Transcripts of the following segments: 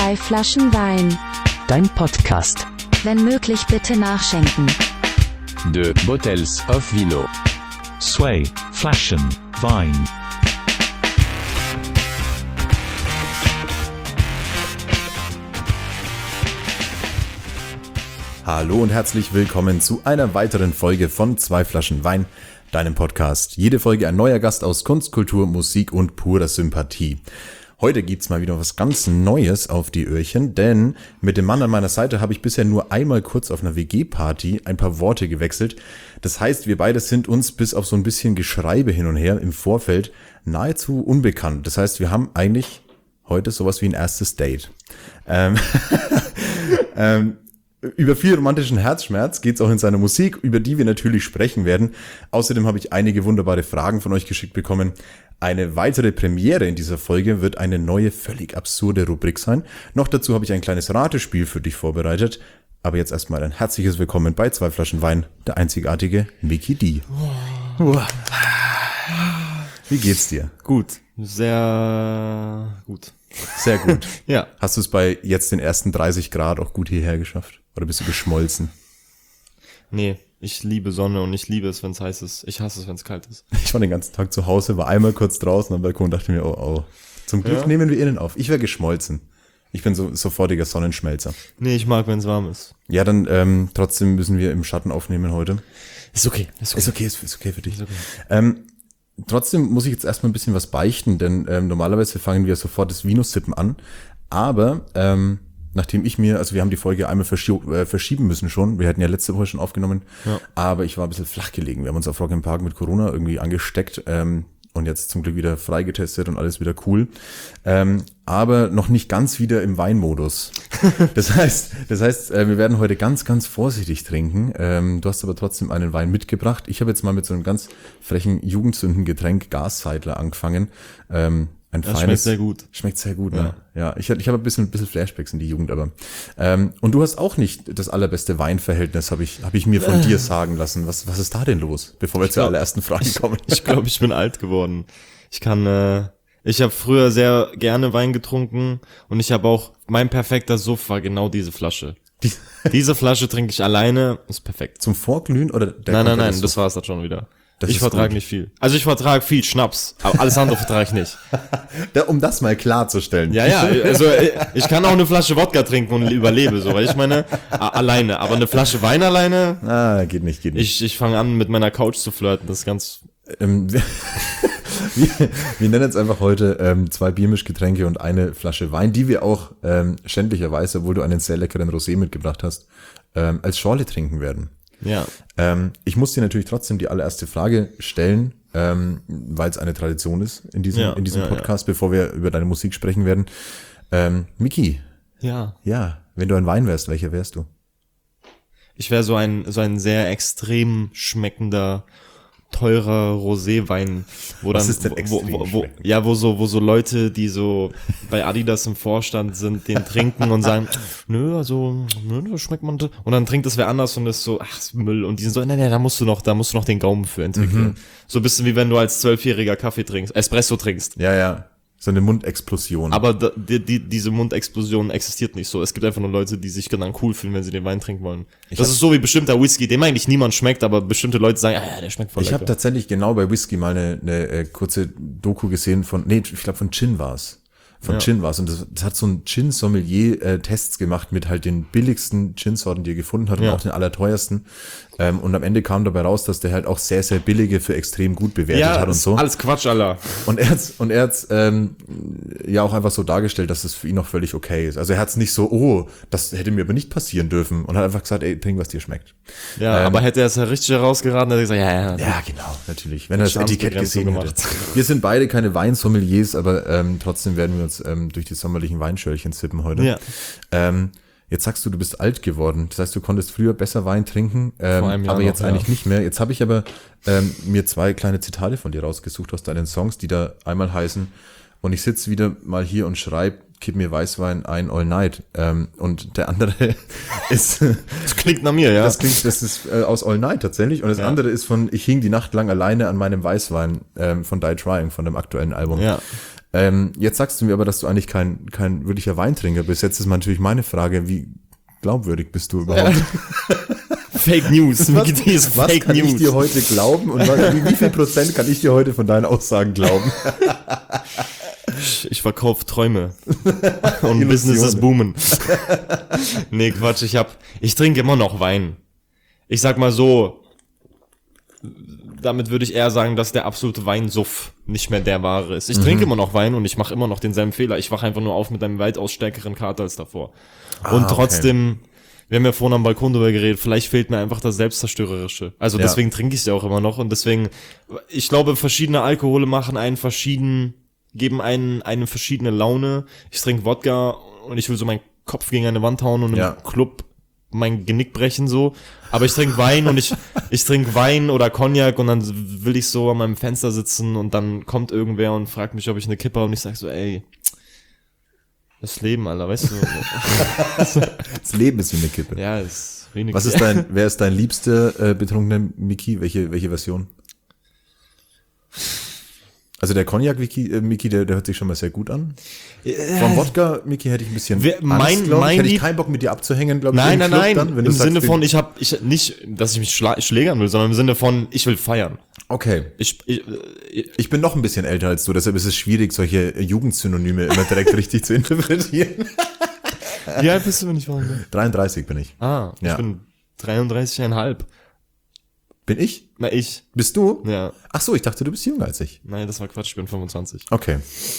2 Flaschen Wein. Dein Podcast. Wenn möglich bitte nachschenken. De Bottles of Vino. 2 Flaschen Wein. Hallo und herzlich willkommen zu einer weiteren Folge von 2 Flaschen Wein, deinem Podcast. Jede Folge ein neuer Gast aus Kunst, Kultur, Musik und purer Sympathie. Heute gibt's mal wieder was ganz Neues auf die Öhrchen, denn mit dem Mann an meiner Seite habe ich bisher nur einmal kurz auf einer WG-Party ein paar Worte gewechselt. Das heißt, wir beide sind uns bis auf so ein bisschen Geschreibe hin und her im Vorfeld nahezu unbekannt. Das heißt, wir haben eigentlich heute sowas wie ein erstes Date. Über viel romantischen Herzschmerz geht's auch in seiner Musik, über die wir natürlich sprechen werden. Außerdem habe ich einige wunderbare Fragen von euch geschickt bekommen. Eine weitere Premiere in dieser Folge wird eine neue, völlig absurde Rubrik sein. Noch dazu habe ich ein kleines Ratespiel für dich vorbereitet. Aber jetzt erstmal ein herzliches Willkommen bei 2 Flaschen Wein, der einzigartige Mickey D. Wie geht's dir? Gut, sehr gut. Sehr gut. Ja. Hast du es bei jetzt den ersten 30 Grad auch gut hierher geschafft? Oder bist du geschmolzen? Nee, ich liebe Sonne und ich liebe es, wenn es heiß ist. Ich hasse es, wenn es kalt ist. Ich war den ganzen Tag zu Hause, war einmal kurz draußen am Balkon und dachte mir, oh. Zum Glück nehmen wir innen auf. Ich wäre geschmolzen. Ich bin so sofortiger Sonnenschmelzer. Nee, ich mag, wenn es warm ist. Ja, dann trotzdem müssen wir im Schatten aufnehmen heute. Ist okay. Ist okay für dich. Ist okay. Trotzdem muss ich jetzt erstmal ein bisschen was beichten, denn normalerweise fangen wir sofort das Vino-Sippen an. Aber nachdem wir haben die Folge einmal verschieben müssen schon. Wir hatten ja letzte Woche schon aufgenommen, ja. Aber ich war ein bisschen flach gelegen. Wir haben uns auf Rock im Park mit Corona irgendwie angesteckt und jetzt zum Glück wieder freigetestet und alles wieder cool. Aber noch nicht ganz wieder im Weinmodus. Das heißt, wir werden heute ganz, ganz vorsichtig trinken. Du hast aber trotzdem einen Wein mitgebracht. Ich habe jetzt mal mit so einem ganz frechen Jugendsündengetränk Gasseidler angefangen. Das feines, schmeckt sehr gut. Schmeckt sehr gut, ne? Ja, ich habe ein bisschen Flashbacks in die Jugend, aber. Und du hast auch nicht das allerbeste Weinverhältnis, habe ich mir von dir sagen lassen. Was ist da denn los, bevor wir zur allerersten Frage kommen? Ich glaube, ich bin alt geworden. Ich habe früher sehr gerne Wein getrunken und ich habe auch, mein perfekter Suff war genau diese Flasche. Diese Flasche trinke ich alleine, ist perfekt. Zum Vorglühen oder der Nein, das war's dann schon wieder. Ich vertrage nicht viel. Also ich vertrage viel Schnaps, aber alles andere vertrage ich nicht. Um das mal klarzustellen. Ja, also ich kann auch eine Flasche Wodka trinken und überlebe, so, weil ich meine, alleine. Aber eine Flasche Wein alleine? Geht nicht. Ich fange an, mit meiner Couch zu flirten, das ist ganz... Wir nennen jetzt einfach heute 2 Biermischgetränke und eine Flasche Wein, die wir auch schändlicherweise, obwohl du einen sehr leckeren Rosé mitgebracht hast, als Schorle trinken werden. Ja. Ich muss dir natürlich trotzdem die allererste Frage stellen, weil es eine Tradition ist in diesem Podcast, bevor wir über deine Musik sprechen werden. Miki. Ja. Ja, wenn du ein Wein wärst, welcher wärst du? Ich wäre so ein sehr extrem schmeckender, teurer Roséwein, wo dann, Was ist denn wo so Leute, die so bei Adidas im Vorstand sind, den trinken und sagen, das schmeckt man, und dann trinkt das wer anders und ist so, ist Müll, und die sind so, nein, da musst du noch den Gaumen für entwickeln. So ein bisschen wie wenn du als 12-Jähriger Espresso trinkst. Ja. So eine Mundexplosion. Aber diese Mundexplosion existiert nicht so. Es gibt einfach nur Leute, die sich dann cool fühlen, wenn sie den Wein trinken wollen. Das ist so wie bestimmter Whisky, dem eigentlich niemand schmeckt, aber bestimmte Leute sagen, der schmeckt voll lecker. Ich habe tatsächlich genau bei Whisky mal eine kurze Doku gesehen von Gin war's. Gin war's. Und das hat so ein Gin-Sommelier Tests gemacht mit halt den billigsten Gin-Sorten, die er gefunden hat, und auch den allerteuersten. Und am Ende kam dabei raus, dass der halt auch sehr, sehr billige für extrem gut bewertet hat und so. Alles Quatsch, Alter. Und er hat's ja auch einfach so dargestellt, dass es für ihn noch völlig okay ist. Also er hat's nicht so, das hätte mir aber nicht passieren dürfen, und hat einfach gesagt, trink, was dir schmeckt. Ja, aber hätte er es ja richtig herausgeraten, hätte er gesagt, ja, genau, natürlich. Wenn er das Etikett gesehen hätte. Wir sind beide keine Weinsommeliers, aber trotzdem werden wir uns durch die sommerlichen Weinschörlchen sippen heute. Ja. Jetzt sagst du bist alt geworden. Das heißt, du konntest früher besser Wein trinken, aber jetzt eigentlich nicht mehr. Jetzt habe ich aber mir 2 kleine Zitate von dir rausgesucht aus deinen Songs, die da einmal heißen: Und ich sitze wieder mal hier und schreibe, kipp mir Weißwein ein all night. Und der andere ist... Das klingt nach mir, ja. Das ist aus All Night tatsächlich. Und das andere ist von Ich hing die Nacht lang alleine an meinem Weißwein von Die Trying, von dem aktuellen Album. Ja. Jetzt sagst du mir aber, dass du eigentlich kein wirklicher Weintrinker bist. Jetzt ist natürlich meine Frage, wie glaubwürdig bist du überhaupt? Fake News. Mickey ist Was Fake kann News. ich dir heute glauben und wie viel Prozent kann ich dir heute von deinen Aussagen glauben? Ich verkaufe Träume. Und Business ist boomen. Nee, Quatsch, ich trinke immer noch Wein. Ich sag mal so, damit würde ich eher sagen, dass der absolute Weinsuff nicht mehr der wahre ist. Ich trinke immer noch Wein und ich mache immer noch denselben Fehler. Ich wache einfach nur auf mit einem weitaus stärkeren Kater als davor. Und trotzdem, wir haben ja vorhin am Balkon drüber geredet, vielleicht fehlt mir einfach das Selbstzerstörerische. Also deswegen trinke ich es ja auch immer noch und deswegen, ich glaube, verschiedene Alkohole geben einen eine verschiedene Laune. Ich trinke Wodka und ich will so meinen Kopf gegen eine Wand hauen und im Club mein Genick brechen so. Aber ich trinke Wein und ich trinke Wein oder Cognac und dann will ich so an meinem Fenster sitzen und dann kommt irgendwer und fragt mich, ob ich eine Kippe habe und ich sag so, ey, das Leben, Alter, weißt du. Das Leben ist wie eine Kippe. Ja, ist wenig. Wer ist dein liebster betrunkener Mickey? Welche Version? Also der Cognac-Mickey, der hört sich schon mal sehr gut an. Vom Wodka-Mickey hätte ich ein bisschen Angst, glaub ich. Hätte ich keinen Bock mit dir abzuhängen, glaube ich. Nein. Dann, wenn Im Sinne von, nicht, dass ich mich schlägern will, sondern im Sinne von, ich will feiern. Okay. Ich bin noch ein bisschen älter als du, deshalb ist es schwierig, solche Jugendsynonyme immer direkt richtig zu interpretieren. Wie alt bist du, wenn ich frage? 33 bin ich. Ich bin 33,5. Bin ich? Na, ich. Bist du? Ja. Ach so, ich dachte, du bist jünger als ich. Nein, das war Quatsch, ich bin 25. Okay.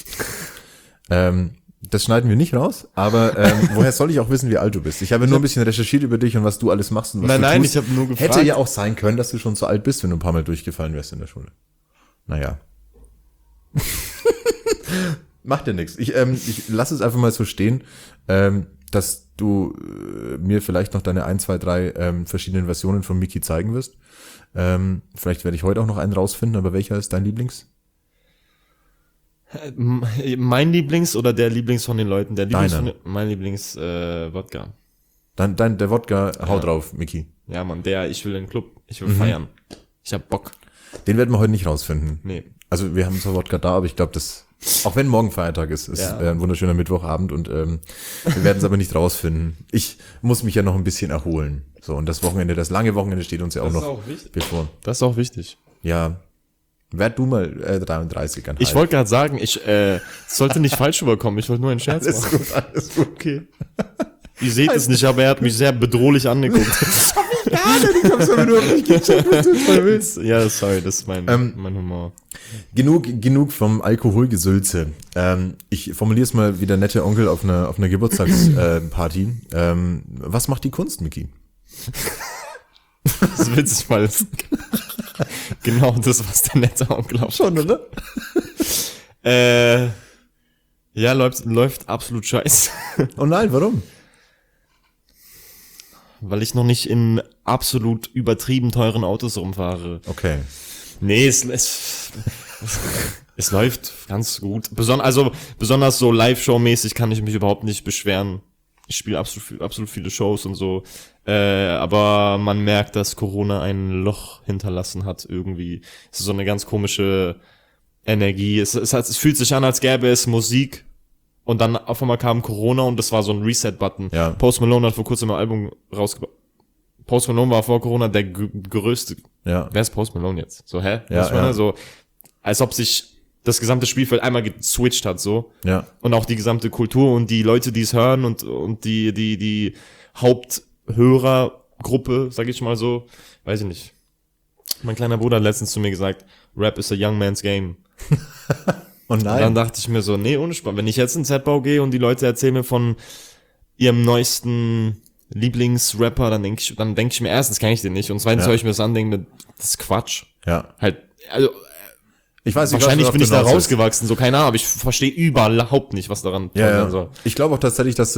Das schneiden wir nicht raus, aber woher soll ich auch wissen, wie alt du bist? Ich habe nur ein bisschen recherchiert über dich und was du alles machst und was du tust. Ich habe nur gefragt. Hätte ja auch sein können, dass du schon so alt bist, wenn du ein paar Mal durchgefallen wärst in der Schule. Naja. Macht ja nichts. Ich lasse es einfach mal so stehen, dass du mir vielleicht noch deine 1, 2, 3 verschiedenen Versionen von Mickey zeigen wirst. Vielleicht werde ich heute auch noch einen rausfinden, aber welcher ist dein Lieblings? Mein Lieblings oder der Lieblings von den Leuten? Mein Lieblings Wodka. Der Wodka, hau drauf, Mickey. Ja, Mann, ich will in den Club, ich will feiern. Ich hab Bock. Den werden wir heute nicht rausfinden. Nee. Also wir haben zwar Wodka da, aber ich glaube, auch wenn morgen Feiertag ist, ein wunderschöner Mittwochabend und wir werden es aber nicht rausfinden. Ich muss mich ja noch ein bisschen erholen. So, und das lange Wochenende steht uns ja auch noch bevor. Das ist auch wichtig. Ja. Werd du mal 33,5. Ich wollte gerade sagen, es sollte nicht falsch rüberkommen. Ich wollte nur einen Scherz machen. Alles gut. Okay. Ihr seht es nicht, aber er hat mich sehr bedrohlich angeguckt. Ich hab's aber nur nicht gecheckt, was du voll willst. Ja, sorry, das ist mein Humor. Genug vom Alkoholgesülze. Ich formuliere es mal wie der nette Onkel auf einer Geburtstagsparty. Was macht die Kunst, Mickey? Das ist witzig, weil genau das, was der nette Onkel auch schon, oder? Ja, läuft absolut scheiße. Oh nein, warum? Weil ich noch nicht in absolut übertrieben teuren Autos rumfahre. Okay. Nee, es läuft ganz gut. Besonders so Live-Show-mäßig kann ich mich überhaupt nicht beschweren. Ich spiele absolut viele Shows und so. Aber man merkt, dass Corona ein Loch hinterlassen hat irgendwie. Es ist so eine ganz komische Energie. Es fühlt sich an, als gäbe es Musik. Und dann auf einmal kam Corona und das war so ein Reset-Button. Ja. Post Malone hat vor kurzem ein Album rausgebracht. Post Malone war vor Corona der größte. Ja. Wer ist Post Malone jetzt? So, hä? Ja. So, als ob sich das gesamte Spielfeld einmal geswitcht hat, so. Ja. Und auch die gesamte Kultur und die Leute, die es hören und die Haupthörergruppe, sag ich mal so. Weiß ich nicht. Mein kleiner Bruder hat letztens zu mir gesagt, Rap is a young man's game. Und nein. Und dann dachte ich mir so, nee, ohne Spaß. Wenn ich jetzt in Z-Bau gehe und die Leute erzählen mir von ihrem neuesten Lieblingsrapper, dann denk ich mir erstens kenne ich den nicht und zweitens höre ich mir das an, denke mir, das ist Quatsch. Ja. Halt, also ich weiß nicht, wahrscheinlich bin ich da raus rausgewachsen, so keine Ahnung, aber ich verstehe überhaupt nicht, was daran sein soll. Ich glaube auch tatsächlich, dass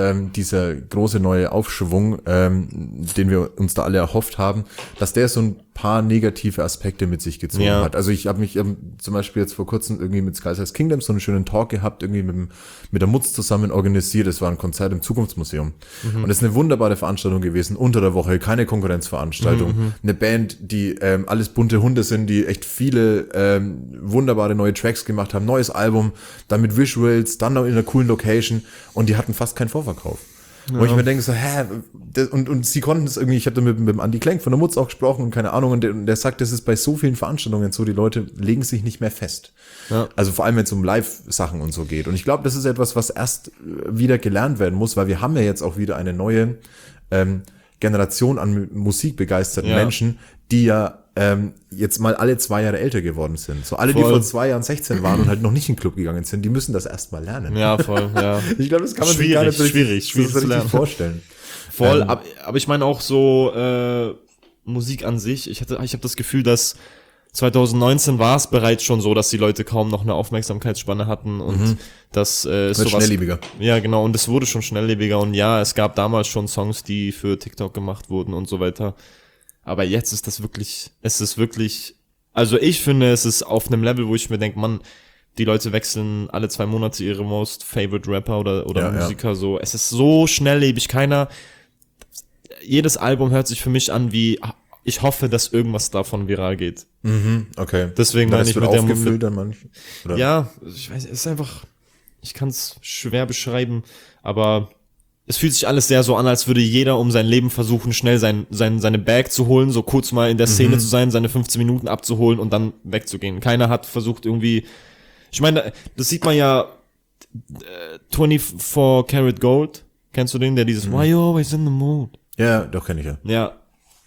dieser große neue Aufschwung, den wir uns da alle erhofft haben, dass der so ein paar negative Aspekte mit sich gezogen Ja. hat. Also ich habe mich zum Beispiel jetzt vor kurzem irgendwie mit Sky Size Kingdom so einen schönen Talk gehabt, irgendwie mit der Mutz zusammen organisiert. Das war ein Konzert im Zukunftsmuseum. Und das ist eine wunderbare Veranstaltung gewesen, unter der Woche, keine Konkurrenzveranstaltung. Eine Band, die alles bunte Hunde sind, die echt viele wunderbare neue Tracks gemacht haben, neues Album, dann mit Visuals, dann noch in einer coolen Location und die hatten fast keinen Vorverkauf. Wo ich mir denke so, und sie konnten es irgendwie, ich habe da mit dem Andi Klenk von der Mutz auch gesprochen und keine Ahnung, und der sagt, das ist bei so vielen Veranstaltungen so, die Leute legen sich nicht mehr fest. Ja. Also vor allem, wenn es um Live-Sachen und so geht. Und ich glaube, das ist etwas, was erst wieder gelernt werden muss, weil wir haben ja jetzt auch wieder eine neue Generation an musikbegeisterten Menschen, die ja jetzt mal alle 2 Jahre älter geworden sind. So alle, die Voll. vor 2 Jahren 16 waren und halt noch nicht in den Club gegangen sind, die müssen das erst mal lernen. Ja, voll, ja. Ich glaube, das kann man sich gar nicht so schwierig so zu lernen. vorstellen. Voll, aber ich meine auch so Musik an sich. Ich habe das Gefühl, dass 2019 war es bereits schon so, dass die Leute kaum noch eine Aufmerksamkeitsspanne hatten und das ist Wird sowas. schnelllebiger. Ja, genau, und es wurde schon schnelllebiger und ja, es gab damals schon Songs, die für TikTok gemacht wurden und so weiter. Aber jetzt ist das wirklich, also ich finde, es ist auf einem Level, wo ich mir denke, Mann, die Leute wechseln alle 2 Monate ihre most favorite Rapper oder Musiker, so. Es ist so schnelllebig, jedes Album hört sich für mich an wie, ich hoffe, dass irgendwas davon viral geht. Okay. Deswegen meine ich wird mit der aufgefüllt an manchen. Oder? Ja, ich weiß, es ist einfach, ich kann es schwer beschreiben, aber es fühlt sich alles sehr so an, als würde jeder um sein Leben versuchen, schnell seine Bag zu holen, so kurz mal in der Szene zu sein, seine 15 Minuten abzuholen und dann wegzugehen. Keiner hat versucht irgendwie, ich meine, das sieht man ja, 24 Karat Gold, kennst du den, der dieses Why you always in the mood? Ja, doch, kenne ich ja. Ja,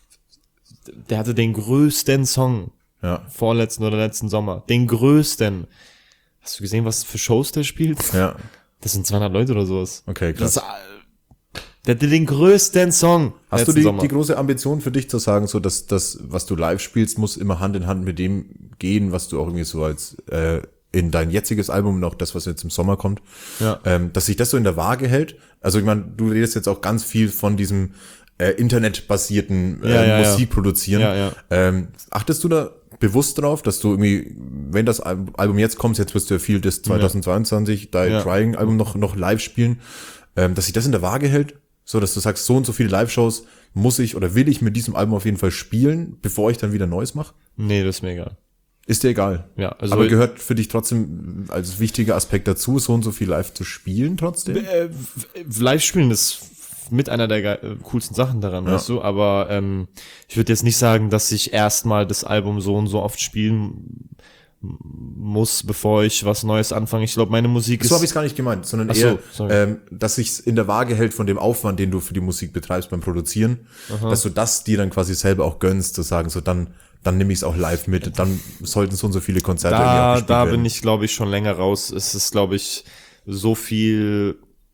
der hatte den größten Song Ja. vorletzten oder letzten Sommer, den größten. Hast du gesehen, was für Shows der spielt? Ja. Das sind 200 Leute oder sowas. Okay, krass. Der hatte den größten Song. Hast du letzten Sommer. die große Ambition für dich zu sagen, so dass das, was du live spielst, muss immer Hand in Hand mit dem gehen, was du auch irgendwie so als in dein jetziges Album und auch das, was jetzt im Sommer kommt, Ja. dass sich das so in der Waage hält? Also ich meine, du redest jetzt auch ganz viel von diesem internetbasierten Musik produzieren. Ja. Achtest du da bewusst drauf, dass du irgendwie, wenn das Album jetzt kommt, jetzt wirst du ja viel das 2022 Die Trying Album noch live spielen, dass sich das in der Waage hält, so dass du sagst, so und so viele Live-Shows muss ich oder will ich mit diesem Album auf jeden Fall spielen, bevor ich dann wieder Neues mache? Nee, das ist mir egal. Ist dir egal. Ja, also aber gehört für dich trotzdem als wichtiger Aspekt dazu, so und so viel live zu spielen trotzdem? Live spielen ist mit einer der coolsten Sachen daran, weißt du, aber ich würde jetzt nicht sagen, dass ich erstmal das Album so und so oft spielen muss, bevor ich was Neues anfange. Ich glaube, meine Musik ist... So habe ich es gar nicht gemeint, sondern eher, dass sich's in der Waage hält von dem Aufwand, den du für die Musik betreibst beim Produzieren, dass du das dir dann quasi selber auch gönnst, zu sagen, so dann nehme ich es auch live mit, dann sollten so und so viele Konzerte irgendwie auch gespielt Da werden. bin ich, glaube ich, schon länger raus. Es ist, glaube ich, so viel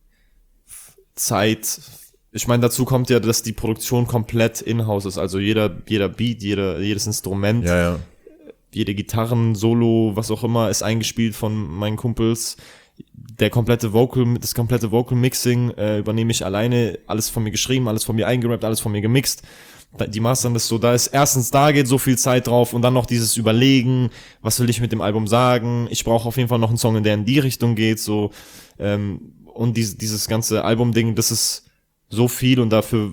Zeit. Ich meine, dazu kommt ja, dass die Produktion komplett in-house ist. Also jeder Beat, jedes Instrument, jede Gitarren, Solo, was auch immer, ist eingespielt von meinen Kumpels. Das komplette Vocal Mixing übernehme ich alleine. Alles von mir geschrieben, alles von mir eingerappt, alles von mir gemixt. Die Mastern ist so, da geht so viel Zeit drauf und dann noch dieses Überlegen, was will ich mit dem Album sagen. Ich brauche auf jeden Fall noch einen Song, der in die Richtung geht, so. Und dieses ganze Album-Ding, das ist so viel und dafür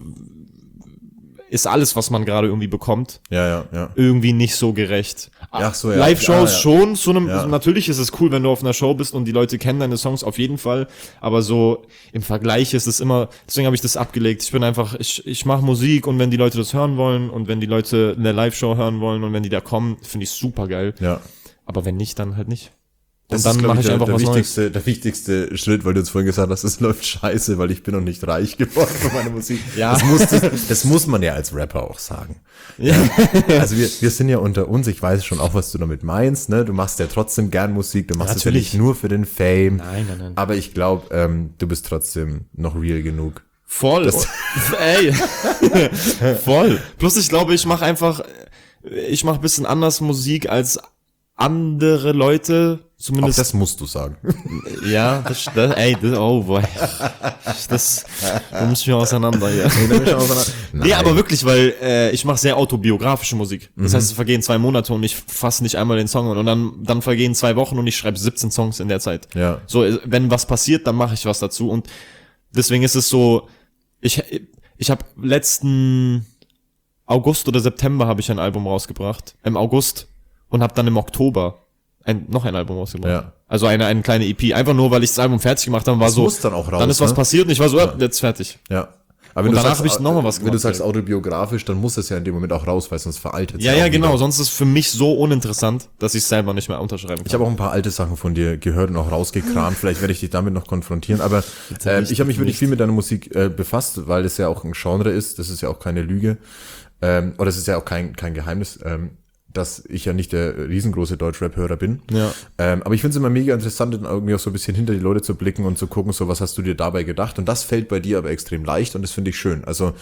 ist alles, was man gerade irgendwie bekommt, irgendwie nicht so gerecht. Ach so, ja. Live-Shows schon zu einem, natürlich ist es cool, wenn du auf einer Show bist und die Leute kennen deine Songs auf jeden Fall, aber so im Vergleich ist es immer, deswegen habe ich das abgelegt. Ich bin einfach, ich mache Musik und wenn die Leute das hören wollen und wenn die Leute eine Live-Show hören wollen und wenn die da kommen, finde ich super geil. Ja. Aber wenn nicht, dann halt nicht. Das und dann mache ich der, einfach der was wichtigste, Der wichtigste Schritt, weil du uns vorhin gesagt hast, es läuft scheiße, weil ich bin noch nicht reich geworden von meiner Musik. Ja. Das muss man ja als Rapper auch sagen. Ja. Also wir sind ja unter uns, ich weiß schon auch, was du damit meinst, ne? Du machst ja trotzdem gern Musik, du machst es ja nicht nur für den Fame. Nein. Aber ich glaube, du bist trotzdem noch real genug. Voll. Ey. Voll. Plus ich glaube, ich mache ein bisschen anders Musik als andere Leute, zumindest. Auch das musst du sagen. Ja, oh boy. Das muss ich mir auseinander hier. Nee, aber wirklich, weil ich mache sehr autobiografische Musik. Das heißt, es vergehen 2 Monate und ich fasse nicht einmal den Song an und dann vergehen 2 Wochen und ich schreibe 17 Songs in der Zeit. Ja. So, wenn was passiert, dann mache ich was dazu und deswegen ist es so, ich habe letzten August oder September habe ich ein Album rausgebracht, im August und habe dann im Oktober noch ein Album rausgebracht. Ja. Also eine kleine EP. Einfach nur, weil ich das Album fertig gemacht habe, war Das so. muss dann auch raus, dann ist was ne? passiert und ich war so, jetzt fertig. Ja. Aber Und danach habe ich noch mal was Wenn du gemacht, sagst ja. autobiografisch, dann muss es ja in dem Moment auch raus, weil sonst veraltet Ja, genau. wieder. Sonst ist es für mich so uninteressant, dass ich es selber nicht mehr unterschreiben kann. Ich habe auch ein paar alte Sachen von dir gehört und auch rausgekramt. Vielleicht werde ich dich damit noch konfrontieren. Aber ich habe mich wirklich viel mit deiner Musik befasst, weil es ja auch ein Genre ist. Das ist ja auch keine Lüge. Oder es ist ja auch kein Geheimnis, dass ich ja nicht der riesengroße Deutsch-Rap-Hörer bin. Ja. Aber ich finde es immer mega interessant, dann irgendwie auch so ein bisschen hinter die Leute zu blicken und zu gucken, so was hast du dir dabei gedacht. Und das fällt bei dir aber extrem leicht und das finde ich schön. Also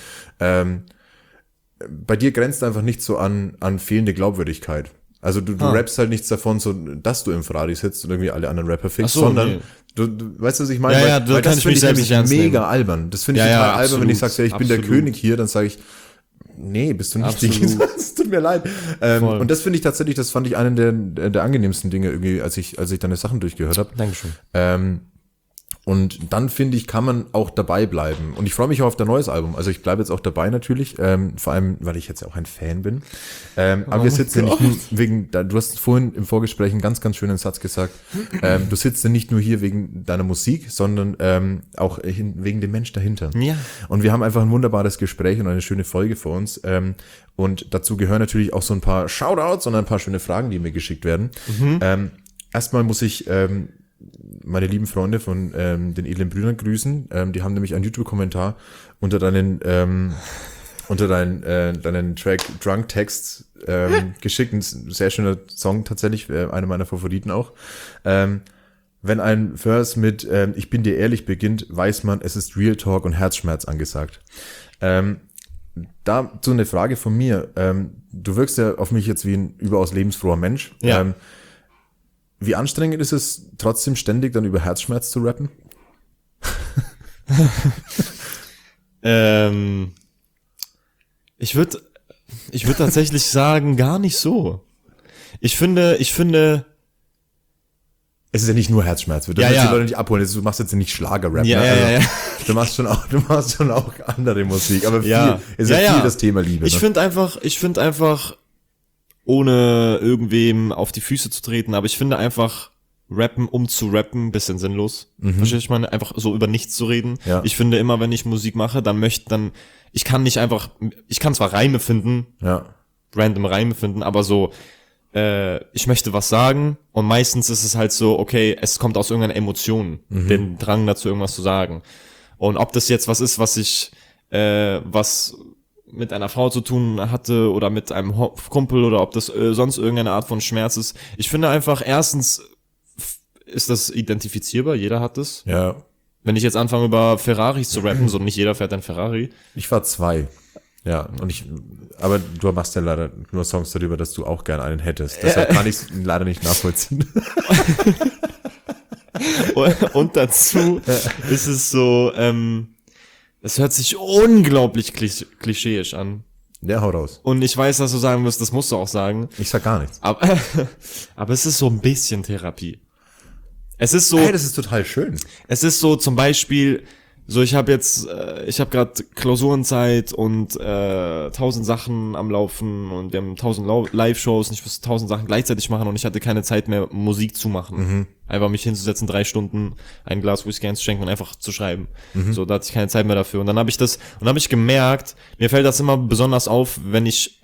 bei dir grenzt einfach nicht so an fehlende Glaubwürdigkeit. Also du rappst halt nichts davon, so dass du im Ferrari sitzt und irgendwie alle anderen Rapper fickst, Ach so, sondern nee. du weißt, was ich meine? Ja, da kann ich mich selbst nicht ernst mega nehmen. albern. Das finde ich Ja, total ja, albern, wenn absolut, ich sage, ja, ich bin der absolut. König hier, dann sage ich, nee, bist du nicht. Absolut. Es tut mir leid. Voll. Und das finde ich tatsächlich, das fand ich einen der angenehmsten Dinge irgendwie, als ich deine Sachen durchgehört habe. Dankeschön. Und dann finde ich, kann man auch dabei bleiben. Und ich freue mich auch auf dein neues Album. Also ich bleibe jetzt auch dabei natürlich, vor allem, weil ich jetzt ja auch ein Fan bin. Aber wir sitzen ja nicht nur wegen, du hast vorhin im Vorgespräch einen ganz, ganz schönen Satz gesagt. Du sitzt ja nicht nur hier wegen deiner Musik, sondern auch wegen dem Mensch dahinter. Ja. Und wir haben einfach ein wunderbares Gespräch und eine schöne Folge vor uns. Und dazu gehören natürlich auch so ein paar Shoutouts und ein paar schöne Fragen, die mir geschickt werden. Erstmal muss ich meine lieben Freunde von den edlen Brüdern grüßen. Die haben nämlich einen YouTube-Kommentar unter deinen Track Drunk Texts geschickt. Ein sehr schöner Song tatsächlich, einer meiner Favoriten auch. Wenn ein Verse mit Ich bin dir ehrlich beginnt, weiß man, es ist Real Talk und Herzschmerz angesagt. Dazu eine Frage von mir. Du wirkst ja auf mich jetzt wie ein überaus lebensfroher Mensch. Ja. Wie anstrengend ist es, trotzdem ständig dann über Herzschmerz zu rappen? Ich würde tatsächlich sagen, gar nicht so. Ich finde, Es ist ja nicht nur Herzschmerz. Du Ja, willst ja. die Leute nicht abholen. Du machst jetzt nicht Schlagerrap. Ja, ne? ja, Also, ja. Du machst schon auch andere Musik. Aber Ja. es ist Ja, ja viel ja. das Thema Liebe. ich finde einfach, ohne irgendwem auf die Füße zu treten, aber ich finde einfach, rappen, um zu rappen, ein bisschen sinnlos. Verstehst du, ich meine, einfach so über nichts zu reden. Ja. Ich finde immer, wenn ich Musik mache, ich kann zwar Reime finden, Ja. random Reime finden, aber so, ich möchte was sagen und meistens ist es halt so, okay, es kommt aus irgendeiner Emotion, den Drang dazu, irgendwas zu sagen. Und ob das jetzt was ist, was mit einer Frau zu tun hatte oder mit einem Kumpel oder ob das sonst irgendeine Art von Schmerz ist. Ich finde einfach, erstens ist das identifizierbar, jeder hat es. Ja. Wenn ich jetzt anfange über Ferraris zu rappen, so nicht jeder fährt ein Ferrari. Ich war 2. Ja, aber du machst ja leider nur Songs darüber, dass du auch gerne einen hättest. Deshalb kann ich es leider nicht nachvollziehen. Und dazu ist es so, es hört sich unglaublich klischeeisch an. Ja, hau raus. Und ich weiß, dass du sagen wirst, das musst du auch sagen. Ich sag gar nichts. Aber es ist so ein bisschen Therapie. Es ist so, Hey, das ist total schön. es ist so zum Beispiel, so ich habe gerade Klausurenzeit und 1000 Sachen am Laufen und wir haben 1000 Live-Shows und ich muss 1000 Sachen gleichzeitig machen und ich hatte keine Zeit mehr, Musik zu machen. Einfach mich hinzusetzen, 3 Stunden, ein Glas Whisky einzuschenken und einfach zu schreiben. So, da hatte ich keine Zeit mehr dafür. Und dann habe ich gemerkt, mir fällt das immer besonders auf, wenn ich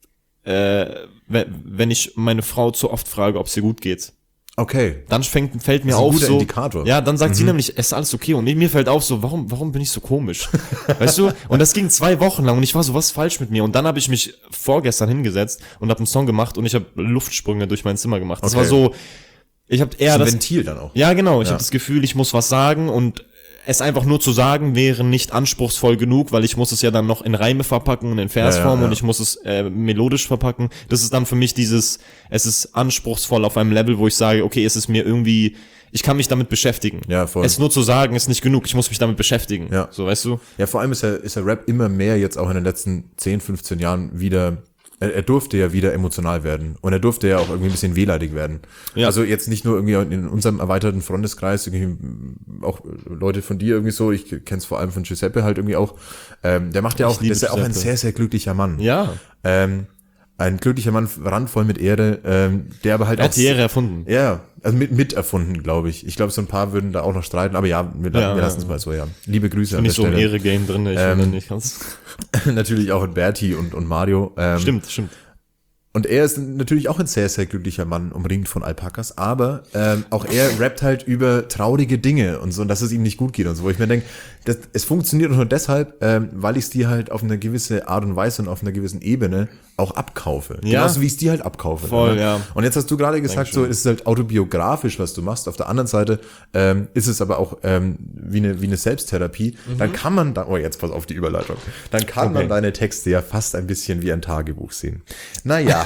meine Frau zu oft frage, ob es ihr gut geht. Okay. Dann fällt mir Das ist ein auf guter so, Indikator. ja, dann sagt sie nämlich, es ist alles okay und mir fällt auf so, warum bin ich so komisch? Weißt du? Und das ging 2 Wochen lang und ich war so, was ist falsch mit mir? Und dann habe ich mich vorgestern hingesetzt und habe einen Song gemacht und ich habe Luftsprünge durch mein Zimmer gemacht. Das Okay. war so, ich habe eher So ein das Ventil dann auch. ja, genau. Ich Ja. habe das Gefühl, ich muss was sagen und es einfach nur zu sagen wäre nicht anspruchsvoll genug, weil ich muss es ja dann noch in Reime verpacken und in Versform und ich muss es melodisch verpacken. Das ist dann für mich es ist anspruchsvoll auf einem Level, wo ich sage, okay, es ist mir irgendwie, ich kann mich damit beschäftigen. Ja, voll. Es nur zu sagen ist nicht genug, ich muss mich damit beschäftigen. Ja. So, weißt du? Ja, vor allem ist der Rap immer mehr jetzt auch in den letzten 10, 15 Jahren wieder, er durfte ja wieder emotional werden und er durfte ja auch irgendwie ein bisschen wehleidig werden. Ja. Also jetzt nicht nur irgendwie in unserem erweiterten Freundeskreis, irgendwie auch Leute von dir irgendwie so, ich kenn's vor allem von Giuseppe halt irgendwie auch, der macht ja auch, der ist ja auch ein sehr, sehr glücklicher Mann. Ja. Ein glücklicher Mann, randvoll mit Ehre, der aber halt Er auch... hat die Ehre erfunden. Ja, also mit erfunden, glaube ich. Ich glaube, so ein paar würden da auch noch streiten, aber ja, wir lassen es mal so, ja. Liebe Grüße Bin an der nicht so im Stelle. Ehre-Game drin, ich finde nicht ganz. Natürlich auch in Berti und Mario. Stimmt. Und er ist natürlich auch ein sehr, sehr glücklicher Mann, umringt von Alpakas, aber auch er rappt halt über traurige Dinge und so, und dass es ihm nicht gut geht und so, wo ich mir denke, es funktioniert nur deshalb, weil ich es dir halt auf eine gewisse Art und Weise und auf einer gewissen Ebene auch abkaufe. Ja. Genauso wie ich es dir halt abkaufe. Voll, ne? ja. Und jetzt hast du gerade gesagt, so ist es halt autobiografisch, was du machst. Auf der anderen Seite ist es aber auch wie eine Selbsttherapie. Dann kann man da, oh jetzt pass auf die Überleitung, dann kann man deine Texte ja fast ein bisschen wie ein Tagebuch sehen. Naja.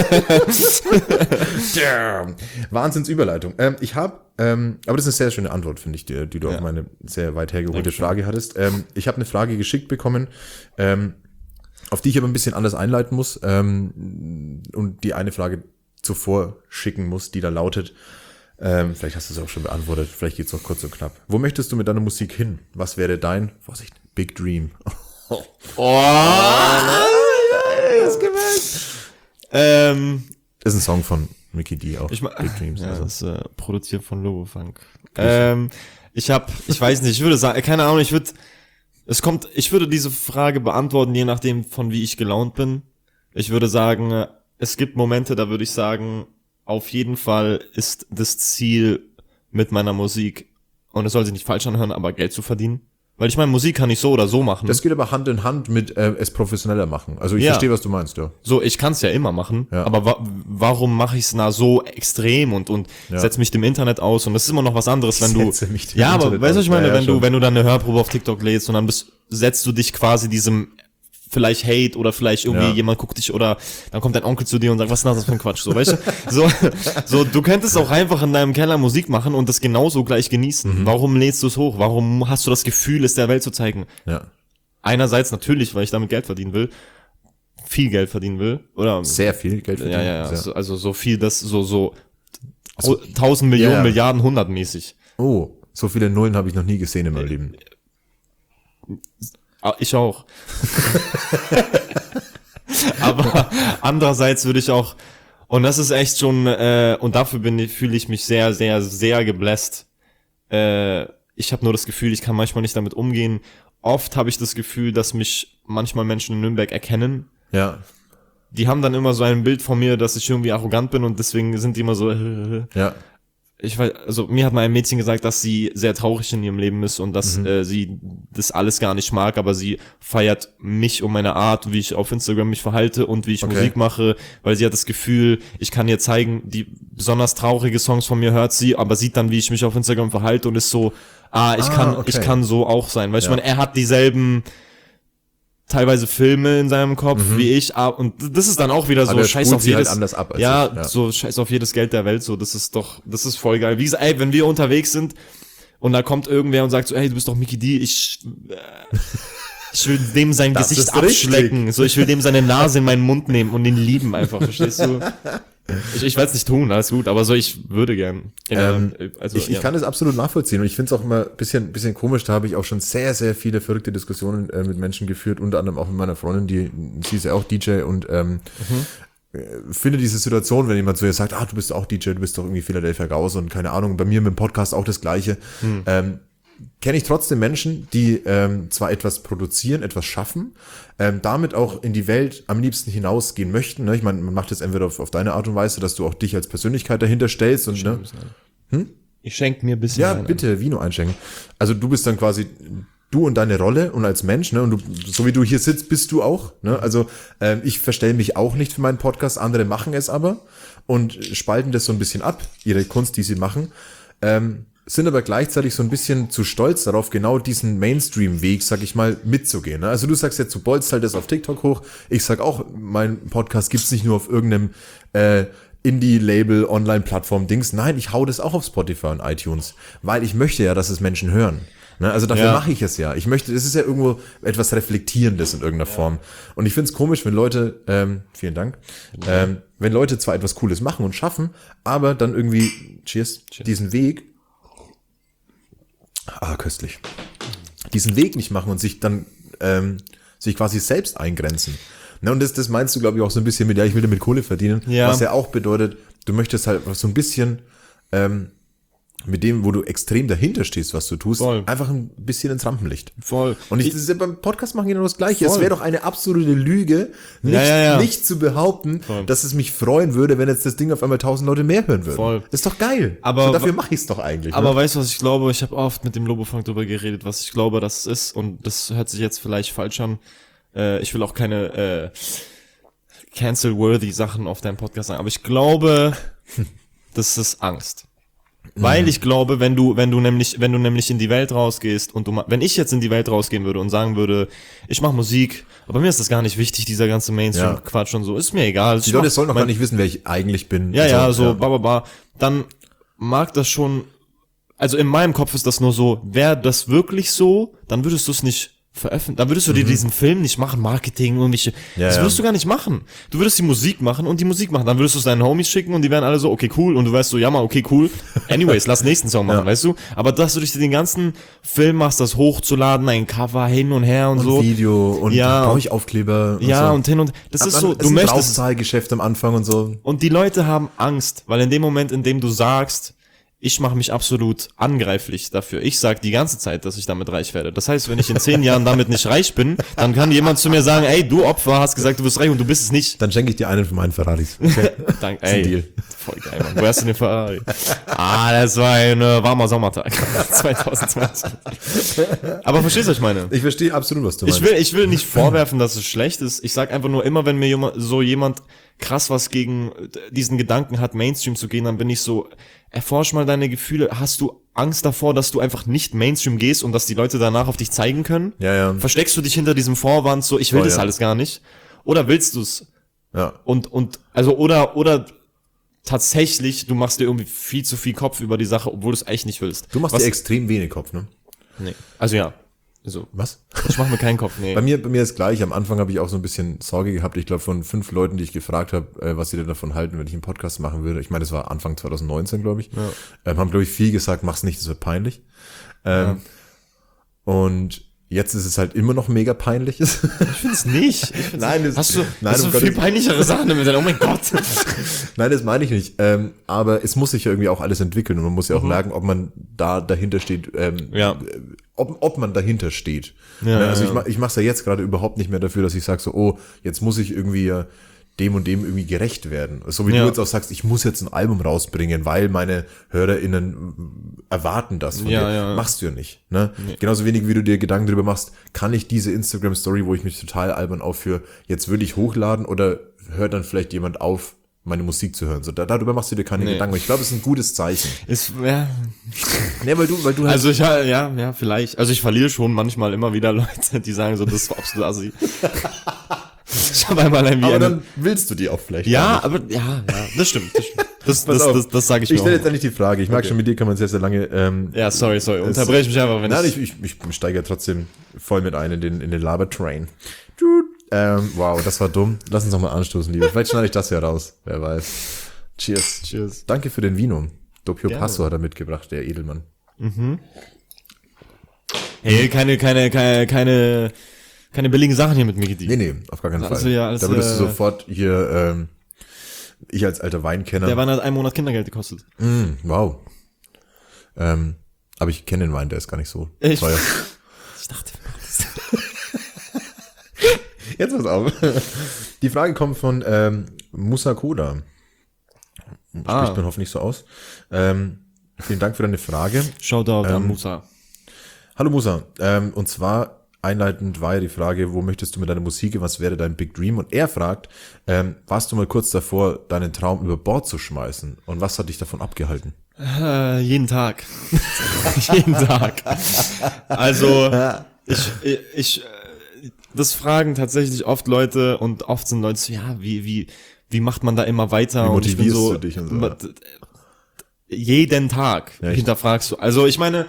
Wahnsinnsüberleitung. Ich habe, aber das ist eine sehr schöne Antwort, finde ich, die du auf meine sehr weit hergeholte Frage hattest. Ich habe eine Frage geschickt bekommen, auf die ich aber ein bisschen anders einleiten muss und die eine Frage zuvor schicken muss, die da lautet, vielleicht hast du es auch schon beantwortet, vielleicht geht's noch kurz und knapp. Wo möchtest du mit deiner Musik hin? Was wäre dein, Vorsicht, Big Dream? Das ist ein Song von Mickey D auch. Big Dreams. Ja, Also. das ist produziert von Lobo Funk. Ich weiß nicht, ich würde sagen, keine Ahnung, ich würde diese Frage beantworten, je nachdem, von wie ich gelaunt bin. Ich würde sagen, es gibt Momente, da würde ich sagen, auf jeden Fall ist das Ziel mit meiner Musik, und es soll sich nicht falsch anhören, aber Geld zu verdienen. Weil ich meine, Musik kann ich so oder so machen. Das geht aber Hand in Hand mit es professioneller machen. Also ich verstehe, was du meinst, ja. So, ich kann es ja immer machen, Ja. aber warum mache ich es so extrem und setz mich dem Internet aus, und das ist immer noch was anderes, wenn du Setze mich dem ja, aber Internet weißt du, aus. ich meine, Ja, schon. wenn du dann eine Hörprobe auf TikTok lädst und dann setzt du dich quasi diesem vielleicht Hate oder vielleicht irgendwie jemand guckt dich oder dann kommt dein Onkel zu dir und sagt, was ist das für ein Quatsch, so, weißt du? So, du könntest auch einfach in deinem Keller Musik machen und das genauso gleich genießen. Warum lädst du es hoch? Warum hast du das Gefühl, es der Welt zu zeigen? Ja. Einerseits natürlich, weil ich damit Geld verdienen will, viel Geld verdienen will, oder? Sehr viel Geld verdienen. Ja. Sehr. Also so viel, das so 1000 Millionen, Ja. Milliarden, 100-mäßig. Oh, so viele Nullen habe ich noch nie gesehen in meinem Leben. Ich auch. Aber andererseits würde ich auch, und das ist echt schon, und dafür fühle ich mich sehr, sehr, sehr gebläst. Ich habe nur das Gefühl, ich kann manchmal nicht damit umgehen. Oft habe ich das Gefühl, dass mich manchmal Menschen in Nürnberg erkennen. Ja. Die haben dann immer so ein Bild von mir, dass ich irgendwie arrogant bin, und deswegen sind die immer so, Ja. ich weiß, also mir hat mal ein Mädchen gesagt, dass sie sehr traurig in ihrem Leben ist und dass sie das alles gar nicht mag, aber sie feiert mich und meine Art, wie ich auf Instagram mich verhalte und wie ich Musik mache, weil sie hat das Gefühl, ich kann ihr zeigen, die besonders traurige Songs von mir hört sie, aber sieht dann, wie ich mich auf Instagram verhalte und ist so, ich kann so auch sein, weil ich meine, er hat dieselben teilweise Filme in seinem Kopf wie ich, und das ist dann auch wieder so, Aber scheiß auf sie jedes, halt anders ab als ja, ich, ja, so scheiß auf jedes Geld der Welt, so, das ist voll geil. Wie gesagt, ey, wenn wir unterwegs sind und da kommt irgendwer und sagt so, ey, du bist doch Mickey D, ich will dem sein Das Gesicht ist richtig. abschlecken, so, ich will dem seine Nase in meinen Mund nehmen und ihn lieben einfach, verstehst du? Ich werde es nicht tun, alles gut, aber so, ich würde gern. Ich kann das absolut nachvollziehen und ich finde es auch immer ein bisschen komisch, da habe ich auch schon sehr, sehr viele verrückte Diskussionen mit Menschen geführt, unter anderem auch mit meiner Freundin, sie ist ja auch DJ und finde diese Situation, wenn jemand zu ihr sagt, du bist auch DJ, du bist doch irgendwie Philadelphia Gauss und keine Ahnung, bei mir mit dem Podcast auch das Gleiche, kenne ich trotzdem Menschen, die zwar etwas produzieren, etwas schaffen, damit auch in die Welt am liebsten hinausgehen möchten. Ne? Ich meine, man macht das entweder auf deine Art und Weise, dass du auch dich als Persönlichkeit dahinter stellst. Und, ne? Ich schenke mir ein bisschen Ja, ein. bitte, Vino einschenken. Also du bist dann quasi du und deine Rolle und als Mensch, ne? Und du, so wie du hier sitzt, bist du auch. Ne? Also ich verstelle mich auch nicht für meinen Podcast, andere machen es aber und spalten das so ein bisschen ab, ihre Kunst, die sie machen. sind aber gleichzeitig so ein bisschen zu stolz darauf, genau diesen Mainstream-Weg, sag ich mal, mitzugehen. Ne? Also du sagst jetzt, du bolzt halt das auf TikTok hoch. Ich sag auch, mein Podcast gibt's nicht nur auf irgendeinem Indie-Label, Online-Plattform-Dings. Nein, ich hau das auch auf Spotify und iTunes, weil ich möchte ja, dass es Menschen hören. Ne? Also dafür mache ich es ja. Ich möchte, es ist ja irgendwo etwas Reflektierendes in irgendeiner Form. Und ich find's komisch, wenn Leute, vielen Dank, wenn Leute zwar etwas Cooles machen und schaffen, aber dann irgendwie, cheers. Diesen Weg, köstlich, diesen Weg nicht machen und sich dann, sich quasi selbst eingrenzen. Ne, und das meinst du, glaube ich, auch so ein bisschen mit, ja, ich will damit Kohle verdienen, was ja auch bedeutet, du möchtest halt so ein bisschen, mit dem, wo du extrem dahinter stehst, was du tust, einfach ein bisschen ins Rampenlicht. Voll. Und das ist ja beim Podcast machen genau das Gleiche. Es wäre doch eine absolute Lüge, nicht zu behaupten, dass es mich freuen würde, wenn jetzt das Ding auf einmal 1000 Leute mehr hören würden. Voll. Das ist doch geil. Aber so, dafür mache ich es doch eigentlich. Aber weißt du, was ich glaube? Ich habe oft mit dem Lobofunk drüber geredet, was ich glaube, dass es ist. Und das hört sich jetzt vielleicht falsch an. Ich will auch keine cancel-worthy Sachen auf deinem Podcast sagen. Aber ich glaube, das ist Angst. Weil ich glaube, wenn du nämlich in die Welt rausgehst und wenn ich jetzt in die Welt rausgehen würde und sagen würde, ich mache Musik, aber mir ist das gar nicht wichtig, dieser ganze Mainstream-Quatsch und so, ist mir egal. Die Leute sollen doch gar nicht wissen, wer ich eigentlich bin. Dann mag das schon, also in meinem Kopf ist das nur so, wäre das wirklich so, dann würdest du es nicht veröffentlichen, dann würdest du dir diesen Film nicht machen, Marketing und das würdest du gar nicht machen. Du würdest die Musik machen und die Musik machen, dann würdest du es deinen Homies schicken und die wären alle so, okay, cool, und du weißt so, ja mal, okay, cool, anyways, lass nächsten Song machen, weißt du, aber dass du dich den ganzen Film machst, das hochzuladen, ein Cover hin und her und so. Video und brauche ich Aufkleber und so. Und hin und, das ist so, du möchtest. Draufzahlgeschäft am Anfang und so. Und die Leute haben Angst, weil in dem Moment, in dem du sagst, ich mache mich absolut angreiflich dafür. Ich sag die ganze Zeit, dass ich damit reich werde. Das heißt, wenn ich in 10 Jahren damit nicht reich bin, dann kann jemand zu mir sagen, ey, du Opfer, hast gesagt, du bist reich und du bist es nicht. Dann schenke ich dir einen von meinen Ferraris. Okay. Danke, ey. Deal. Voll geil, Mann. Wo hast du den Ferrari? Das war ein warmer Sommertag. 2020. Aber verstehst du, was ich meine? Ich verstehe absolut, was du meinst. Ich will nicht vorwerfen, dass es schlecht ist. Ich sag einfach nur, immer wenn mir jemand krass was gegen diesen Gedanken hat, Mainstream zu gehen, dann bin ich so, erforsch mal deine Gefühle. Hast du Angst davor, dass du einfach nicht Mainstream gehst und dass die Leute danach auf dich zeigen können? Ja. Versteckst du dich hinter diesem Vorwand so, ich will das alles gar nicht? Oder willst du's? Ja. Oder tatsächlich, du machst dir irgendwie viel zu viel Kopf über die Sache, obwohl du es eigentlich nicht willst. Du machst dir extrem wenig Kopf, ne? Nee. Also ja. Also, was? Ich mache mir keinen Kopf, nee. Bei mir ist gleich. Am Anfang habe ich auch so ein bisschen Sorge gehabt. Ich glaube, von 5 Leuten, die ich gefragt habe, was sie denn davon halten, wenn ich einen Podcast machen würde. Ich meine, das war Anfang 2019, glaube ich. Ja. Haben, glaube ich, viel gesagt, mach's nicht, das wird peinlich. Und jetzt ist es halt immer noch mega peinlich. Ich finde es nicht. Hast du um viel peinlichere Sachen damit? Oh mein Gott. Nein, das meine ich nicht. Aber es muss sich ja irgendwie auch alles entwickeln und man muss ja auch merken, ob man dahinter steht, ob man dahinter steht. Ich mache es ja jetzt gerade überhaupt nicht mehr dafür, dass ich sage so, oh, jetzt muss ich irgendwie dem und dem irgendwie gerecht werden. So wie du jetzt auch sagst, ich muss jetzt ein Album rausbringen, weil meine HörerInnen erwarten das von dir. Machst du ja nicht. Ne? Nee. Genauso wenig, wie du dir Gedanken darüber machst, kann ich diese Instagram-Story, wo ich mich total albern aufführe, jetzt wirklich hochladen oder hört dann vielleicht jemand auf, meine Musik zu hören. So, darüber machst du dir keine Gedanken. Ich glaube, es ist ein gutes Zeichen. Nee, weil du halt also vielleicht. Also ich verliere schon manchmal immer wieder Leute, die sagen so, das war absolut assi. Ich habe einmal aber dann willst du die auch vielleicht. Das stimmt. Das sage ich mir. Ich stelle jetzt eigentlich die Frage. Ich mag schon, mit dir kann man sehr, sehr lange. Sorry. Unterbreche mich einfach, wenn ich steige trotzdem voll mit ein in den Laber-Train. Wow, das war dumm. Lass uns noch mal anstoßen, lieber. Vielleicht schneide ich das ja raus. Wer weiß. Cheers. Danke für den Vino. Doppio Passo hat er mitgebracht, der Edelmann. Mhm. Hey, keine billigen Sachen hier mit Mickey. Nee, auf gar keinen Fall. Da würdest du sofort hier, ich als alter Weinkenner. Der Wein hat 1 Monat Kindergeld gekostet. Wow. Aber ich kenne den Wein, der ist gar nicht so teuer. Ich dachte, jetzt pass auf. Die Frage kommt von Musa Koda. Spricht man hoffentlich so aus. Vielen Dank für deine Frage. Shoutout an Musa. Hallo Musa. Und zwar einleitend war ja die Frage, wo möchtest du mit deiner Musik hin, was wäre dein Big Dream? Und er fragt, warst du mal kurz davor, deinen Traum über Bord zu schmeißen? Und was hat dich davon abgehalten? Jeden Tag. Jeden Tag. Also, das fragen tatsächlich oft Leute und oft sind Leute so, ja, wie macht man da immer weiter? Wie und ich bin motivierst so, du dich und so? Jeden Tag hinterfragst du. Also ich meine,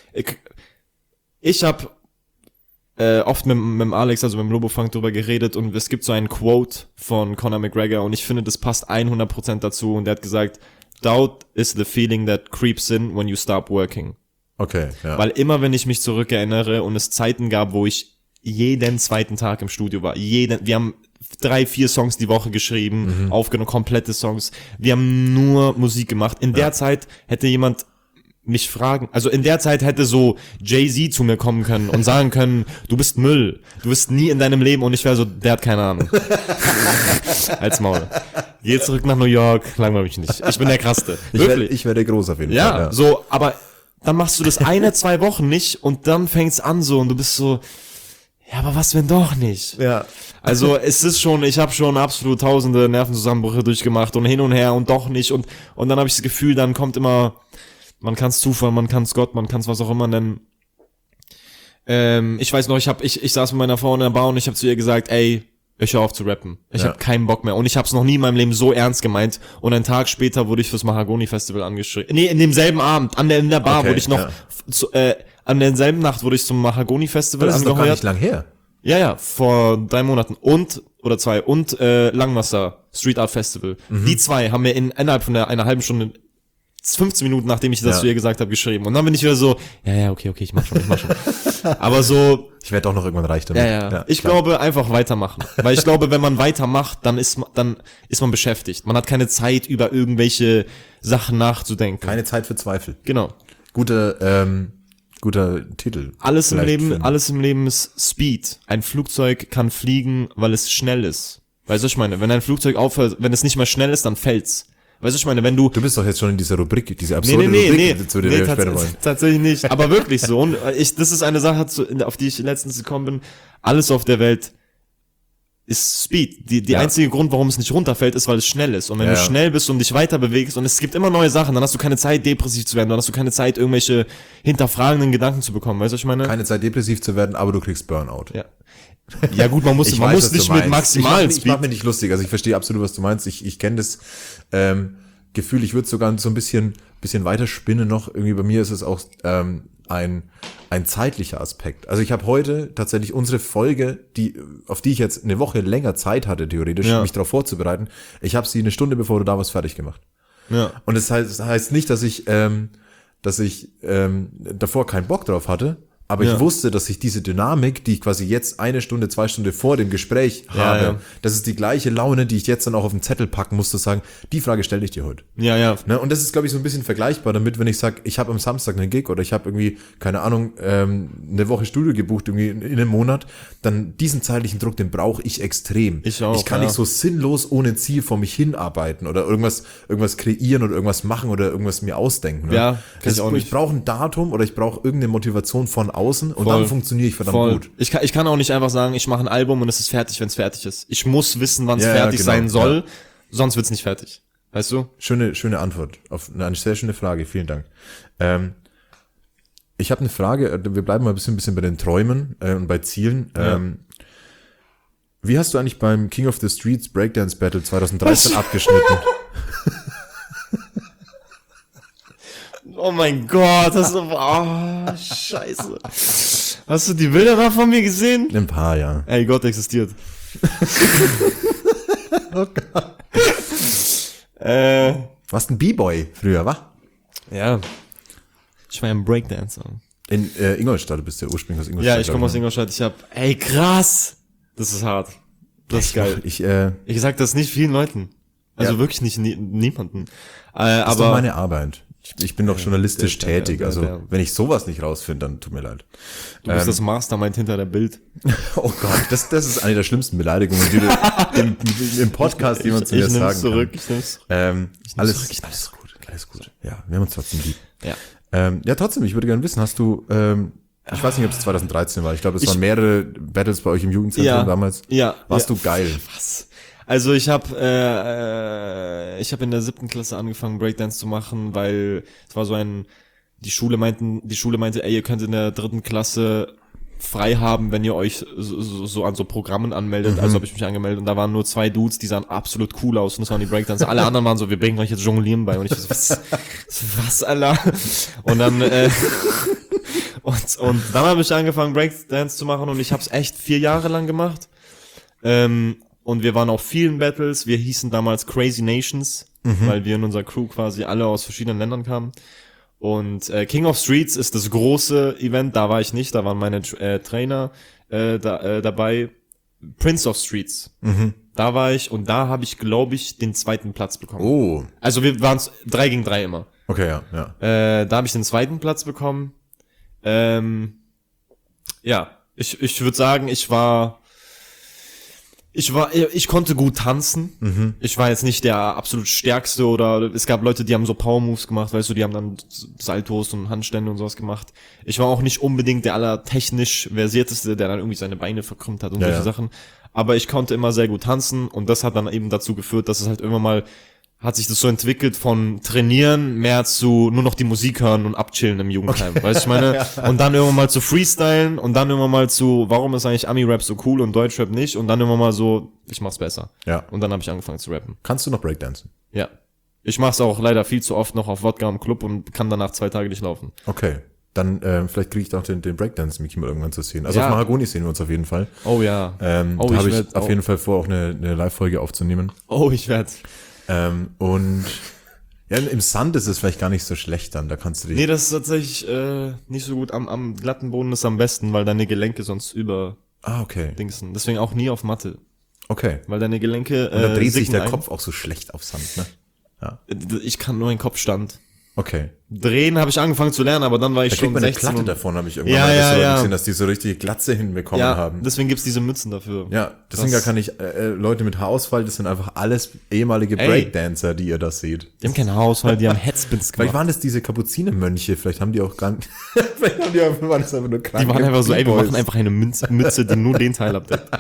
ich habe oft mit dem Alex, also mit dem Lobofunk drüber geredet und es gibt so einen Quote von Conor McGregor und ich finde, das passt 100% dazu und der hat gesagt, doubt is the feeling that creeps in when you stop working. Okay, ja. Weil immer, wenn ich mich zurückerinnere und es Zeiten gab, wo ich jeden zweiten Tag im Studio war, wir haben 3-4 Songs die Woche geschrieben, aufgenommen, komplette Songs, wir haben nur Musik gemacht. In der Zeit hätte jemand mich fragen, also in der Zeit hätte so Jay-Z zu mir kommen können und sagen können, du bist Müll, du bist nie in deinem Leben und ich wäre so, der hat keine Ahnung. Als Maul. Geh zurück nach New York, langweilig mich nicht. Ich bin der Krasseste. Wirklich. Ich werde groß auf jeden Fall. Ja, so, aber dann machst du das 1-2 Wochen nicht und dann fängt's an so und du bist so, ja, aber was wenn doch nicht? Ja. Also es ist schon, ich habe schon absolut tausende Nervenzusammenbrüche durchgemacht und hin und her und doch nicht und dann habe ich das Gefühl, dann kommt immer, man kann's Zufall, man kann's Gott, man kann's was auch immer nennen. Ich weiß noch, ich saß mit meiner Frau in der Bar und ich habe zu ihr gesagt, ey, ich höre auf zu rappen. Ich habe keinen Bock mehr und ich habe es noch nie in meinem Leben so ernst gemeint und einen Tag später wurde ich fürs Mahagoni Festival angeschrieben. Nee, in demselben Abend, in der Bar wurde ich noch an derselben Nacht wurde ich zum Mahagoni Festival Das ist doch angeheuert. gar nicht lang her. Ja, vor 3 Monaten und Langwasser Street Art Festival. Die 2 haben mir innerhalb von einer halben Stunde 15 Minuten, nachdem ich das zu ihr gesagt habe, geschrieben. Und dann bin ich wieder so, okay, ich mach schon. Aber so, ich werde auch noch irgendwann reich damit. ja. Ich glaube, einfach weitermachen. Weil ich glaube, wenn man weitermacht, dann ist man beschäftigt. Man hat keine Zeit, über irgendwelche Sachen nachzudenken. Keine Zeit für Zweifel. Genau. Guter Titel. Alles im Leben ist Speed. Ein Flugzeug kann fliegen, weil es schnell ist. Weißt du, was ich meine? Wenn ein Flugzeug aufhört, wenn es nicht mehr schnell ist, dann fällt's. Weißt du, ich meine, wenn du bist doch jetzt schon in dieser Rubrik, diese absurde Rubrik, zu der wir später wollen. Tatsächlich nicht. Aber wirklich so. Und das ist eine Sache, auf die ich letztens gekommen bin. Alles auf der Welt ist Speed. Die einzige Grund, warum es nicht runterfällt, ist, weil es schnell ist. Und wenn du schnell bist und dich weiter bewegst und es gibt immer neue Sachen, dann hast du keine Zeit, depressiv zu werden. Dann hast du keine Zeit, irgendwelche hinterfragenden Gedanken zu bekommen. Weißt du, was ich meine? Keine Zeit, depressiv zu werden, aber du kriegst Burnout. Ja gut, man muss nicht mit maximalen Speed. Ich mach mir nicht lustig, also ich verstehe absolut, was du meinst. Ich kenne das Gefühl, ich würde sogar so ein bisschen weiter spinnen noch. Irgendwie bei mir ist es auch ein zeitlicher Aspekt. Also ich habe heute tatsächlich unsere Folge, auf die ich jetzt eine Woche länger Zeit hatte, theoretisch, mich darauf vorzubereiten. Ich habe sie eine Stunde, bevor du da warst, fertig gemacht. Ja. Und das heißt nicht, dass ich davor keinen Bock drauf hatte, aber ich wusste, dass ich diese Dynamik, die ich quasi jetzt 1 Stunde, 2 Stunden vor dem Gespräch habe, das ist die gleiche Laune, die ich jetzt dann auch auf den Zettel packen muss, zu sagen, die Frage stelle ich dir heute. Ja. Ne? Und das ist, glaube ich, so ein bisschen vergleichbar damit, wenn ich sage, ich habe am Samstag einen Gig oder ich habe irgendwie, keine Ahnung, eine Woche Studio gebucht, irgendwie in einem Monat, dann diesen zeitlichen Druck, den brauche ich extrem. Ich auch, ich kann nicht so sinnlos ohne Ziel vor mich hinarbeiten oder irgendwas kreieren oder irgendwas machen oder irgendwas mir ausdenken. Ne? Ja, kann ich auch nicht. Ich brauche ein Datum oder ich brauche irgendeine Motivation von außen und dann funktioniere ich verdammt gut. Ich kann auch nicht einfach sagen, ich mache ein Album und es ist fertig, wenn es fertig ist. Ich muss wissen, wann es fertig sein soll, sonst wird's nicht fertig. Weißt du? Schöne Antwort auf eine sehr schöne Frage. Vielen Dank. Ich habe eine Frage, wir bleiben mal ein bisschen bei den Träumen und bei Zielen. Wie hast du eigentlich beim King of the Streets Breakdance Battle 2013 abgeschnitten? Oh mein Gott, scheiße. Hast du die Bilder da von mir gesehen? Ein paar, ja. Ey, Gott existiert. Oh Gott. Warst ein B-Boy früher, wa? Ja. Ich war ja ein Breakdancer. In Ingolstadt, du bist ja ursprünglich aus Ingolstadt. Ja, ich komme aus Ingolstadt. Ey, krass. Das ist hart. Das ist geil. Ich sag das nicht vielen Leuten. Also wirklich nicht niemanden. Das ist doch meine Arbeit. Ich bin doch journalistisch tätig, also wenn ich sowas nicht rausfinde, dann tut mir leid. Du bist das Mastermind hinter der Bild. Oh Gott, das ist eine der schlimmsten Beleidigungen, die du im Podcast jemand zu mir sagen kann. Ich nehm's zurück. Alles gut. Ja, wir haben uns trotzdem lieb. Ja. Ja, trotzdem, ich würde gerne wissen, hast du Ich weiß nicht, ob es 2013 war. Ich glaube, es waren mehrere Battles bei euch im Jugendzentrum damals. Ja. Warst du geil? Was? Also ich habe in der 7. Klasse angefangen Breakdance zu machen, weil es war so die Schule meinte, ey, ihr könnt in der 3. Klasse frei haben, wenn ihr euch so an so Programmen anmeldet, also habe ich mich angemeldet und da waren nur 2 Dudes, die sahen absolut cool aus und das waren die Breakdancer. Alle anderen waren so, wir bringen euch jetzt Jonglieren bei und ich so, was Alter? Und dann und dann habe ich angefangen Breakdance zu machen und ich habe es echt 4 Jahre lang gemacht. Und wir waren auf vielen Battles, wir hießen damals Crazy Nations, weil wir in unserer Crew quasi alle aus verschiedenen Ländern kamen. Und King of Streets ist das große Event, da war ich nicht, da waren meine Trainer dabei. Prince of Streets, da war ich und da habe ich, glaube ich, den 2. Platz bekommen. Oh. Also wir waren 3 gegen 3 immer. Okay, ja. Da habe ich den 2. Platz bekommen. Ja, ich würde sagen, ich konnte gut tanzen. Ich war jetzt nicht der absolut stärkste oder es gab Leute, die haben so Power Moves gemacht, weißt du, die haben dann Saltos und Handstände und sowas gemacht. Ich war auch nicht unbedingt der allertechnisch versierteste, der dann irgendwie seine Beine verkrümmt hat und solche Sachen. Aber ich konnte immer sehr gut tanzen und das hat dann eben dazu geführt, dass es halt irgendwann mal hat sich das so entwickelt von trainieren mehr zu nur noch die Musik hören und abchillen im Jugendheim, weißt du, ich meine? Und dann irgendwann mal zu freestylen und dann irgendwann mal zu, warum ist eigentlich Ami-Rap so cool und Deutschrap nicht? Und dann irgendwann mal so, ich mach's besser. Ja. Und dann habe ich angefangen zu rappen. Kannst du noch Breakdancen? Ja. Ich mach's auch leider viel zu oft noch auf Wodka im Club und kann danach 2 Tage nicht laufen. Okay. Dann vielleicht kriege ich doch den Breakdance-Mickey mal irgendwann zu sehen. Also Ja. auf Mahagoni sehen wir uns auf jeden Fall. Oh ja. Da habe ich auf jeden Fall vor, auch eine Live-Folge aufzunehmen. Oh, ich werde. Und ja, im Sand ist es vielleicht gar nicht so schlecht dann, da kannst du dich... Nee, das ist tatsächlich nicht so gut. Am glatten Boden ist am besten, weil deine Gelenke sonst okay. Dingsen. Deswegen auch nie auf Matte. Okay. Weil deine Gelenke Und da dreht sich der sinken Kopf auch so schlecht auf Sand, ne? Ich kann nur einen Kopfstand. Okay. Drehen habe ich angefangen zu lernen, aber dann war ich Da kriegt schon man eine 16 Platte und- davon, habe ich irgendwann Ja, mal ja, ja. gesehen, dass die so richtige Glatze hinbekommen Ja, haben. deswegen gibt's diese Mützen dafür. Ja, deswegen kann ich Leute mit Haarausfall, das sind einfach alles ehemalige Ey. Breakdancer, die ihr das seht. Die haben keinen Haarausfall, die haben Headspins Vielleicht gemacht. waren das diese Kapuzinermönche, vielleicht haben die auch gar nicht, vielleicht haben die einfach, waren das einfach nur kranke Die waren einfach so, ey, wir B-Boys. machen einfach eine Mütze, die nur den Teil abdeckt.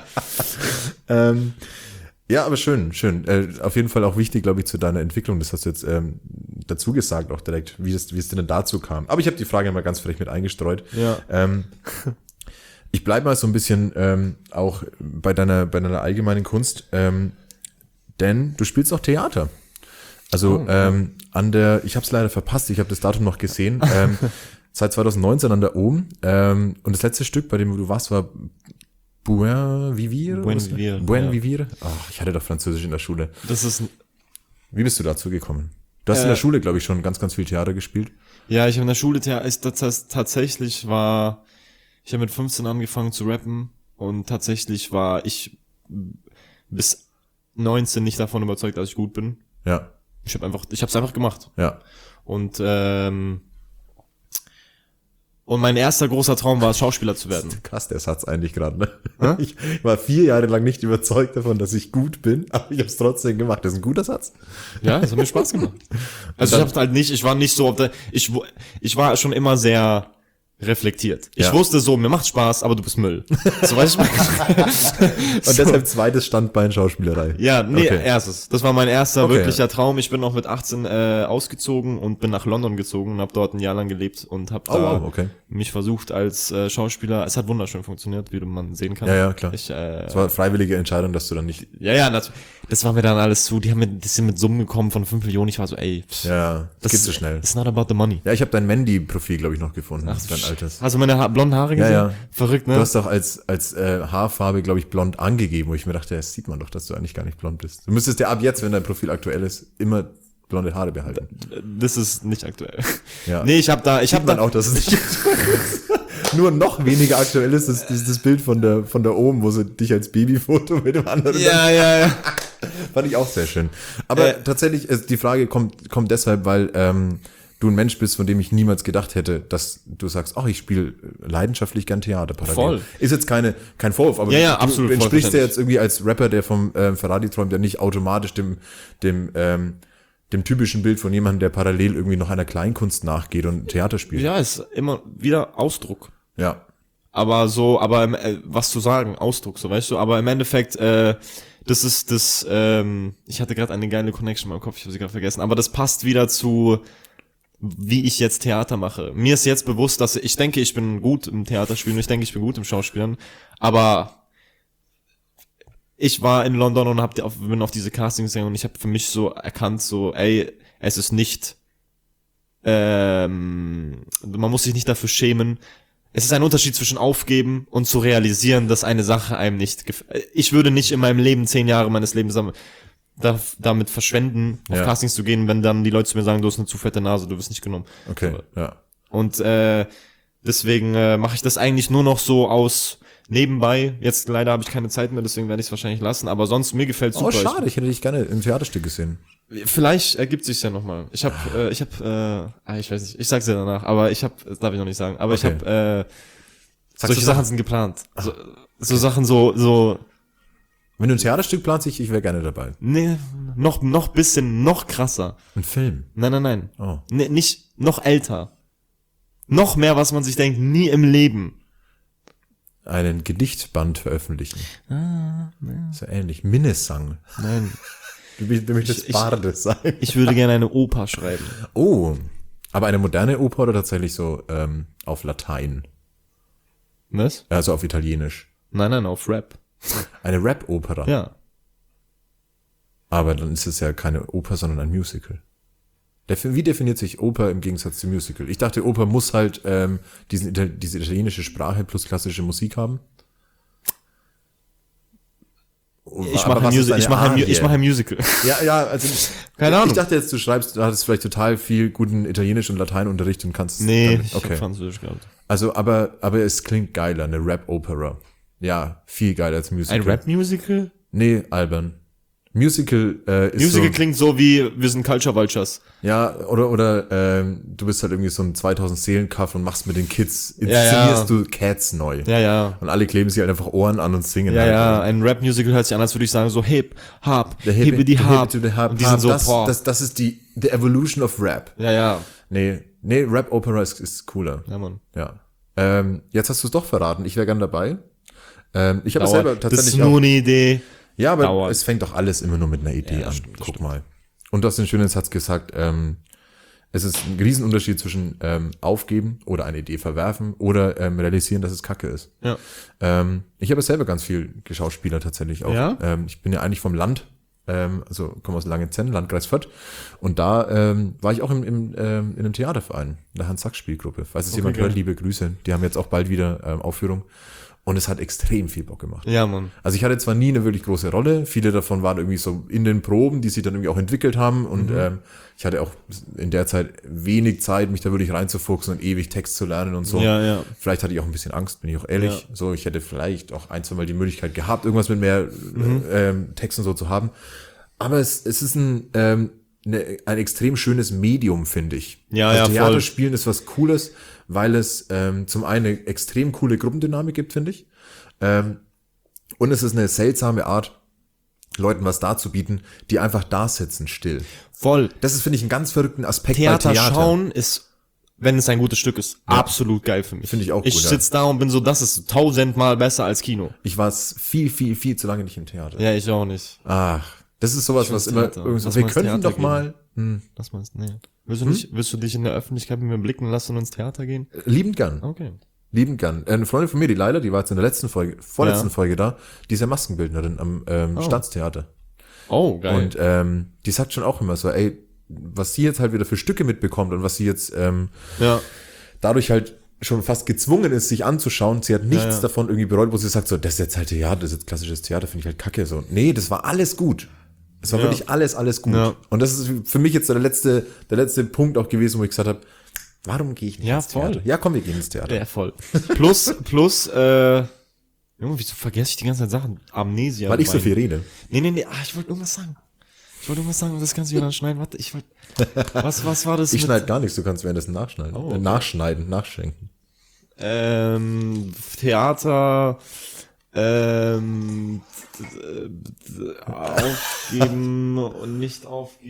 Ja, aber schön. Auf jeden Fall auch wichtig, glaube ich, zu deiner Entwicklung. Das hast du jetzt dazu gesagt, auch direkt, wie es denn dazu kam. Aber ich habe die Frage mal ganz frech mit eingestreut. Ja. Ich bleibe mal so ein bisschen auch bei deiner allgemeinen Kunst, denn du spielst auch Theater. Also ich habe es leider verpasst, ich habe das Datum noch gesehen. Seit 2019 an der OM. Und das letzte Stück, bei dem du warst, war Buen Vivir? Buen Vivir? Ach, ich hatte doch Französisch in der Schule. Das ist, Wie bist du dazu gekommen? Du hast in der Schule, glaube ich, schon ganz, ganz viel Theater gespielt. ja, ich habe in der Schule, tatsächlich war, ich habe mit 15 angefangen zu rappen und tatsächlich war ich bis 19 nicht davon überzeugt, dass ich gut bin. Ja, Ich hab's einfach gemacht. ja. Und mein erster großer Traum war, Schauspieler zu werden. Krass, der Satz eigentlich gerade, ne? Ich war 4 Jahre lang nicht überzeugt davon, dass ich gut bin, aber ich habe es trotzdem gemacht. Das ist ein guter Satz. Ja, das hat mir Spaß gemacht. Also ich war nicht so, ich war schon immer sehr reflektiert. Ich Ja. wusste so, mir macht Spaß, aber du bist Müll. So weiß ich mal. Und deshalb zweites Standbein Schauspielerei. Ja, nee, Okay. erstes. Das war mein erster Okay. wirklicher Traum. Ich bin auch mit 18 ausgezogen und bin nach London gezogen und habe dort ein Jahr lang gelebt und habe wow, okay. mich versucht als Schauspieler. Es hat wunderschön funktioniert, wie man sehen kann. Ja, klar. Ich, Es war eine freiwillige Entscheidung, dass du dann nicht, das war mir dann alles zu. Die sind mit Summen gekommen von 5 Millionen. Ich war so, ey, das geht so schnell. It's not about the money. Ja, ich habe dein Mandy-Profil, glaube ich, noch gefunden. Dein altes. Hast du meine blonden Haare gesehen? Ja. Verrückt, ne? Du hast doch als Haarfarbe, glaube ich, blond angegeben, wo ich mir dachte, das sieht man doch, dass du eigentlich gar nicht blond bist. Du müsstest ja ab jetzt, wenn dein Profil aktuell ist, immer blonde Haare behalten. Das ist nicht aktuell. Ja. Nee, ich hab da auch, dass es nicht nur noch weniger aktuell ist, das Bild von der Ohm, wo sie dich als Babyfoto mit dem anderen. ja. Fand ich auch sehr schön. Aber tatsächlich, die Frage kommt deshalb, weil du ein Mensch bist, von dem ich niemals gedacht hätte, dass du sagst, ach, ich spiele leidenschaftlich gern Theater parallel. Voll. Ist jetzt kein Vorwurf, aber Ja, du absolut, entsprichst voll ja jetzt irgendwie als Rapper, der vom Ferrari träumt, ja nicht automatisch dem typischen Bild von jemandem, der parallel irgendwie noch einer Kleinkunst nachgeht und Theater spielt. Ja, ist immer wieder Ausdruck. Ja. Aber was zu sagen, Ausdruck, so weißt du, aber im Endeffekt, das ist das, ich hatte gerade eine geile Connection in meinem Kopf, ich habe sie gerade vergessen, aber das passt wieder zu, wie ich jetzt Theater mache. Mir ist jetzt bewusst, dass ich denke, ich bin gut im Theaterspielen, ich denke, ich bin gut im Schauspielen, aber ich war in London und bin auf diese Castings gegangen und ich habe für mich so erkannt, so, ey, es ist nicht, man muss sich nicht dafür schämen. Es ist ein Unterschied zwischen aufgeben und zu realisieren, dass eine Sache einem nicht gefällt. Ich würde nicht in meinem Leben 10 Jahre meines Lebens damit verschwenden, auf Castings zu gehen, wenn dann die Leute zu mir sagen, du hast eine zu fette Nase, du wirst nicht genommen. Okay, so. ja. Und deswegen mache ich das eigentlich nur noch so aus nebenbei. Jetzt leider habe ich keine Zeit mehr, deswegen werde ich es wahrscheinlich lassen. Aber sonst, mir gefällt super. Oh, schade, ich hätte dich gerne im Theaterstück gesehen. Vielleicht ergibt sich's ja nochmal. Ich weiß nicht, ich sag's dir danach, aber das darf ich noch nicht sagen, aber Okay. ich habe solche du Sachen sind geplant. So Sachen so, Wenn du ein Theaterstück planst, ich wäre gerne dabei. nee, noch bisschen, noch krasser. Ein Film. Nein. Oh. Nee, nicht, noch älter. Noch mehr, was man sich denkt, nie im Leben. Einen Gedichtband veröffentlichen. So ähnlich. Minnesang. Nein. Du möchtest Barde sein. Ich würde gerne eine Oper schreiben. Oh. Aber eine moderne Oper oder tatsächlich so auf Latein? Was? Also auf Italienisch. Nein, auf Rap. Eine Rap-Opera. Ja. Aber dann ist es ja keine Oper, sondern ein Musical. Wie definiert sich Oper im Gegensatz zu Musical? Ich dachte, Oper muss halt diese italienische Sprache plus klassische Musik haben. Ich mache ein Musical. Ja, also Keine Ahnung. Ich dachte jetzt, du hattest vielleicht total viel guten Italienisch- und Lateinunterricht und kannst Nee, dann, ich hab okay. Französisch gehabt. Also, aber es klingt geiler, eine Rap-Opera. Ja, viel geiler als Musical. Ein Rap-Musical? Nee, albern. Musical ist Musical so, klingt so wie, wir sind Culture Vultures. ja, oder du bist halt irgendwie so ein 2000 Seelenkaff und machst mit den Kids, Ja. inszenierst du Cats neu. Ja. Und alle kleben sich halt einfach Ohren an und singen. Ja, halt. ja, ein Rap-Musical hört sich an, als würde ich sagen, so Hip, Hop, Der Hippe die Hop. to the Hop. Und die sind so, das ist the evolution of Rap. Ja. Nee, Rap-Opera ist cooler. Ja, Mann. Ja. Jetzt hast du es doch verraten. Ich wäre gern dabei. Ich habe selber Das tatsächlich ist nur eine Idee. Ja, aber dauert. es fängt doch alles immer nur mit einer Idee an. stimmt, das Guck mal. Und du hast den schönen Satz gesagt, es ist ein Riesenunterschied zwischen aufgeben oder eine Idee verwerfen oder realisieren, dass es Kacke ist. Ja. Ich habe selber ganz viel geschauspielert tatsächlich auch. Ja? Ich bin ja eigentlich vom Land, also komme aus Langenzenn, Landkreis Fürth. Und da war ich auch in einem Theaterverein, der Hans-Sachs-Spielgruppe. Falls es jemand geil. hört, liebe Grüße. Die haben jetzt auch bald wieder Aufführung. Und es hat extrem viel Bock gemacht. Ja, Mann. Also ich hatte zwar nie eine wirklich große Rolle, viele davon waren irgendwie so in den Proben, die sich dann irgendwie auch entwickelt haben und ich hatte auch in der Zeit wenig Zeit, mich da wirklich reinzufuchsen und ewig Text zu lernen und so. Ja. Vielleicht hatte ich auch ein bisschen Angst, bin ich auch ehrlich. Ja. So, ich hätte vielleicht auch 1-2 Mal die Möglichkeit gehabt, irgendwas mit mehr Text und so zu haben. Aber es ist ein extrem schönes Medium, finde ich. Ja, also ja, voll. Theaterspielen ist was Cooles, weil es zum einen eine extrem coole Gruppendynamik gibt, finde ich. Und es ist eine seltsame Art, Leuten was darzubieten, die einfach da sitzen, still. Voll. Das ist, finde ich, einen ganz verrückten Aspekt Theater bei Theater. schauen ist, wenn es ein gutes Stück ist, absolut geil für mich. Finde ich auch Ich gut, ja. sitz da und bin so, das ist 1000-mal besser als Kino. Ich war viel, viel, viel zu lange nicht im Theater. Ja, ich auch nicht. Ach, das ist sowas, Ich was will immer Theater. irgendwie so, Lass wir mal ins könnten Theater doch gehen. mal, Das meinst du? Nee. Willst du dich in der Öffentlichkeit mit mir blicken lassen und ins Theater gehen? liebend gern. Okay. Liebend gern. Eine Freundin von mir, die Leila, die war jetzt in der vorletzten Folge da, die ist ja Maskenbildnerin am Staatstheater. Oh, geil. Und die sagt schon auch immer so, ey, was sie jetzt halt wieder für Stücke mitbekommt und was sie jetzt ja. dadurch halt schon fast gezwungen ist, sich anzuschauen, sie hat nichts davon irgendwie bereut, wo sie sagt so, das ist jetzt halt Theater, das ist jetzt klassisches Theater, finde ich halt kacke. So, nee, das war alles gut. Es war wirklich alles gut. Ja. Und das ist für mich jetzt der letzte Punkt auch gewesen, wo ich gesagt habe, warum gehe ich nicht Ja, ins Theater? voll. Ja, komm, wir gehen ins Theater. Ja, voll. Plus, Junge, wieso vergesse ich die ganze Zeit Sachen? Amnesia. Weil ich so mein- viel rede. Nee, ich wollte irgendwas sagen. Und das kannst du wieder schneiden. Warte, was war das? Ich schneide gar nichts, du kannst währenddessen nachschneiden. Oh, okay. Nachschenken. Theater, aufgeben und nicht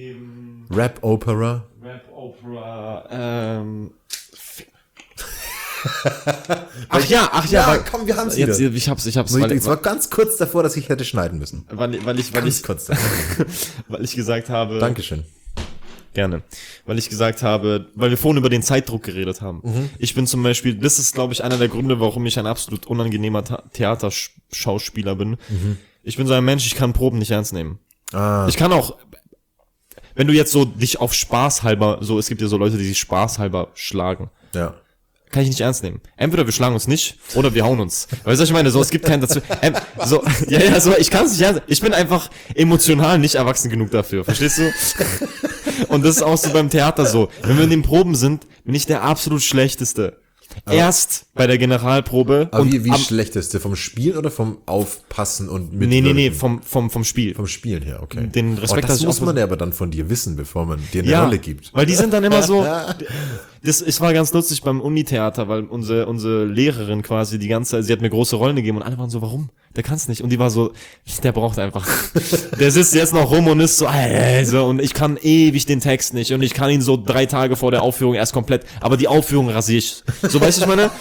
aufgeben. Rap-Opera. Rap-Opera, Ach ja, komm, wir haben's wieder. jetzt, ich hab's, Es war ganz kurz davor, dass ich hätte schneiden müssen. weil Ganz kurz davor. weil ich gesagt habe, Dankeschön. gerne, weil ich gesagt habe, weil wir vorhin über den Zeitdruck geredet haben. Ich bin zum Beispiel, das ist, glaube ich, einer der Gründe, warum ich ein absolut unangenehmer Theaterschauspieler bin. Ich bin so ein Mensch, ich kann Proben nicht ernst nehmen. Ich kann auch, wenn du jetzt so dich auf Spaß halber, so, es gibt ja so Leute, die sich Spaß halber schlagen. Ja. Kann ich nicht ernst nehmen. Entweder wir schlagen uns nicht, oder wir hauen uns. Weißt du, was ich meine? So, es gibt keinen dazu. So, ich kann es nicht ernst. Ich bin einfach emotional nicht erwachsen genug dafür. Verstehst du? Und das ist auch so beim Theater so. Wenn wir in den Proben sind, bin ich der absolut Schlechteste. Erst bei der Generalprobe. Aber wie schlechteste? Vom Spielen oder vom Aufpassen und Mitwirken? Nee, vom Spiel. Vom Spielen her, okay. Den Respekt, das muss man ja aber dann von dir wissen, bevor man dir eine ja, Rolle gibt. weil die sind dann immer so, es war ganz lustig beim Unitheater, weil unsere Lehrerin quasi die ganze Zeit, sie hat mir große Rollen gegeben und alle waren so, warum? Der kann's nicht. Und die war so, der braucht einfach. Der sitzt jetzt noch rum und ist so, und ich kann ewig den Text nicht und ich kann ihn so 3 Tage vor der Aufführung erst komplett, aber die Aufführung rasiere ich. So, weißt du, ich meine,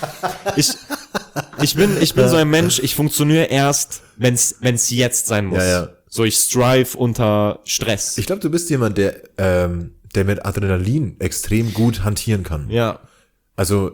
ich bin so ein Mensch, ich funktioniere erst, wenn's jetzt sein muss. Ja. So, ich strive unter Stress. Ich glaube, du bist jemand, der mit Adrenalin extrem gut hantieren kann. Ja. Also,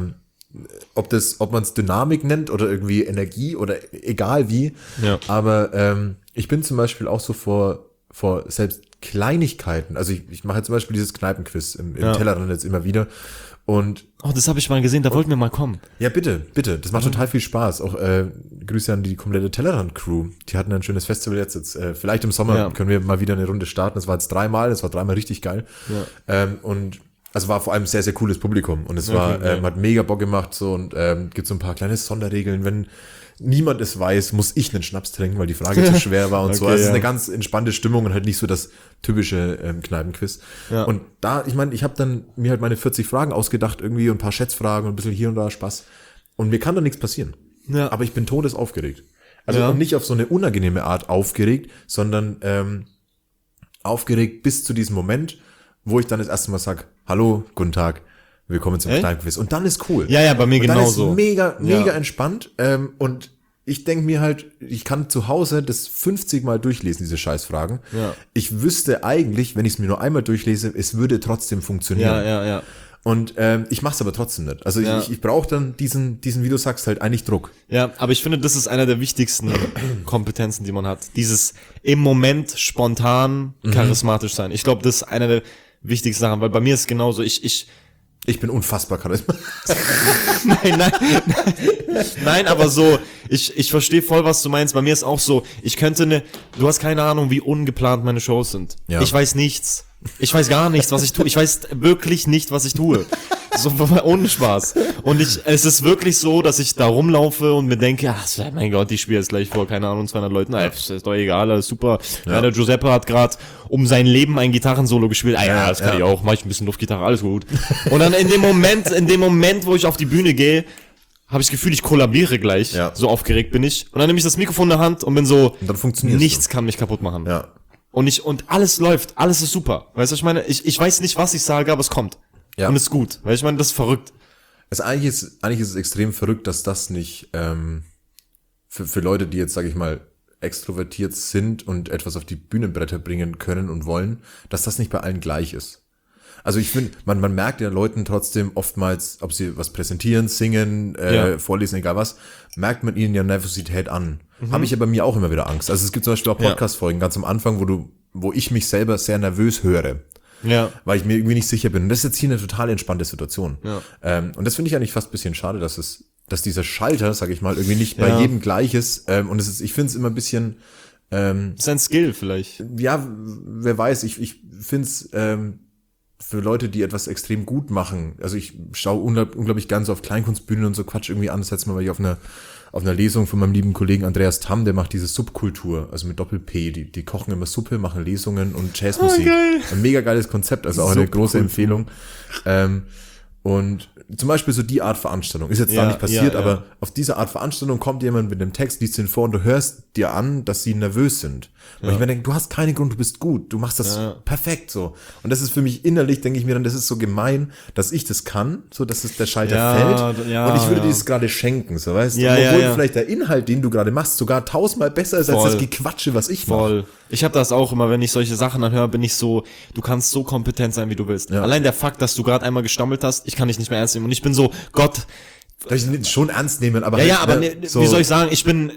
ob man es Dynamik nennt oder irgendwie Energie oder egal wie. Ja. Aber ich bin zum Beispiel auch so vor selbst Kleinigkeiten. Also ich mache jetzt zum Beispiel dieses Kneipenquiz im Tellerrand jetzt immer wieder. Und das habe ich mal gesehen, da wollten wir mal kommen. ja, bitte. Das macht total viel Spaß. Auch Grüße an die komplette Tellerrand-Crew. Die hatten ein schönes Festival jetzt vielleicht im Sommer können wir mal wieder eine Runde starten. Das war jetzt 3-mal, das war 3-mal richtig geil. Ja. Und also war vor allem sehr, sehr cooles Publikum. Und es hat mega Bock gemacht. So, und gibt so ein paar kleine Sonderregeln. Wenn niemand es weiß, muss ich einen Schnaps trinken, weil die Frage zu schwer war und so. Also es ist eine ganz entspannte Stimmung und halt nicht so das typische Kneipenquiz. Ja. Und da, ich meine, ich habe dann mir halt meine 40 Fragen ausgedacht irgendwie und ein paar Schätzfragen und ein bisschen hier und da Spaß. Und mir kann da nichts passieren. Ja. Aber ich bin todesaufgeregt. Also und nicht auf so eine unangenehme Art aufgeregt, sondern aufgeregt bis zu diesem Moment, wo ich dann das erste Mal sag, hallo, guten Tag, willkommen zum Kneipenquiz. Und dann ist cool. Ja, bei mir genauso. Dann ist mega entspannt. Und ich denke mir halt, ich kann zu Hause das 50 Mal durchlesen, diese Scheißfragen. Ja. Ich wüsste eigentlich, wenn ich es mir nur einmal durchlese, es würde trotzdem funktionieren. Ja. Und ich mache es aber trotzdem nicht. Also ich brauche dann diesen, wie du sagst, halt eigentlich Druck. Ja, aber ich finde, das ist einer der wichtigsten Kompetenzen, die man hat. Dieses im Moment spontan charismatisch sein. Ich glaube, das ist einer der wichtigsten Sachen, weil bei mir ist es genauso. Ich bin unfassbar charismatisch. Nein, aber so, ich verstehe voll, was du meinst. Bei mir ist auch so, du hast keine Ahnung, wie ungeplant meine Shows sind. Ja. Ich weiß nichts. Ich weiß gar nichts, was ich tue. Ich weiß wirklich nicht, was ich tue. So, ohne Spaß. Und es ist wirklich so, dass ich da rumlaufe und mir denke, mein Gott, ich spiele jetzt gleich vor, keine Ahnung, 200 Leuten. Das ist doch egal, alles super. Ja, der Giuseppe hat gerade um sein Leben ein Gitarrensolo gespielt. Das kann ich auch. Mach ich ein bisschen Luftgitarre, alles gut. Und dann in dem Moment, wo ich auf die Bühne gehe, habe ich das Gefühl, ich kollabiere gleich. Ja. So aufgeregt bin ich. Und dann nehme ich das Mikrofon in der Hand und bin so, und dann funktioniert nichts kann mich kaputt machen. Ja. Und alles läuft, alles ist super. Weißt du, was ich meine? Ich weiß nicht, was ich sage, aber es kommt. Ja. Und es ist gut. Weil ich meine, das ist verrückt. Also eigentlich ist es extrem verrückt, dass das nicht für Leute, die jetzt, sage ich mal, extrovertiert sind und etwas auf die Bühnenbretter bringen können und wollen, dass das nicht bei allen gleich ist. Also ich finde, man merkt ja Leuten trotzdem oftmals, ob sie was präsentieren, singen, vorlesen, egal was, merkt man ihnen ja Nervosität an. Habe ich ja bei mir auch immer wieder Angst. Also es gibt zum Beispiel auch Podcast-Folgen ganz am Anfang, wo ich mich selber sehr nervös höre. Ja. Weil ich mir irgendwie nicht sicher bin. Und das ist jetzt hier eine total entspannte Situation. Ja. Und das finde ich eigentlich fast ein bisschen schade, dass dieser Schalter, sag ich mal, irgendwie nicht bei jedem gleich ist. Und ich finde es immer ein bisschen ist ein Skill vielleicht. Ja, wer weiß, ich finde es für Leute, die etwas extrem gut machen, also ich schaue unglaublich gern so auf Kleinkunstbühnen und so Quatsch irgendwie an. Das letzte Mal war ich auf einer Lesung von meinem lieben Kollegen Andreas Tamm, der macht diese Subkultur, also mit Doppel-P, die kochen immer Suppe, machen Lesungen und Jazzmusik. Ein mega geiles Konzept, also auch eine große Empfehlung. Und zum Beispiel so die Art Veranstaltung. Ist jetzt da nicht passiert, aber auf diese Art Veranstaltung kommt jemand mit einem Text, liest den vor und du hörst dir an, dass sie nervös sind. Und ich mir denke, du hast keinen Grund, du bist gut, du machst das perfekt so. Und das ist für mich innerlich, denke ich mir dann, das ist so gemein, dass ich das kann, so dass es der Scheiter fällt. Und ich würde dir das gerade schenken, so weißt du. Obwohl vielleicht der Inhalt, den du gerade machst, sogar 1000-mal besser ist als das Gequatsche, was ich mache. Ich habe das auch immer, wenn ich solche Sachen anhöre, bin ich so, du kannst so kompetent sein, wie du willst. Ja. Allein der Fakt, dass du gerade einmal gestammelt hast, ich kann dich nicht mehr ernst nehmen. Und ich bin so, Gott. Darf ich nicht schon ernst nehmen, aber so. Wie soll ich sagen, ich bin,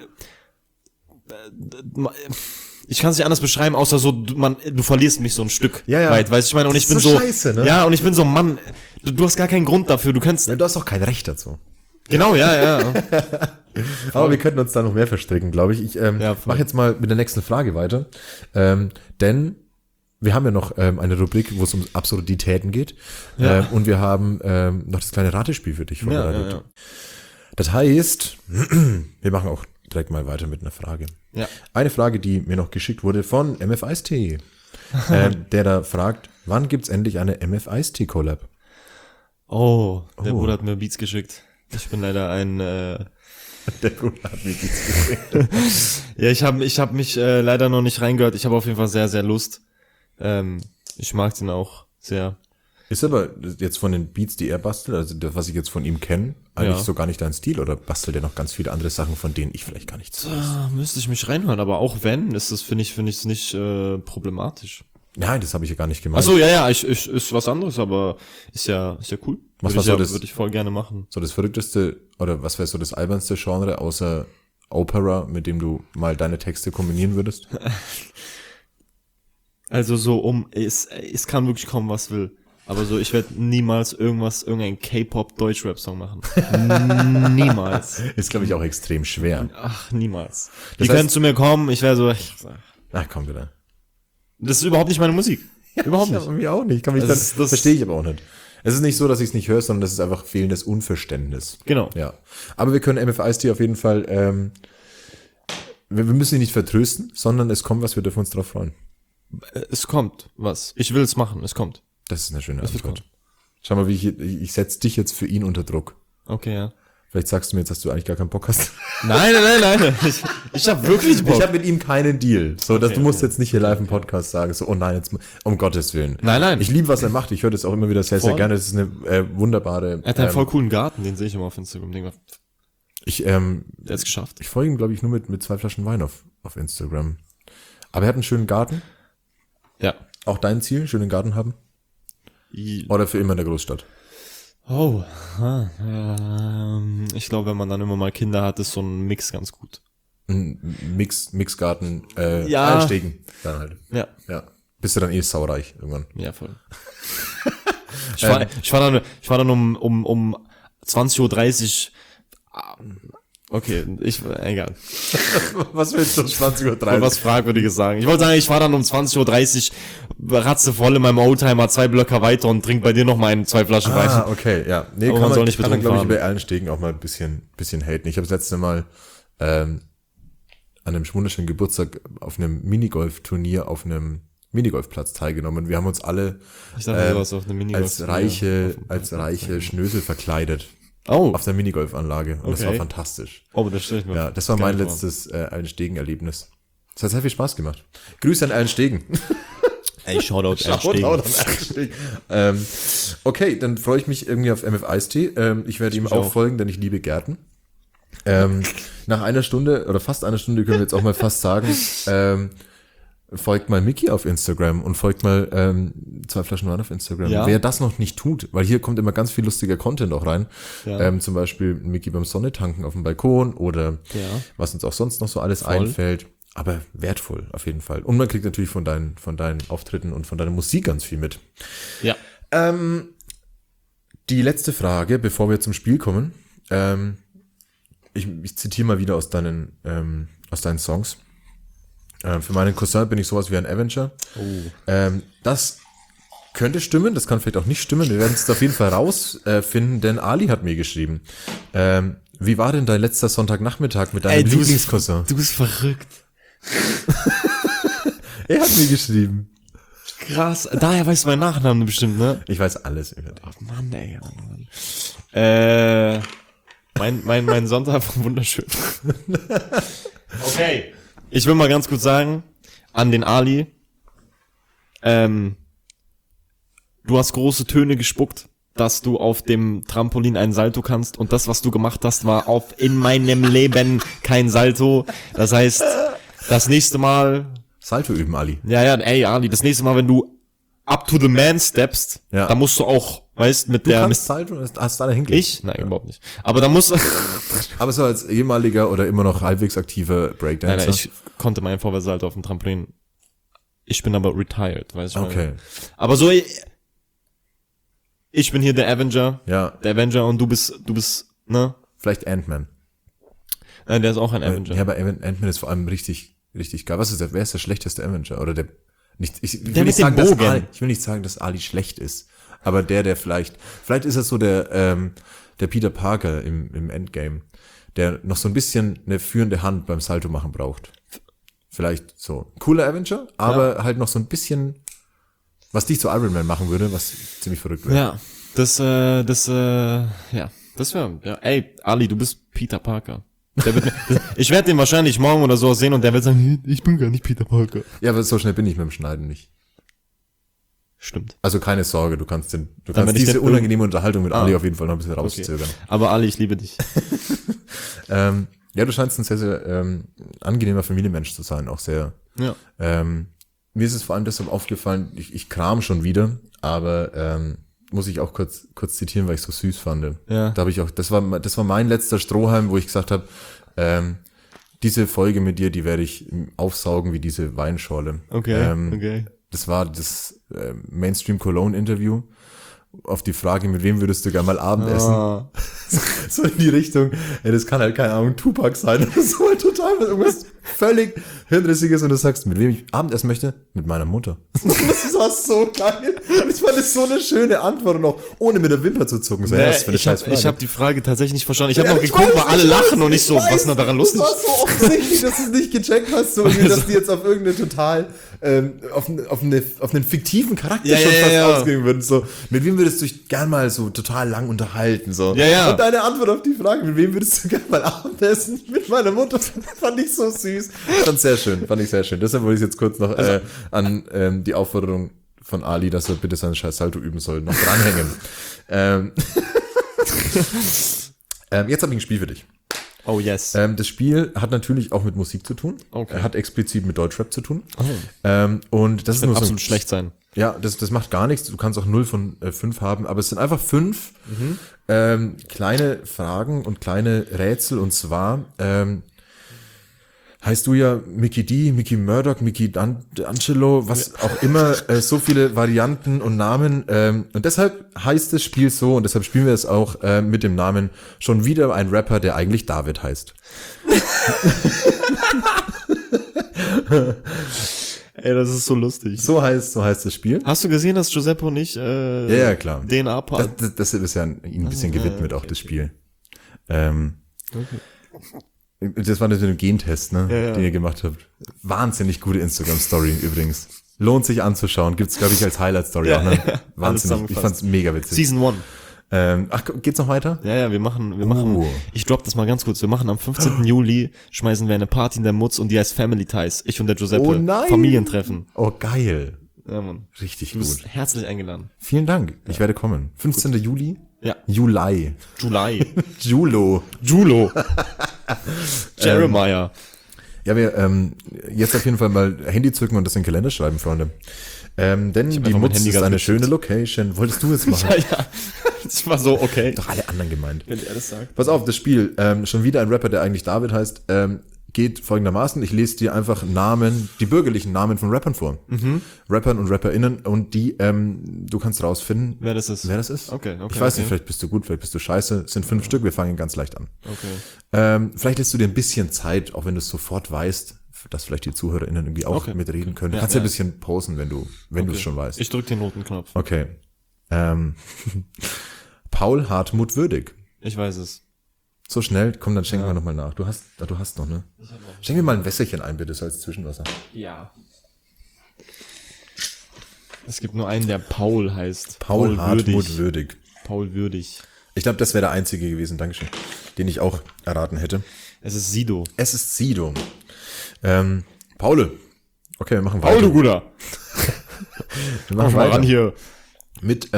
ich kann es nicht anders beschreiben, außer so, du verlierst mich so ein Stück weit, weißt du, ich meine, und ich bin so, scheiße, ne? Ja, und ich bin so, Mann, du hast gar keinen Grund dafür, du kannst. Ja, du hast auch kein Recht dazu. Genau, ja. Aber wir könnten uns da noch mehr verstricken, glaube ich. Ich mache jetzt mal mit der nächsten Frage weiter. Denn wir haben ja noch eine Rubrik, wo es um Absurditäten geht. Und wir haben noch das kleine Ratespiel für dich vorbereitet. Ja. Das heißt, wir machen auch direkt mal weiter mit einer Frage. Ja. Eine Frage, die mir noch geschickt wurde von MF Ice-T, der da fragt, wann gibt's endlich eine MF Ice-T-Collab? Der Bruder hat mir Beats geschickt. Ich bin leider ein Der Bruder hat mir Beats geschickt. Ja, ich hab mich leider noch nicht reingehört. Ich habe auf jeden Fall sehr, sehr Lust. Ich mag den auch sehr. Ist aber jetzt von den Beats, die er bastelt, also das, was ich jetzt von ihm kenne, eigentlich so gar nicht dein Stil, oder bastelt er noch ganz viele andere Sachen, von denen ich vielleicht gar nichts weiß? Müsste ich mich reinhören, aber auch wenn, finde ich es nicht problematisch. Nein, das habe ich ja gar nicht gemeint. Ach so, ist was anderes, aber ist ja cool. Würde ich voll gerne machen. So das verrückteste, oder was wäre so das albernste Genre, außer Opera, mit dem du mal deine Texte kombinieren würdest? Also so es kann wirklich kommen, was will. Aber so, ich werde niemals irgendein K-Pop-Deutsch-Rap-Song machen. Niemals. Ist, glaube ich, auch extrem schwer. Ach, niemals. Die können zu mir kommen, ich wäre so, ach, komm bitte. Das ist überhaupt nicht meine Musik. Überhaupt nicht. Mir auch nicht. Das verstehe ich aber auch nicht. Es ist nicht so, dass ich es nicht höre, sondern das ist einfach fehlendes Unverständnis. Genau. Ja. Aber wir können MF Ice-T auf jeden Fall, wir müssen ihn nicht vertrösten, sondern es kommt was, wir dürfen uns drauf freuen. Es kommt was. Ich will es machen, es kommt. Das ist eine schöne Antwort. Schau mal, ich setze dich jetzt für ihn unter Druck. Okay, ja. Vielleicht sagst du mir jetzt, dass du eigentlich gar keinen Bock hast. Nein. Ich habe wirklich Bock. Ich habe mit ihm keinen Deal. So, dass du musst jetzt nicht hier live im Podcast sagen, so, oh nein, jetzt, um Gottes Willen. Nein. Ich liebe, was er macht. Ich höre das auch immer wieder sehr, sehr gerne. Das ist eine wunderbare. Er hat einen voll coolen Garten, den sehe ich immer auf Instagram. Der hat es geschafft. Ich folge ihm, glaube ich, nur mit 2 Flaschen Wein auf Instagram. Aber er hat einen schönen Garten. Ja. Auch dein Ziel, schönen Garten haben? Oder für immer in der Großstadt? Ich glaube, wenn man dann immer mal Kinder hat, ist so ein Mix ganz gut. Mixgarten, Einsteigen. Dann halt. Ja. Bist du dann saureich irgendwann? Ja, voll. Ich war dann um 20:30 Uhr. Okay, egal. Was willst du um 20:30 Uhr? Was Fragwürdiges sagen. Ich wollte sagen, ich war dann um 20:30 Uhr ratzevoll in meinem Oldtimer 2 Blöcke weiter und trink bei dir noch mal 2 Flaschen Wein. Okay, ja. Nee, aber man soll nicht betrunken glaube ich, fahren. bei allen Stegen auch mal ein bisschen haten. Ich habe das letzte Mal an einem wunderschönen Geburtstag auf einem Minigolf-Turnier auf einem Minigolfplatz teilgenommen. Wir haben uns alle als reiche Schnösel verkleidet. Auf der Minigolfanlage. Und das war fantastisch. Das stelle ich mir. Ja, das war mein letztes Allenstegen-Erlebnis. Das hat sehr viel Spaß gemacht. Grüße an Allenstegen. Ey, Shoutout an Allenstegen. Okay, dann freue ich mich irgendwie auf MF Ice-T. Ich werde ihm auch folgen, denn ich liebe Gärten. Nach einer Stunde oder fast einer Stunde können wir jetzt auch mal fast sagen, folgt mal Mickey auf Instagram und folgt mal 2 Flaschen Wein auf Instagram. Ja. Wer das noch nicht tut, weil hier kommt immer ganz viel lustiger Content auch rein. Ja. Zum Beispiel Mickey beim Sonnetanken auf dem Balkon oder was uns auch sonst noch so alles einfällt. Aber wertvoll auf jeden Fall. Und man kriegt natürlich von deinen Auftritten und von deiner Musik ganz viel mit. Ja. Die letzte Frage, bevor wir zum Spiel kommen. Ich zitiere mal wieder aus deinen Songs. Für meinen Cousin bin ich sowas wie ein Avenger. Das könnte stimmen, das kann vielleicht auch nicht stimmen. Wir werden es auf jeden Fall rausfinden, denn Ali hat mir geschrieben. Wie war denn dein letzter Sonntagnachmittag mit deinem Lieblingscousin? Du bist verrückt. Er hat mir geschrieben. krass. Daher weißt du meinen Nachnamen bestimmt, ne? Ich weiß alles über dich. Oh Mann, ey. Mein Sonntag war wunderschön. Okay. Ich will mal ganz kurz sagen, an den Ali, du hast große Töne gespuckt, dass du auf dem Trampolin einen Salto kannst, und das, was du gemacht hast, war in meinem Leben kein Salto. Das heißt, das nächste Mal, Salto üben, Ali. ey Ali, das nächste Mal, wenn du up to the man steppst, Ja. da musst du auch, weißt, mit Du der, kannst Salto, hast du da hingelegt? ich? Nein, überhaupt nicht. Aber da muss, Aber so als ehemaliger oder immer noch halbwegs aktiver Breakdancer. nein, ich konnte meinen Vorwärtssalto auf dem Trampolin. Ich bin aber retired, weißt du. Okay. Aber so, ich bin hier der Avenger. Ja. Der Avenger, und du bist, ne? Vielleicht Ant-Man. Nein, der ist auch ein Avenger. Ja, aber Ant-Man ist vor allem richtig geil. Wer ist der schlechteste Avenger? Oder ich will mit nicht dem sagen, dass Bogen. ich will nicht sagen, dass Ali schlecht ist. Aber der vielleicht ist es so der Peter Parker im Endgame, der noch so ein bisschen eine führende Hand beim Salto machen braucht. Vielleicht so. Cooler Avenger, aber halt noch so ein bisschen, was dich zu Iron Man machen würde, was ziemlich verrückt wäre. Ja, das wäre, ja. Ey, Ali, du bist Peter Parker. Ich werde den wahrscheinlich morgen oder so sehen, und der wird sagen, ich bin gar nicht Peter Parker. Ja, aber so schnell bin ich mit dem Schneiden nicht. Stimmt. Also keine Sorge, du kannst wenn ich diese den unangenehme Unterhaltung mit Ali auf jeden Fall noch ein bisschen Okay. rauszögern. Aber Ali, ich liebe dich. Ja, du scheinst ein sehr, sehr angenehmer Familienmensch zu sein, auch sehr. Ja. Mir ist es vor allem deshalb aufgefallen, ich kram schon wieder, aber muss ich auch kurz zitieren, weil ich es so süß fand. Ja. Da habe ich auch, das war mein letzter Strohhalm, wo ich gesagt habe, diese Folge mit dir, die werde ich aufsaugen wie diese Weinschorle. Okay. Das war das Mainstream Cologne Interview. Auf die Frage, mit wem würdest du gerne mal Abendessen? So in die Richtung, ey, das kann halt, keine Ahnung, Tupac sein oder so, halt total mit irgendwas völlig Hirnrissiges, und du sagst, mit wem ich Abendessen möchte? Mit meiner Mutter. Das war so geil. Und ich fand das so eine schöne Antwort, und auch ohne mit der Wimper zu zucken. So, ja, das für eine scheiß Frage. Ich habe die Frage tatsächlich nicht verstanden. Ich habe noch ich geguckt, weiß, weil alle ich lachen, weiß, und ich so, ich weiß. was ist denn daran lustig? Das war so offensichtlich, dass du es nicht gecheckt hast, so irgendwie, dass die jetzt auf irgendeine total, auf einen fiktiven Charakter Ja, schon ja, fast ja. ausgehen würden. So, mit wem würdest du dich gern mal so total lang unterhalten? So. Ja. Und deine Antwort auf die Frage, mit wem würdest du gern mal Abendessen? Mit meiner Mutter, fand ich so süß. Fand ich sehr schön. Deshalb wollte ich jetzt kurz noch an die Aufforderung von Ali, dass er bitte seinen scheiß Salto üben soll, noch dranhängen. Jetzt habe ich ein Spiel für dich. Oh yes. Das Spiel hat natürlich auch mit Musik zu tun. Okay. Hat explizit mit Deutschrap zu tun. Oh. Und das ist Wird nur so absolut schlecht sein. Ja, das macht gar nichts. Du kannst auch 0 von 5 haben, aber es sind einfach 5 kleine Fragen und kleine Rätsel. Und zwar heißt du ja Mickey D, Mickey Murdoch, Mickey D'Angelo, was auch immer, so viele Varianten und Namen. Und deshalb heißt das Spiel so, und deshalb spielen wir es auch mit dem Namen schon wieder ein Rapper, der eigentlich David heißt. Ey, das ist so lustig. So heißt das Spiel. Hast du gesehen, dass Giuseppe und ich Ja, klar. DNA-Part? Das ist ja ihm ein bisschen gewidmet, auch das Spiel. Das war das mit dem Gentest, ne, Ja. den ihr gemacht habt. Wahnsinnig gute Instagram-Story übrigens. Lohnt sich anzuschauen. Gibt's, glaube ich, als Highlight-Story auch, ne? Ja. Wahnsinnig. Ich fand's mega witzig. Season 1. Geht's noch weiter? Ja, wir machen, ich drop das mal ganz kurz, wir machen am 15. Juli, schmeißen wir eine Party in der Mutz, und die heißt Family Ties. Ich und der Giuseppe. Oh nein! Familientreffen. Oh, geil. Ja, Mann. Richtig Du bist gut. herzlich eingeladen. Vielen Dank. Ich werde kommen. 15. Juli? Ja. Juli. July. Julo. Julo. Jeremiah. Ja, wir jetzt auf jeden Fall mal Handy zücken und das in den Kalender schreiben, Freunde. Denn die einfach mein Mutz Handy ist gerade eine gezückt. schöne Location. Wolltest du es machen? Ja. Das war so, okay. Doch alle anderen gemeint. Wenn er das sagt. Pass auf, das Spiel, schon wieder ein Rapper, der eigentlich David heißt, geht folgendermaßen. Ich lese dir einfach Namen, die bürgerlichen Namen von Rappern vor. Rappern und RapperInnen, und die, du kannst rausfinden, Wer das ist. wer das ist. Okay. Ich weiß nicht, okay. vielleicht bist du gut, vielleicht bist du scheiße. Es sind 5 Stück, wir fangen ganz leicht an. Okay. Vielleicht lässt du dir ein bisschen Zeit, auch wenn du es sofort weißt, dass vielleicht die ZuhörerInnen irgendwie auch Okay. mitreden können. Du Ja, kannst ja ja. ein bisschen posen, wenn du es schon weißt. Ich drück den roten Knopf. Okay. Paul Hartmut Würdig. Ich weiß es. So schnell, komm, dann schenken wir nochmal nach. Du hast noch, ne? Schenk mir mal ein Wässerchen ein, bitte, so als Zwischenwasser. Ja. Es gibt nur einen, der Paul heißt. Paul Hartmut Würdig. Paul Würdig. Ich glaube, das wäre der einzige gewesen, Dankeschön, den ich auch erraten hätte. Es ist Sido. Es ist Sido. Paul. Okay, wir machen weiter. Paul, du Guter. Wir machen Mal weiter. ran hier. Mit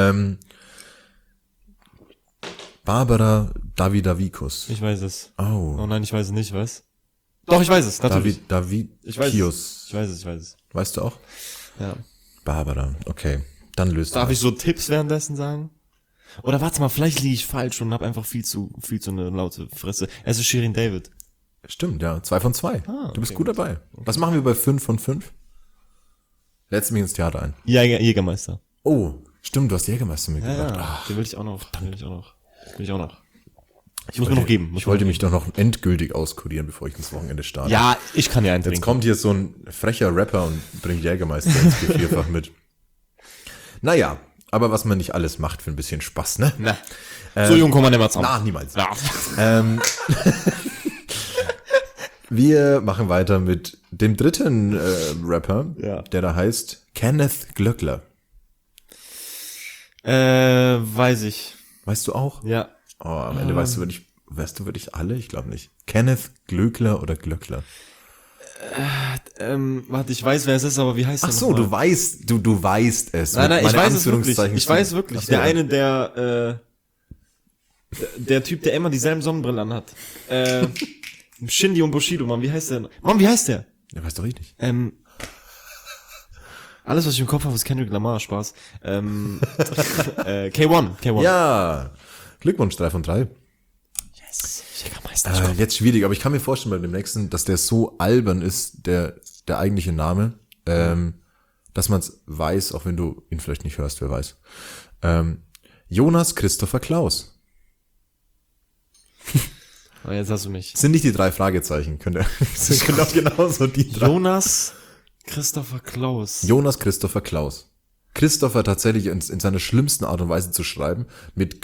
Barbara Davidavikus. Ich weiß es. Oh. Oh nein, ich weiß es nicht, was? Doch, ich weiß es, natürlich. Ich weiß Davidius. es. Ich weiß es. Weißt du auch? Ja. Barbara, okay. Dann löst Darf du ich so Tipps währenddessen sagen? Oder warte mal, vielleicht liege ich falsch und habe einfach viel zu eine laute Fresse. Es ist Shirin David. Stimmt, ja. 2 von 2. Ah, Du bist okay, gut dabei. Was machen wir bei 5 von 5? Lädst mich ins Theater ein. Jägermeister. Oh, stimmt, du hast Jägermeister Ja, mitgebracht. ja. Den will ich auch noch. Ich muss mir noch geben. Ich wollte mich doch noch endgültig auskurieren, bevor ich ins Wochenende starte. Ja, ich kann ja einen Jetzt trinken. kommt hier so ein frecher Rapper und bringt Jägermeister ins Vierfach mit. Naja, aber was man nicht alles macht für ein bisschen Spaß, ne? Na. So jung kommen wir nicht mehr zusammen. Na, niemals. Ja. Wir machen weiter mit dem dritten Rapper, Ja. der da heißt Kenneth Glöckler. Weiß ich. Weißt du auch? Ja. Oh, am Ende weißt du wirklich alle? Ich glaube nicht. Kenneth Glöckler oder Glöckler? Warte, ich weiß, wer es ist, aber wie heißt Ach der so, nochmal? du weißt es. Nein, Mit ich meine weiß es wirklich. Anführungszeichen Ich weiß zu- wirklich. Ach so, Der ja. eine, der Typ, der immer dieselben Sonnenbrillen anhat. Shindy und Bushido, Mann, wie heißt der? Mann, wie heißt der? Ja, weiß doch ich nicht. Alles, was ich im Kopf habe, ist Kendrick Lamar, Spaß. K1. Ja, Glückwunsch, 3 von 3. Yes. Jägermeister. Jetzt schwierig, aber ich kann mir vorstellen bei dem nächsten, dass der so albern ist, der eigentliche Name, dass man es weiß, auch wenn du ihn vielleicht nicht hörst, wer weiß. Jonas Christopher Klaus. Oh, jetzt hast du mich. Sind nicht die 3 Fragezeichen, könnte auch genauso die 3. Jonas Christopher Klaus. Jonas Christopher Klaus. Christopher tatsächlich in seiner schlimmsten Art und Weise zu schreiben, mit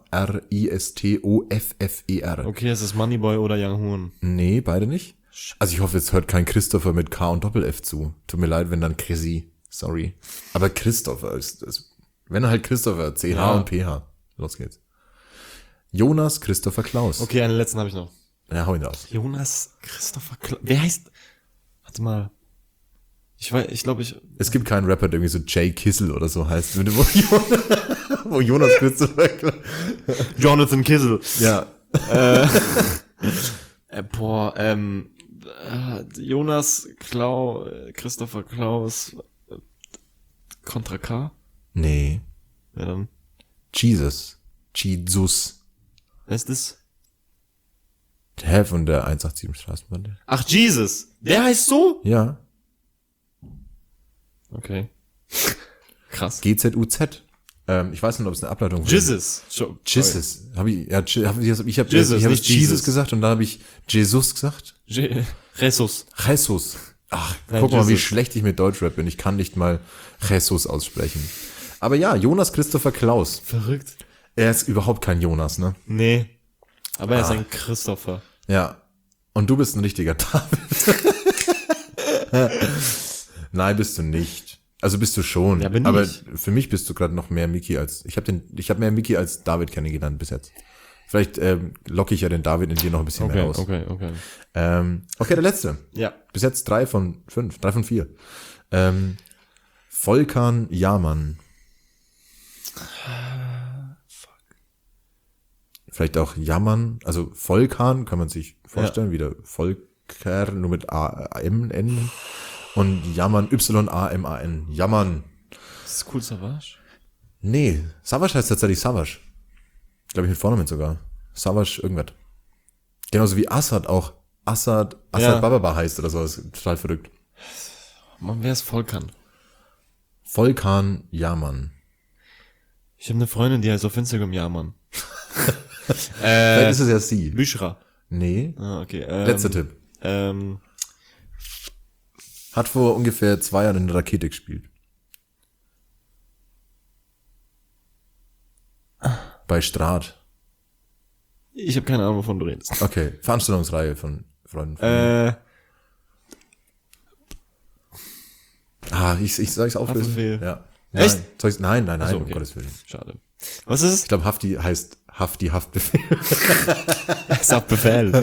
Kristoffer. Okay, es ist Moneyboy oder Young Hoon. Nee, beide nicht. Also ich hoffe, jetzt hört kein Christopher mit K und Doppel-F zu. Tut mir leid, wenn dann Chrissy. Sorry. Aber Christopher ist, wenn halt Christopher, CH Ja. und PH. Los geht's. Jonas Christopher Klaus. Okay, einen letzten habe ich noch. Ja, hau ihn raus. Jonas Christopher Klaus. Wer heißt... Warte mal. Ich glaube, Es gibt keinen Rapper, der irgendwie so Jay Kissel oder so heißt. Wo Jonas Christopher Klaus. Jonathan Kissel. Ja. Jonas Christopher Klaus, Contra K? Nee. Wer dann? Jesus. Wer ist das? Hä, von der 187 Straßenbahn. Ach, Jesus! Der heißt so? Ja. Okay. Krass. GZUZ. Ich weiß nicht, ob es eine Ableitung von Jesus. Jesus. Ich habe Jesus, Jesus, nicht Jesus Jesus. gesagt und dann habe ich Jesus gesagt. Jesus. Jesus. Ach, Nein, guck mal, wie Jesus. schlecht ich mit Deutschrap bin. Ich kann nicht mal Jesus aussprechen. Aber ja, Jonas Christopher Klaus. Verrückt. Er ist überhaupt kein Jonas, ne? Nee. Aber er ist ein Christopher. Ja. Und du bist ein richtiger David. Nein, bist du nicht. Also bist du schon. Ja, bin aber ich. für mich bist du gerade noch mehr Mickey als ich habe mehr Mickey als David kennengelernt bis jetzt. Vielleicht locke ich ja den David in dir noch ein bisschen mehr aus. Okay. Okay, der letzte. Ja. Bis jetzt 3 von 5, 3 von 4. Volkan Yaman. Vielleicht auch Yaman, also Volkan kann man sich vorstellen, wieder Volker, nur mit A-M-N und Yaman, Y-A-M-A-N. Yaman. Ist das cool, Savage? Nee, Savage heißt tatsächlich Savage. Glaube ich mit Vornamen sogar. Savage irgendwas. Genauso wie Assad auch. Assad Ja. Bababa heißt oder so, ist total verrückt. Mann, wer ist Volkan? Volkan Yaman. Ich habe eine Freundin, die heißt auf Instagram Yaman. Vielleicht ist es ja sie. Büschra. Nee. Ah, okay. Letzter Tipp. Hat vor ungefähr 2 Jahren eine Rakete gespielt. Bei Strat. Ich habe keine Ahnung, wovon du redest. Okay, Veranstaltungsreihe von Freunden. Von ich sag's auflösen. Haftbefehl. Ja. Echt? Nein, Achso, um okay. Gottes Willen. Schade. Was ist Ich glaube, Hafti heißt Hafti Haftbefehl. es? Haftbefehl.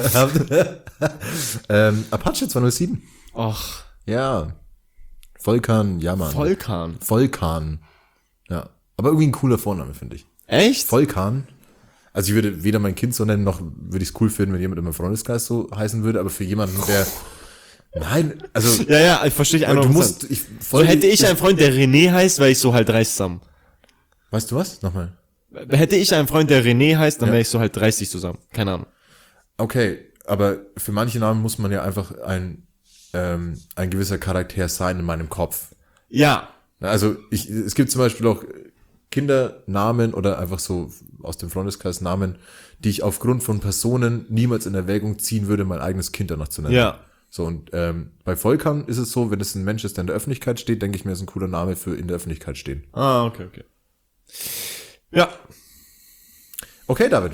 Apache 207. Och, Ja. Volkan, ja, Mann. Volkan. Ja. Aber irgendwie ein cooler Vorname, finde ich. Echt? Volkan. Also ich würde weder mein Kind so nennen, noch würde ich es cool finden, wenn jemand in meinem Freundeskreis so heißen würde, aber für jemanden, der... Nein, also... Ja, ich verstehe dich du 100%. musst... So hätte ich einen Freund, der René heißt, wäre ich so halt 30 zusammen. Weißt du was? Nochmal. Hätte ich einen Freund, der René heißt, dann Ja. wäre ich so halt 30 zusammen. Keine Ahnung. Okay, aber für manche Namen muss man ja einfach ein gewisser Charakter sein in meinem Kopf. Ja. Also es gibt zum Beispiel auch Kindernamen oder einfach so aus dem Freundeskreis Namen, die ich aufgrund von Personen niemals in Erwägung ziehen würde, mein eigenes Kind danach zu nennen. Ja. So, und bei Volkan ist es so, wenn es ein Mensch ist, der in der Öffentlichkeit steht, denke ich mir, ist ein cooler Name für in der Öffentlichkeit stehen. Ah, okay. Ja. Okay, David.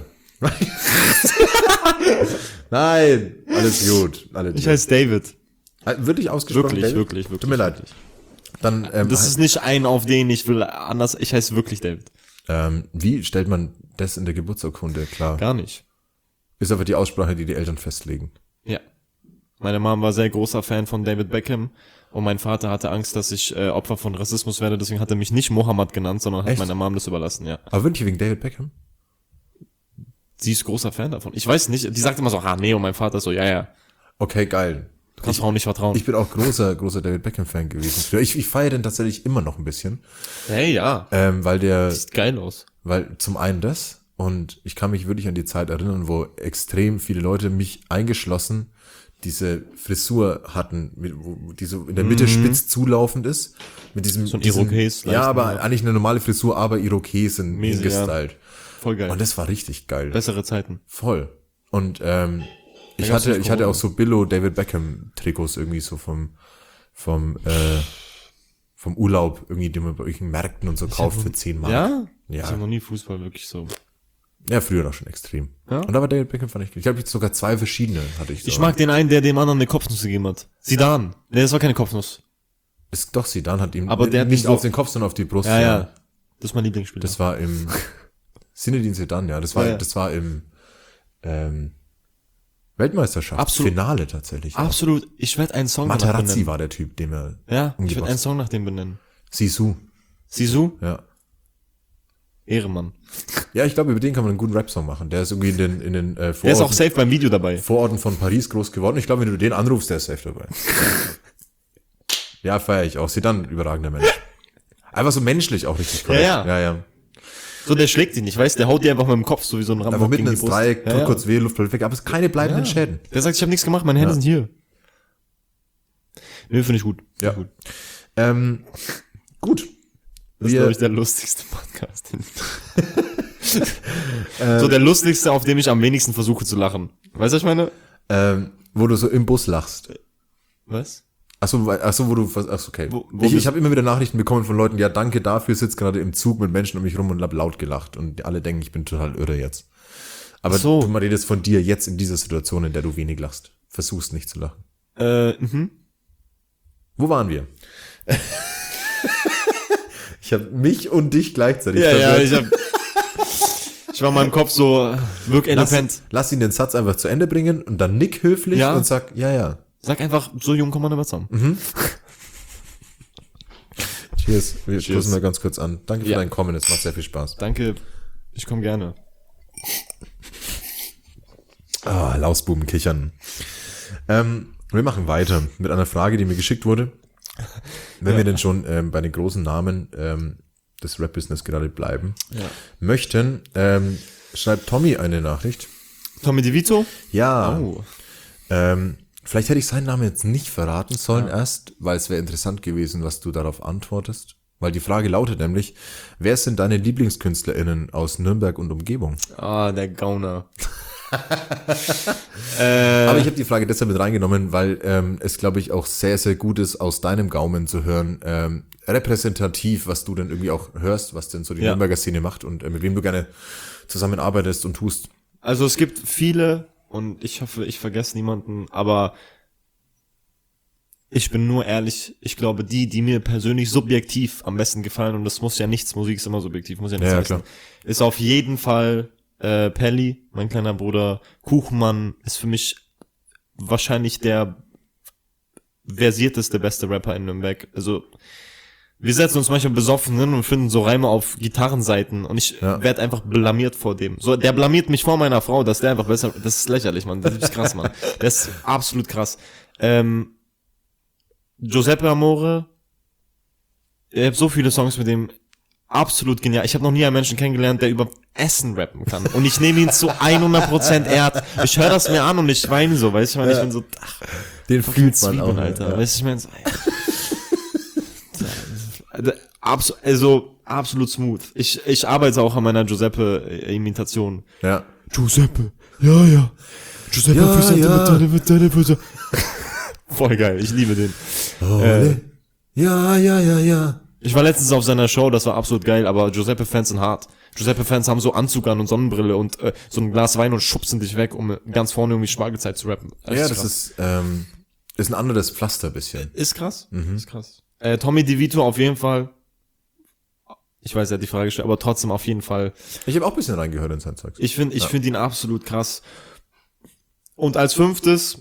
Nein, alles gut. Ich heiße David. Wirklich ausgesprochen? Wirklich. Tut mir leid. Dann, Das ist nicht ein, auf den ich will anders. Ich heiße wirklich David. wie stellt man das in der Geburtsurkunde klar? Gar nicht. Ist aber die Aussprache, die Eltern festlegen. Ja. Meine Mom war sehr großer Fan von David Beckham und mein Vater hatte Angst, dass ich Opfer von Rassismus werde, deswegen hat er mich nicht Mohammed genannt, sondern hat Echt? meiner Mom das überlassen, ja. Aber wirklich wegen David Beckham? Sie ist großer Fan davon. Ich weiß nicht, die sagt immer so, nee, und mein Vater so, ja. Okay, geil. Du kannst Frauen nicht vertrauen. Ich bin auch großer David Beckham-Fan gewesen. Früher. Ich feiere den tatsächlich immer noch ein bisschen. Hey, ja. Weil Sieht geil aus. weil zum einen das und ich kann mich wirklich an die Zeit erinnern, wo extrem viele Leute, mich eingeschlossen, diese Frisur hatten, die so in der Mitte spitz zulaufend ist. Mit diesem, So ein Irokes, ja, leicht, aber ja. eigentlich eine normale Frisur, aber Irokesen Mäßig, gestylt. Voll geil. Und das war richtig geil. Bessere Zeiten. Voll. Und ich gab's nicht hatte Corona. auch so Billo David Beckham Trikots irgendwie so vom Urlaub irgendwie, die man bei irgendwelchen Märkten und so kauft für 10 Mark. Ja? Ja. Ich habe noch nie Fußball wirklich so. Ja, früher auch schon extrem. Ja? Und da war David Beckham, fand ich. Ich glaube, jetzt sogar 2 verschiedene hatte ich. Ich mag den einen, der dem anderen eine Kopfnuss gegeben hat. Zidane. Nee, das war keine Kopfnuss. Ist doch Zidane hat ihm Aber der hat nicht mich so- auf den Kopf, sondern auf die Brust. Ja. Das ist mein Lieblingsspieler. Das war im Zinedine Zidane, ja. Das war im Weltmeisterschaft. Absolut. Finale tatsächlich. Absolut. Ich werde einen Song danach Materazzi benennen. war der Typ, dem er Ja, ich werde umgebracht einen Song nach dem benennen. Sisu, Sisu? ja. Ehrenmann. Ja, ich glaube, über den kann man einen guten Rap-Song machen. Der ist irgendwie in den Der ist auch Vororten, safe beim Video dabei. Vororten von Paris groß geworden. Ich glaube, wenn du den anrufst, der ist safe dabei. Ja, feiere ich auch. Sie dann überragender Mensch. Einfach so menschlich auch richtig korrekt. Ja. ja. So, der schlägt ihn nicht, weißt du? Der haut dir einfach mit dem Kopf so wie so ein Rambock Einfach mitten gegen ins die Brust. Dreieck, tut kurz weh, Luft weg, aber es sind keine bleibenden Schäden. Der sagt, ich habe nichts gemacht, meine Hände sind hier. Nee, finde ich gut. Ja. Find ich gut. Gut. Das ist, Wir- glaube ich, der lustigste Podcast. So der lustigste, auf dem ich am wenigsten versuche zu lachen. Weißt du, was ich meine? Wo du so im Bus lachst. Was? Achso, wo du, okay. Wo Ich habe immer wieder Nachrichten bekommen von Leuten, ja, danke dafür, sitzt gerade im Zug mit Menschen um mich rum und hab laut gelacht und alle denken, ich bin total irre jetzt. Aber Ach so. du mal redest von dir jetzt in dieser Situation, in der du wenig lachst. Versuchst nicht zu lachen. Wo waren wir? Ich habe mich und dich gleichzeitig verwirrt. Ich war in meinem Kopf so, wirk eloquent. Lass ihn den Satz einfach zu Ende bringen und dann nick höflich Ja. und sag, ja. Sag einfach, so jung kommen wir nicht mehr zusammen. Cheers. Wir stoßen mal ganz kurz an. Danke für Ja. dein Kommen, es macht sehr viel Spaß. Danke, ich komme gerne. Lausbuben kichern. Wir machen weiter mit einer Frage, die mir geschickt wurde. Wenn wir denn schon bei den großen Namen des Rap-Business gerade bleiben möchten, schreibt Tommy eine Nachricht. Tommy DeVito? Ja, Oh. vielleicht hätte ich seinen Namen jetzt nicht verraten sollen erst, weil es wäre interessant gewesen, was du darauf antwortest. Weil die Frage lautet nämlich, wer sind deine LieblingskünstlerInnen aus Nürnberg und Umgebung? Ah, der Gauner. Aber ich habe die Frage deshalb mit reingenommen, weil es, glaube ich, auch sehr, sehr gut ist, aus deinem Gaumen zu hören, repräsentativ, was du denn irgendwie auch hörst, was denn so die Ja. Nürnberger Szene macht und mit wem du gerne zusammenarbeitest und tust. Also es gibt viele und ich hoffe, ich vergesse niemanden, aber Ich bin nur ehrlich, ich glaube, die mir persönlich subjektiv am besten gefallen, und das muss ja nichts, Musik ist immer subjektiv, muss ja nichts Ja, heißen, ist auf jeden Fall Pelli, mein kleiner Bruder. Kuchenmann ist für mich wahrscheinlich der versierteste, beste Rapper in Nürnberg. Also wir setzen uns manchmal besoffen hin und finden so Reime auf Gitarrenseiten und ich werde einfach blamiert vor dem. So, der blamiert mich vor meiner Frau, dass der einfach besser, das ist lächerlich, Mann. Das ist krass, Mann. Das ist absolut krass. Giuseppe Amore, ich habe so viele Songs mit dem, absolut genial. Ich habe noch nie einen Menschen kennengelernt, der über Essen rappen kann. Und ich nehme ihn zu 100% ernst. Ich höre das mir an und ich weine so, weißt du, ich bin so, ach, den fühlt man auch, Alter. Ja. Weißt du, ich meine, so, also absolut smooth. Ich arbeite auch an meiner Giuseppe-Imitation. Ja. Giuseppe, ja. Giuseppe, mit deine Füße. Voll geil, ich liebe den. Ja. Ich war letztens auf seiner Show, das war absolut geil, aber Giuseppe-Fans sind hart. Giuseppe-Fans haben so Anzug an und Sonnenbrille und so ein Glas Wein und schubsen dich weg, um ganz vorne irgendwie Spargelzeit zu rappen. Das ist ein anderes Pflaster bisschen. Ist krass, ist krass. Tommy DeVito auf jeden Fall. Ich weiß, er hat die Frage gestellt, aber trotzdem auf jeden Fall. Ich habe auch ein bisschen reingehört in sein Zeug. Ich finde ihn absolut krass. Und als 5.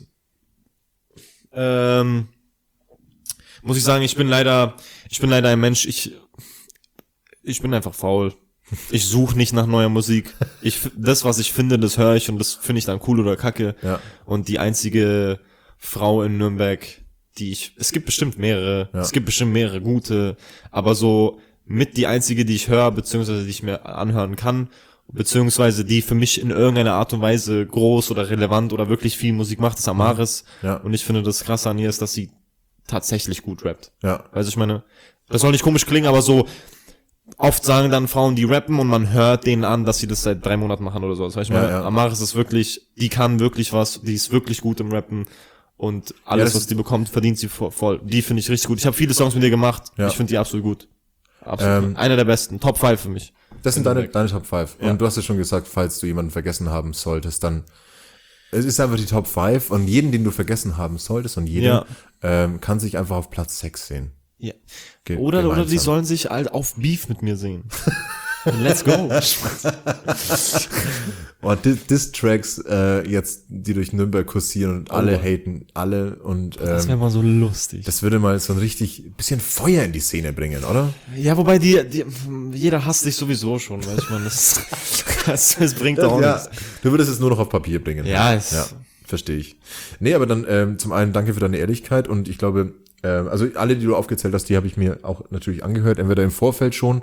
Muss ich sagen, ich bin leider ein Mensch, ich bin einfach faul. Ich suche nicht nach neuer Musik. Das, was ich finde, das höre ich und das finde ich dann cool oder kacke. Ja. Und die einzige Frau in Nürnberg, es gibt bestimmt mehrere gute, aber so mit die einzige, die ich höre, beziehungsweise die ich mir anhören kann, beziehungsweise die für mich in irgendeiner Art und Weise groß oder relevant oder wirklich viel Musik macht, ist Amaris. Ja. Und ich finde, das Krasse an ihr ist, dass sie tatsächlich gut rappt. Ja. Also ich meine, das soll nicht komisch klingen, aber so oft sagen dann Frauen, die rappen und man hört denen an, dass sie das seit 3 Monaten machen oder so. Das heißt, ich meine, Amaris ist wirklich, die kann wirklich was, die ist wirklich gut im Rappen und alles, was die bekommt, verdient sie voll. Die finde ich richtig gut. Ich habe viele Songs mit ihr gemacht. Ja. Ich finde die absolut gut. Absolut. Einer der besten. Top 5 für mich. Das sind deine Top 5. Ja. Und du hast ja schon gesagt, falls du jemanden vergessen haben solltest, dann es ist einfach die Top 5 und jeden, den du vergessen haben solltest und jeder kann sich einfach auf Platz 6 sehen. Ja. Oder die sollen sich halt auf Beef mit mir sehen. Let's go. Und Diss-Tracks jetzt, die durch Nürnberg kursieren und alle haten, alle und das wäre mal so lustig. Das würde mal so ein bisschen Feuer in die Szene bringen, oder? Ja, wobei jeder hasst dich sowieso schon, weißt du, das bringt auch nichts. Du würdest es nur noch auf Papier bringen. Ja, verstehe ich. Nee, aber dann zum einen danke für deine Ehrlichkeit und ich glaube, also alle, die du aufgezählt hast, die habe ich mir auch natürlich angehört, entweder im Vorfeld schon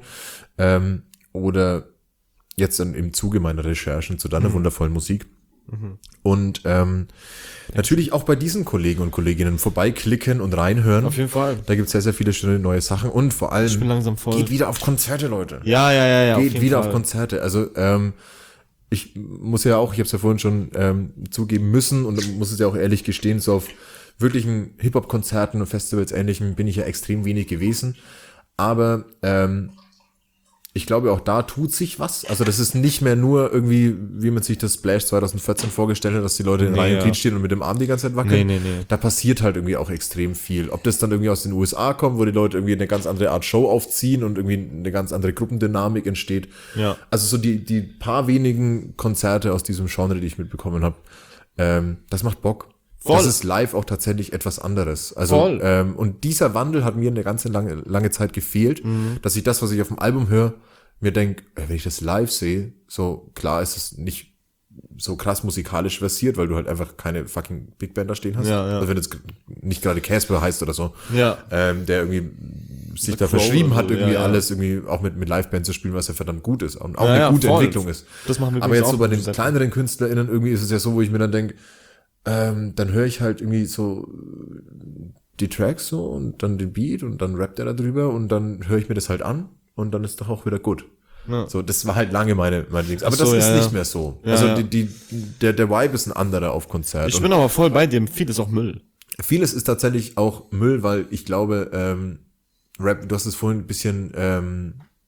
oder jetzt dann im Zuge meiner Recherchen zu deiner wundervollen Musik. Und natürlich auch bei diesen Kollegen und Kolleginnen vorbeiklicken und reinhören. Auf jeden Fall. Da gibt es sehr, sehr viele schöne neue Sachen und vor allem ich bin langsam voll. Geht wieder auf Konzerte, Leute. Ja. Geht wieder auf Konzerte. Also ich muss ja auch, ich habe es ja vorhin schon zugeben müssen und muss es ja auch ehrlich gestehen, so auf wirklichen Hip-Hop-Konzerten und Festivals Ähnlichem bin ich ja extrem wenig gewesen. Aber ich glaube, auch da tut sich was. Also das ist nicht mehr nur irgendwie, wie man sich das Splash 2014 vorgestellt hat, dass die Leute in Reihe und Glied stehen und mit dem Arm die ganze Zeit wackeln. Nee. Da passiert halt irgendwie auch extrem viel. Ob das dann irgendwie aus den USA kommt, wo die Leute irgendwie eine ganz andere Art Show aufziehen und irgendwie eine ganz andere Gruppendynamik entsteht. Ja. Also so die paar wenigen Konzerte aus diesem Genre, die ich mitbekommen habe, das macht Bock. Voll. Das ist live auch tatsächlich etwas anderes. Also und dieser Wandel hat mir eine ganze lange Zeit gefehlt, dass ich das, was ich auf dem Album höre, mir denke, wenn ich das live sehe, so klar ist es nicht so krass musikalisch versiert, weil du halt einfach keine fucking Big Band da stehen hast. Ja. Also wenn jetzt nicht gerade Casper heißt oder so, der irgendwie sich da verschrieben hat, irgendwie alles irgendwie auch mit Liveband zu spielen, was ja verdammt gut ist und auch eine gute Entwicklung ist. Das machen wir aber jetzt so bei den Sachen. kleineren KünstlerInnen irgendwie ist es ja so, wo ich mir dann denke, dann höre ich halt irgendwie so die Tracks so und dann den Beat und dann rappt er da drüber und dann höre ich mir das halt an und dann ist doch auch wieder gut. Ja. So, das war halt lange meine Dings. Aber das ist nicht mehr so. Ja, also der Vibe ist ein anderer auf Konzert. Ich bin aber voll bei dir. Vieles auch Müll. Vieles ist tatsächlich auch Müll, weil ich glaube, Rap, du hast es vorhin ein bisschen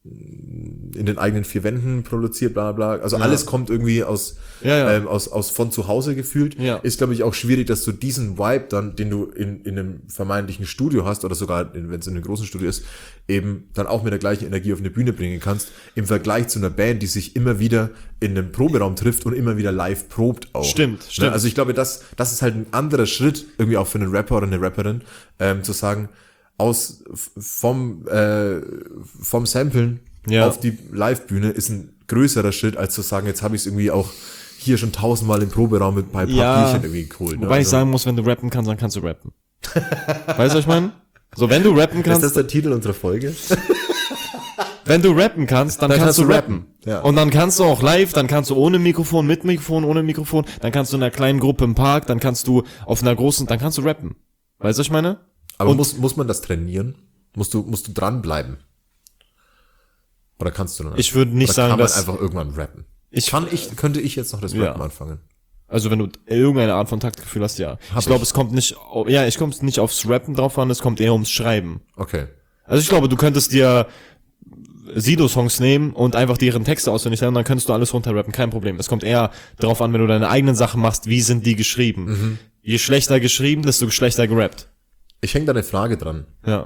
in den eigenen 4 Wänden produziert, bla bla. Also alles kommt irgendwie aus von zu Hause gefühlt. Ja. Ist, glaube ich, auch schwierig, dass du diesen Vibe dann, den du in einem vermeintlichen Studio hast oder sogar, wenn es in einem großen Studio ist, eben dann auch mit der gleichen Energie auf eine Bühne bringen kannst, im Vergleich zu einer Band, die sich immer wieder in einem Proberaum trifft und immer wieder live probt auch. Stimmt. Also ich glaube, das ist halt ein anderer Schritt, irgendwie auch für einen Rapper oder eine Rapperin, zu sagen, vom Samplen auf die Live-Bühne ist ein größerer Schritt, als zu sagen, jetzt habe ich es irgendwie auch hier schon 1000-mal im Proberaum mit bei Papierchen irgendwie geholt. Wobei ich sagen muss, wenn du rappen kannst, dann kannst du rappen. Weißt du, was ich meine? So, wenn du rappen kannst. Ist das der Titel unserer Folge? Wenn du rappen kannst, dann kannst du rappen. Ja. Und dann kannst du auch live, dann kannst du ohne Mikrofon, mit Mikrofon, ohne Mikrofon, dann kannst du in einer kleinen Gruppe im Park, dann kannst du auf einer großen, dann kannst du rappen. Weißt du, was ich meine? Aber muss man das trainieren? Musst du dranbleiben? Oder kannst du noch? Ich würde nicht oder sagen, kann man dass einfach irgendwann rappen. Könnte ich jetzt noch das Rappen anfangen? Also wenn du irgendeine Art von Taktgefühl hast, ja. Ich glaube, es kommt nicht aufs Rappen drauf an, es kommt eher ums Schreiben. Okay. Also ich glaube, du könntest dir Sido-Songs nehmen und einfach deren Texte auswendig lernen, dann könntest du alles runterrappen, kein Problem. Es kommt eher darauf an, wenn du deine eigenen Sachen machst, wie sind die geschrieben. Je schlechter geschrieben, desto schlechter gerappt. Ich hänge da eine Frage dran. Ja.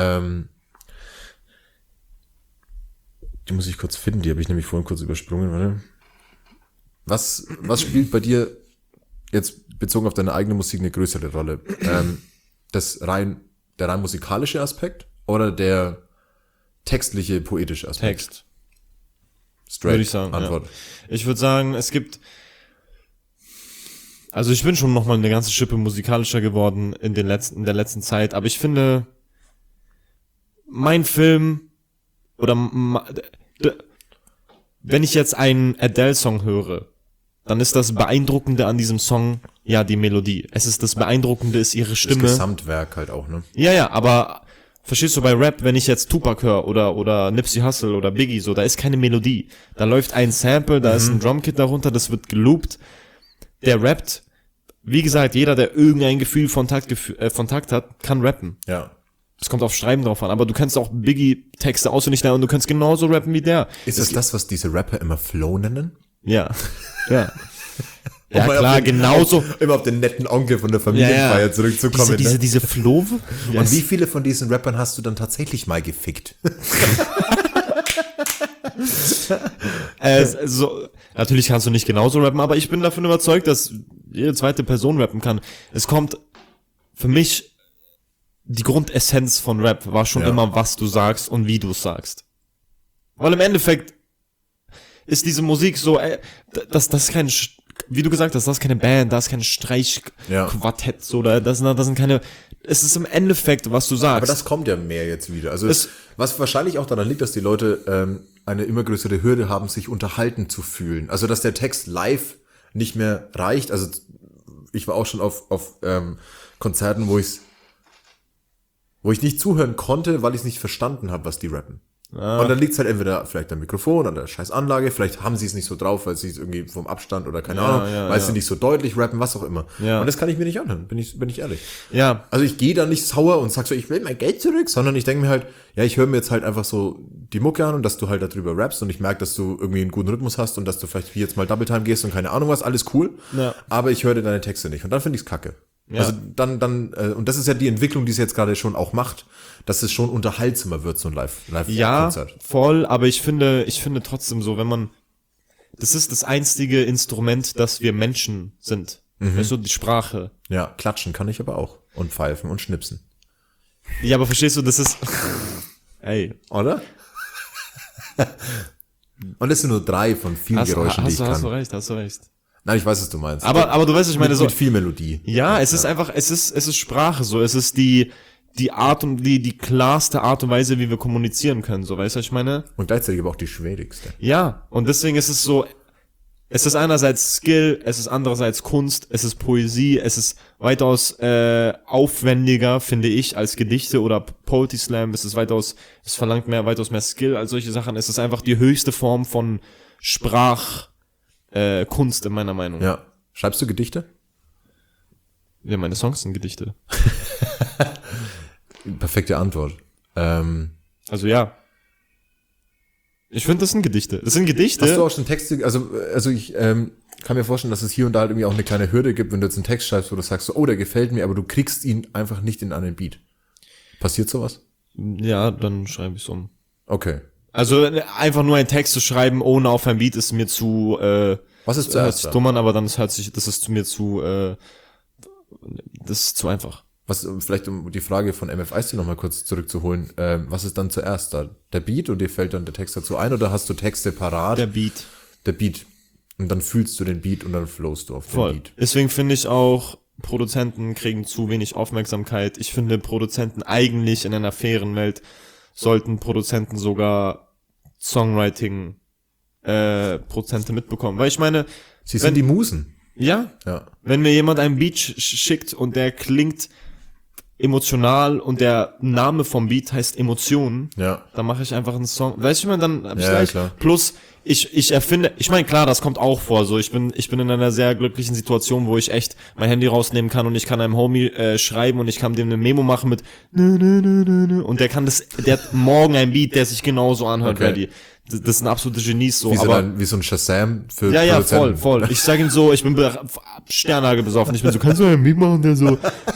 Die muss ich kurz finden, die habe ich nämlich vorhin kurz übersprungen, warte. Was spielt bei dir jetzt bezogen auf deine eigene Musik eine größere Rolle? Der rein musikalische Aspekt oder der textliche, poetische Aspekt? Text. Straight Würde ich sagen, Antwort. ja. Ich würde sagen, also ich bin schon nochmal eine ganze Schippe musikalischer geworden in der letzten Zeit, aber ich finde, mein Film oder wenn ich jetzt einen Adele-Song höre, dann ist das Beeindruckende an diesem Song ja die Melodie. Das Beeindruckende ist ihre Stimme. Das Gesamtwerk halt auch, ne? Ja, aber verstehst du bei Rap, wenn ich jetzt Tupac höre oder Nipsey Hussle oder Biggie, so, da ist keine Melodie. Da läuft ein Sample, da ist ein Drumkit darunter, das wird geloopt. Der rappt. Wie gesagt, jeder, der irgendein Gefühl von Takt hat, kann rappen. Ja. Es kommt auf Schreiben drauf an, aber du kannst auch Biggie-Texte auswendig lernen und du kannst genauso rappen wie der. Ist das, was diese Rapper immer Flow nennen? Ja. Ja. Ja, Um klar, genauso. Immer auf den netten Onkel von der Familienfeier zurückzukommen. Diese Flow. Und wie viele von diesen Rappern hast du dann tatsächlich mal gefickt? Natürlich kannst du nicht genauso rappen, aber ich bin davon überzeugt, dass jede zweite Person rappen kann. Es kommt für mich, die Grundessenz von Rap war schon immer, was du sagst und wie du es sagst. Weil im Endeffekt ist diese Musik so, das ist kein, wie du gesagt hast, das ist keine Band, das ist kein Streichquartett, so, das sind keine, es ist im Endeffekt, was du sagst. Aber das kommt ja mehr jetzt wieder. Also was wahrscheinlich auch daran liegt, dass die Leute eine immer größere Hürde haben, sich unterhalten zu fühlen. Also dass der Text live nicht mehr reicht. Also ich war auch schon auf Konzerten, wo ich nicht zuhören konnte, weil ich es nicht verstanden habe, was die rappen. Und dann liegt es halt entweder vielleicht am Mikrofon, an der scheiß Anlage, vielleicht haben sie es nicht so drauf, weil sie es irgendwie vom Abstand oder keine Ahnung, weil sie nicht so deutlich rappen, was auch immer. Ja. Und das kann ich mir nicht anhören, bin ich ehrlich. Ja. Also ich gehe da nicht sauer und sag so, ich will mein Geld zurück, sondern ich denke mir halt, ja, ich höre mir jetzt halt einfach so die Mucke an und dass du halt darüber rappst und ich merke, dass du irgendwie einen guten Rhythmus hast und dass du vielleicht wie jetzt mal Double Time gehst und keine Ahnung was, alles cool, aber ich höre deine Texte nicht und dann finde ich's kacke. Ja. Also dann und das ist ja die Entwicklung, die es jetzt gerade schon auch macht, dass es schon unterhaltsamer wird, so ein Live-Konzert. Ja, voll, aber ich finde trotzdem so, das ist das einzige Instrument, dass wir Menschen sind. Weißt du, die Sprache. Ja, klatschen kann ich aber auch. Und pfeifen und schnipsen. Ja, aber verstehst du, das ist, ey. Oder? Und das sind nur 3 von vielen Geräuschen, die ich kann. Hast du recht. Nein, ich weiß, was du meinst. Aber du weißt, was ich meine, so. Mit viel Melodie. Ja, es ist einfach, es ist Sprache, so. Es ist die Art und die klarste Art und Weise, wie wir kommunizieren können, so. Weißt du, was ich meine? Und gleichzeitig aber auch die schwierigste. Ja. Und deswegen ist es so, es ist einerseits Skill, es ist andererseits Kunst, es ist Poesie, es ist weitaus, aufwendiger, finde ich, als Gedichte oder Poetry Slam. Es verlangt weitaus mehr Skill als solche Sachen. Es ist einfach die höchste Form von Kunst in meiner Meinung. Ja. Schreibst du Gedichte? Ja, meine Songs sind Gedichte. Perfekte Antwort. Also ja. Ich finde, das sind Gedichte. Das sind Gedichte. Hast du auch schon Texte, also ich kann mir vorstellen, dass es hier und da halt irgendwie auch eine kleine Hürde gibt, wenn du jetzt einen Text schreibst, wo du sagst, so, oh, der gefällt mir, aber du kriegst ihn einfach nicht in einen Beat. Passiert sowas? Ja, dann schreibe ich es um. Okay. Also einfach nur einen Text zu schreiben, ohne auf ein Beat, ist mir zu Was ist hört zuerst sich da? dumm an, aber dann das ist mir zu das ist zu einfach. Was, vielleicht um die Frage von MFIC nochmal kurz zurückzuholen, was ist dann zuerst da? Der Beat und dir fällt dann der Text dazu ein oder hast du Texte parat? Der Beat. Der Beat. Und dann fühlst du den Beat und dann flowst du auf den Voll. Beat. Deswegen finde ich auch, Produzenten kriegen zu wenig Aufmerksamkeit. Ich finde, Produzenten eigentlich in einer fairen Welt sollten Produzenten sogar Songwriting Prozente mitbekommen. Weil ich meine, Sie sind die Musen. ja, Ja. wenn mir jemand einen Beat schickt und der klingt emotional und der Name vom Beat heißt Emotionen, Ja. dann mache ich einfach einen Song. Weißt du, ich meine, dann hab ich Ja, gleich. klar. Plus, ich erfinde, ich meine, klar, das kommt auch vor, so, ich bin in einer sehr glücklichen Situation, wo ich echt mein Handy rausnehmen kann und ich kann einem Homie schreiben und ich kann dem eine Memo machen mit und der hat morgen ein Beat, der sich genauso anhört, Okay. ready. Das sind absolute Genies, so, Wie so ein Shazam für ja, Produzenten. voll. Ich sag ihm so, ich bin Sternhagel besoffen. Ich bin so, kannst du einen Beat machen? Und der so,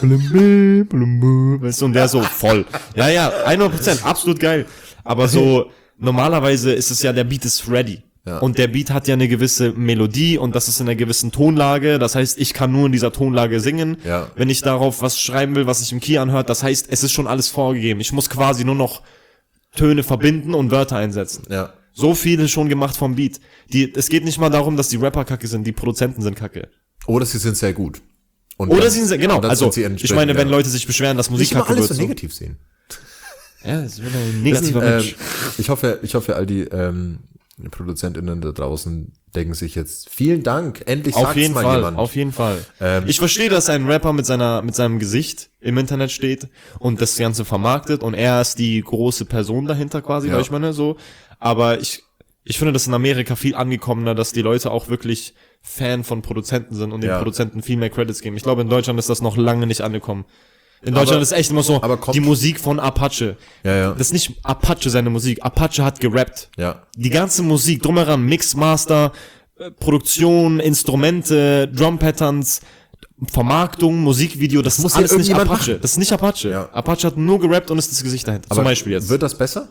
weißt du, und der so, voll. Ja, 100%, absolut geil. Aber so, normalerweise ist es ja, der Beat ist ready. Ja. Und der Beat hat ja eine gewisse Melodie und das ist in einer gewissen Tonlage. Das heißt, ich kann nur in dieser Tonlage singen. Ja. Wenn ich darauf was schreiben will, was sich im Key anhört, das heißt, es ist schon alles vorgegeben. Ich muss quasi nur noch Töne verbinden und Wörter einsetzen. Ja. So viele schon gemacht vom Beat. Es geht nicht mal darum, dass die Rapper kacke sind, die Produzenten sind kacke. Oder sie sind sehr gut. Und Oder dann- sie sind, genau, und dann also, sind sie ich entsprechend, meine, wenn ja. Leute sich beschweren, dass Musik Nicht immer kacke alles wird. so negativ sehen. Ja, das wird ein Wissen, negativer Mensch. ich hoffe, all die ProduzentInnen da draußen denken sich jetzt, vielen Dank, endlich Auf sagt's jeden mal Fall, jemand. auf jeden Fall. Ich verstehe, dass ein Rapper mit seinem Gesicht im Internet steht und das Ganze vermarktet und er ist die große Person dahinter quasi, Ja. weil ich meine, so. Aber ich finde das in Amerika viel angekommener, dass die Leute auch wirklich Fan von Produzenten sind und den Ja. Produzenten viel mehr Credits geben. Ich glaube, in Deutschland ist das noch lange nicht angekommen. In Deutschland ist echt immer so, aber kommt- die Musik von Apache. Ja. Das ist nicht Apache seine Musik. Apache hat gerappt. Ja. Die ganze Musik drumheran, Mix, Master, Produktion, Instrumente, Drum-Patterns, Vermarktung, Musikvideo, das muss ist alles ja nicht irgendjemand Apache. machen. Das ist nicht Apache. Ja. Apache hat nur gerappt und ist das Gesicht dahinter. Aber Zum Beispiel jetzt. wird das besser?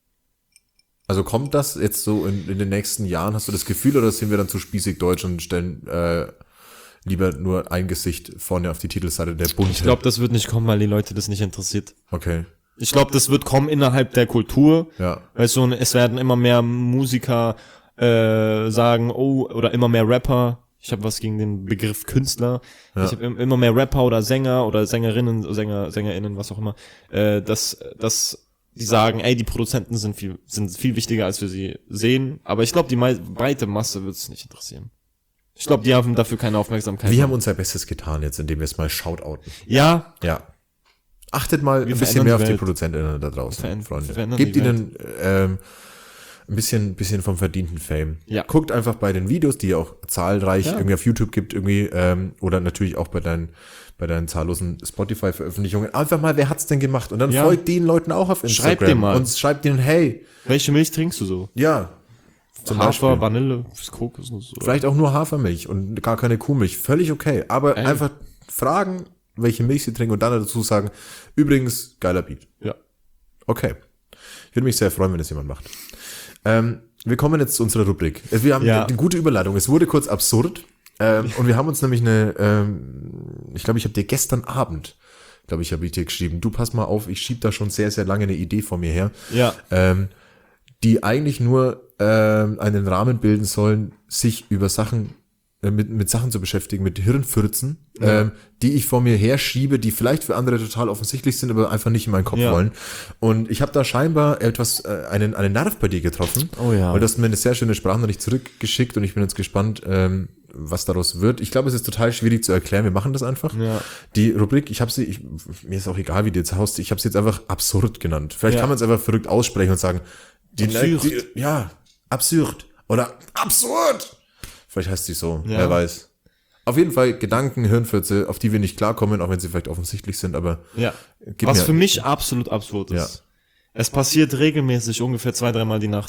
Also kommt das jetzt so in den nächsten Jahren, hast du das Gefühl, oder sind wir dann zu spießig deutsch und stellen lieber nur ein Gesicht vorne auf die Titelseite der Bunte? Ich glaube, das wird nicht kommen, weil die Leute das nicht interessiert. Okay. Ich glaube, das wird kommen innerhalb der Kultur. Ja. Weißt du, und es werden immer mehr Musiker sagen, oh, oder immer mehr Rapper. Ich habe was gegen den Begriff Künstler. Ja. Ich habe immer mehr Rapper oder Sänger oder Sängerinnen, SängerInnen, was auch immer, dass die sagen, ey, die Produzenten sind viel wichtiger, als wir sie sehen. Aber ich glaube, die breite Masse wird es nicht interessieren. Ich glaube, die haben dafür keine Aufmerksamkeit. Wir haben unser Bestes getan jetzt, indem wir es mal shoutouten. Ja, Ja. Achtet mal Wir ein bisschen verändern mehr die auf die auf die Welt. ProduzentInnen da draußen, Wir Freunde. verändern Gebt die ihnen ein bisschen vom verdienten Fame. Ja. Guckt einfach bei den Videos, die auch zahlreich irgendwie auf YouTube gibt, irgendwie, oder natürlich auch bei deinen zahllosen Spotify-Veröffentlichungen. Einfach mal, wer hat's denn gemacht? Und dann Ja. folgt den Leuten auch auf Instagram. Schreibt denen mal. Und schreibt ihnen, hey, welche Milch trinkst du so? ja, zum Hafer, Beispiel. Vanille, Kokosnuss. Oder? Vielleicht auch nur Hafermilch und gar keine Kuhmilch. Völlig okay. Aber Ey. einfach fragen, welche Milch sie trinken und dann dazu sagen, übrigens, geiler Beat. Ja. Okay. Ich würde mich sehr freuen, wenn das jemand macht. Wir kommen jetzt zu unserer Rubrik. Wir haben Ja. eine gute Überleitung. Es wurde kurz absurd. Und wir haben uns nämlich ich glaube, ich habe dir gestern Abend, habe ich dir geschrieben, du pass mal auf, ich schieb da schon sehr, sehr lange eine Idee vor mir her, Ja. die eigentlich nur einen Rahmen bilden sollen, sich über Sachen mit Sachen zu beschäftigen, mit Hirnfürzen, die ich vor mir herschiebe, die vielleicht für andere total offensichtlich sind, aber einfach nicht in meinen Kopf Ja. wollen. Und ich habe da scheinbar einen Nerv bei dir getroffen. Oh ja. Und du hast mir eine sehr schöne Sprachnachricht zurückgeschickt und ich bin jetzt gespannt, was daraus wird. Ich glaube, es ist total schwierig zu erklären. Wir machen das einfach. Ja. Die Rubrik, mir ist auch egal, wie du jetzt haust, ich habe sie jetzt einfach absurd genannt. Vielleicht Ja. kann man es einfach verrückt aussprechen und sagen, Absurd. ja, absurd. Oder absurd. Vielleicht heißt sie so, Ja. wer weiß. Auf jeden Fall Gedanken, Hirnfürze, auf die wir nicht klarkommen, auch wenn sie vielleicht offensichtlich sind, aber Ja. Gib Was mir- für mich absolut absurd ist. Ja. Es passiert regelmäßig ungefähr 2-3 Mal die Nacht.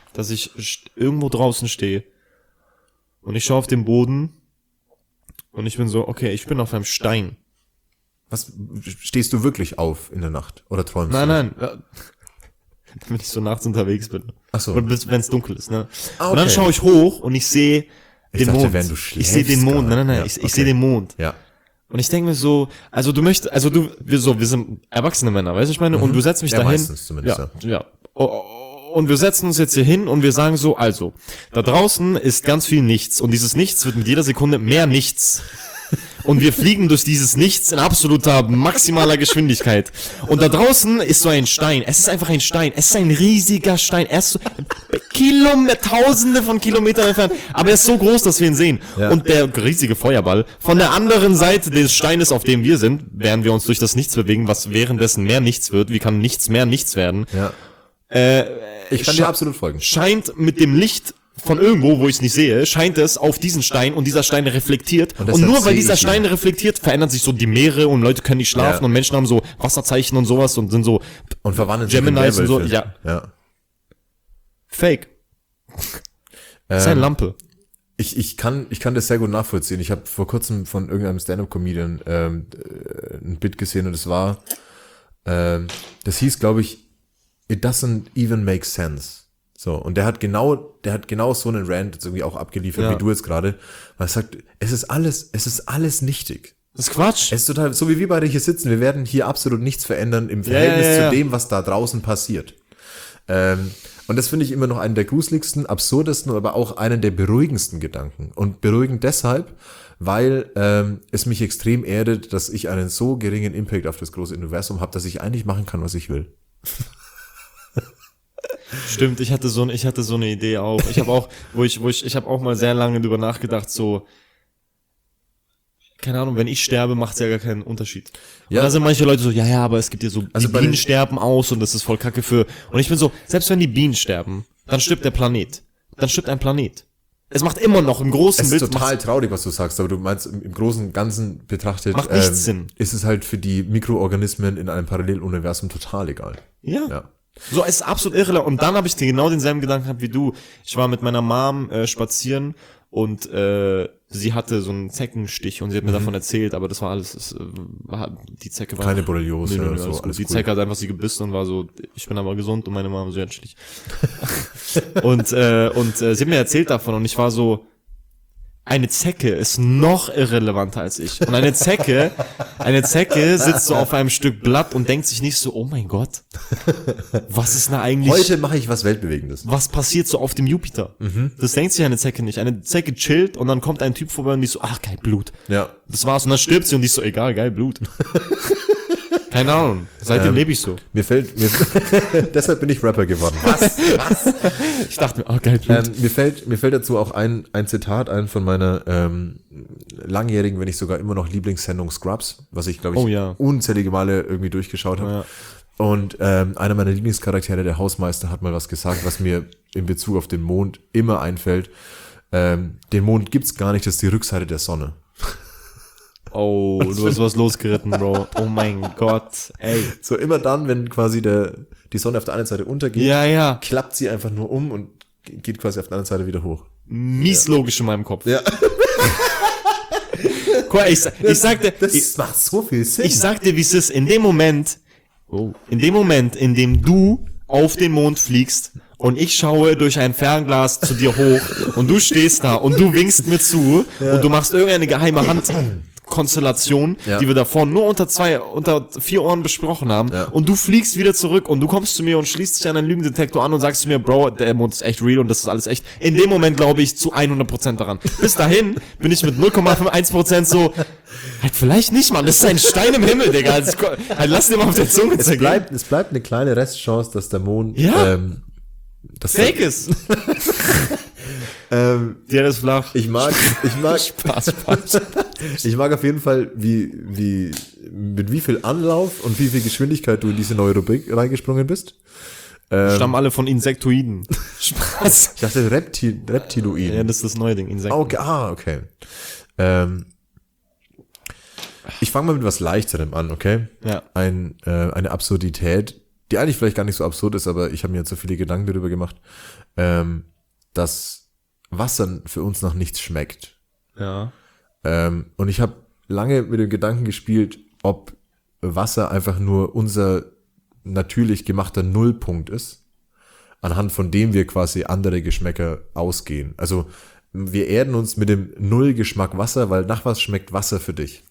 dass ich irgendwo draußen stehe und ich schaue auf den Boden und ich bin so, okay, ich bin auf einem Stein. Was, stehst du wirklich auf in der Nacht? Oder träumst du? Nein. Wenn ich so nachts unterwegs bin. Ach so. Wenn es dunkel ist, ne? Ah, okay. Und dann schaue ich hoch und ich sehe den dachte, Mond. wenn du Ich sehe den Mond. schläfst Nein. gar. Ich Ja, sehe den Mond. Ja. Und ich denke mir so, wir sind erwachsene Männer, weißt du, ich meine? Und du setzt mich Ja, dahin. meistens zumindest, Ja. Und wir setzen uns jetzt hier hin und wir sagen so, also, da draußen ist ganz viel Nichts und dieses Nichts wird mit jeder Sekunde mehr Nichts. Und wir fliegen durch dieses Nichts in absoluter maximaler Geschwindigkeit. Und da draußen ist so ein Stein. Es ist einfach ein Stein. Es ist ein riesiger Stein. Er ist so Tausende von Kilometern entfernt. Aber er ist so groß, dass wir ihn sehen. Ja. Und der riesige Feuerball von der anderen Seite des Steines, auf dem wir sind, während wir uns durch das Nichts bewegen, was währenddessen mehr Nichts wird. Wie kann nichts mehr nichts werden? Ja. Ich kann dir absolut folgen. Scheint mit dem Licht von irgendwo, wo ich es nicht sehe, scheint es auf diesen Stein und dieser Stein reflektiert. Und deshalb nur weil sehe dieser ich ihn. Stein reflektiert, verändern sich so die Meere und Leute können nicht schlafen Ja. und Menschen haben so Wasserzeichen und sowas und sind so Und verwandeln sich in Geminis und so. Werwölfe. Ja, Fake. Das ist eine Lampe. Ich kann das sehr gut nachvollziehen. Ich habe vor kurzem von irgendeinem Stand-Up-Comedian ein Bit gesehen und es war, das hieß, glaube ich, It doesn't even make sense. So, und der hat genau so einen Rant jetzt irgendwie auch abgeliefert, Ja. wie du jetzt gerade, weil er sagt, es ist alles nichtig. Das ist Quatsch. Es ist total, so wie wir beide hier sitzen, wir werden hier absolut nichts verändern im Verhältnis ja. zu dem, was da draußen passiert. Und das finde ich immer noch einen der gruseligsten, absurdesten, aber auch einen der beruhigendsten Gedanken. Und beruhigend deshalb, weil es mich extrem erdet, dass ich einen so geringen Impact auf das große Universum habe, dass ich eigentlich machen kann, was ich will. Stimmt, ich hatte so eine Idee auch. Ich habe auch, ich habe auch mal sehr lange drüber nachgedacht, so, keine Ahnung, wenn ich sterbe, macht es ja gar keinen Unterschied. Ja. Und da sind manche Leute so, ja, aber es gibt ja so, Also die bei Bienen den- sterben aus und das ist voll Kacke für, und ich bin so, selbst wenn die Bienen sterben, dann stirbt der Planet. Dann stirbt ein Planet. Es macht immer noch im großen Es Bild, ist total macht's- traurig, was du sagst, aber du meinst im Großen und Ganzen betrachtet, Macht nichts Sinn. ist es halt für die Mikroorganismen in einem Paralleluniversum total egal. Ja. So, es ist absolut irrelevant. Und dann habe ich genau denselben Gedanken gehabt wie du. Ich war mit meiner Mom spazieren und sie hatte so einen Zeckenstich und sie hat mir davon erzählt, aber das war alles, die Zecke war... Keine Borreliose Nö, oder so, alles gut. alles Die cool. Zecke hat einfach sie gebissen und war so, ich bin aber gesund und meine Mom so, ja, Stich. und sie hat mir erzählt davon und ich war so, eine Zecke ist noch irrelevanter als ich. Und eine Zecke sitzt so auf einem Stück Blatt und denkt sich nicht so, oh mein Gott, was ist da eigentlich, Heute mache ich was Weltbewegendes. was passiert so auf dem Jupiter? Das denkt sich eine Zecke nicht. Eine Zecke chillt und dann kommt ein Typ vorbei und die so, ach, geil, Blut. Ja. Das war's. Und dann stirbt sie und die ist so, egal, geil, Blut. Keine Ahnung. Seitdem lebe ich so. Deshalb bin ich Rapper geworden. Was? Ich dachte mir, oh, geil, Blut. Mir fällt dazu auch ein Zitat ein von meiner langjährigen, wenn nicht sogar immer noch Lieblingssendung Scrubs, was ich, glaube ich, Oh ja. unzählige Male irgendwie durchgeschaut habe. Ja. Und einer meiner Lieblingscharaktere, der Hausmeister, hat mal was gesagt, was mir in Bezug auf den Mond immer einfällt. Den Mond gibt's gar nicht, das ist die Rückseite der Sonne. Oh, du hast was losgeritten, Bro. Oh mein Gott, ey. So immer dann, wenn quasi die Sonne auf der einen Seite untergeht, Ja. klappt sie einfach nur um und geht quasi auf der anderen Seite wieder hoch. Mies logisch in meinem Kopf. Ja. Guck mal, ich sagte, Das macht so viel Sinn. ich sag dir, wie es ist. In dem Moment, in dem du auf den Mond fliegst und ich schaue durch ein Fernglas zu dir hoch und du stehst da und du winkst mir zu und du machst irgendeine geheime Handkonstellation, Ja. die wir davor nur unter 4 Ohren besprochen haben, Ja. und du fliegst wieder zurück und du kommst zu mir und schließt dich an einen Lügendetektor an und sagst zu mir, Bro, der Mond ist echt real und das ist alles echt. In dem Moment glaube ich zu 100% daran. Bis dahin bin ich mit 0,51% so, halt vielleicht nicht, Mann, das ist ein Stein im Himmel, Digga. Halt lass dir mal auf der Zunge zergehen. Es bleibt eine kleine Restchance, dass der Mond Ja. das Fake ist. Der ist flach. Ich mag Spaß. ich mag auf jeden Fall, mit wie viel Anlauf und wie viel Geschwindigkeit du in diese neue Rubrik reingesprungen bist. Stammen alle von Insektoiden. Spaß. Ich dachte Reptiloiden. Ja, das ist das neue Ding, Insekten. Okay. Ich fange mal mit was Leichterem an, okay? Ja. Eine Absurdität, die eigentlich vielleicht gar nicht so absurd ist, aber ich habe mir jetzt so viele Gedanken darüber gemacht, dass Wasser für uns nach nichts schmeckt. Ja. Und ich habe lange mit dem Gedanken gespielt, ob Wasser einfach nur unser natürlich gemachter Nullpunkt ist, anhand von dem wir quasi andere Geschmäcker ausgehen. Also wir erden uns mit dem Nullgeschmack Wasser, weil nach was schmeckt Wasser für dich?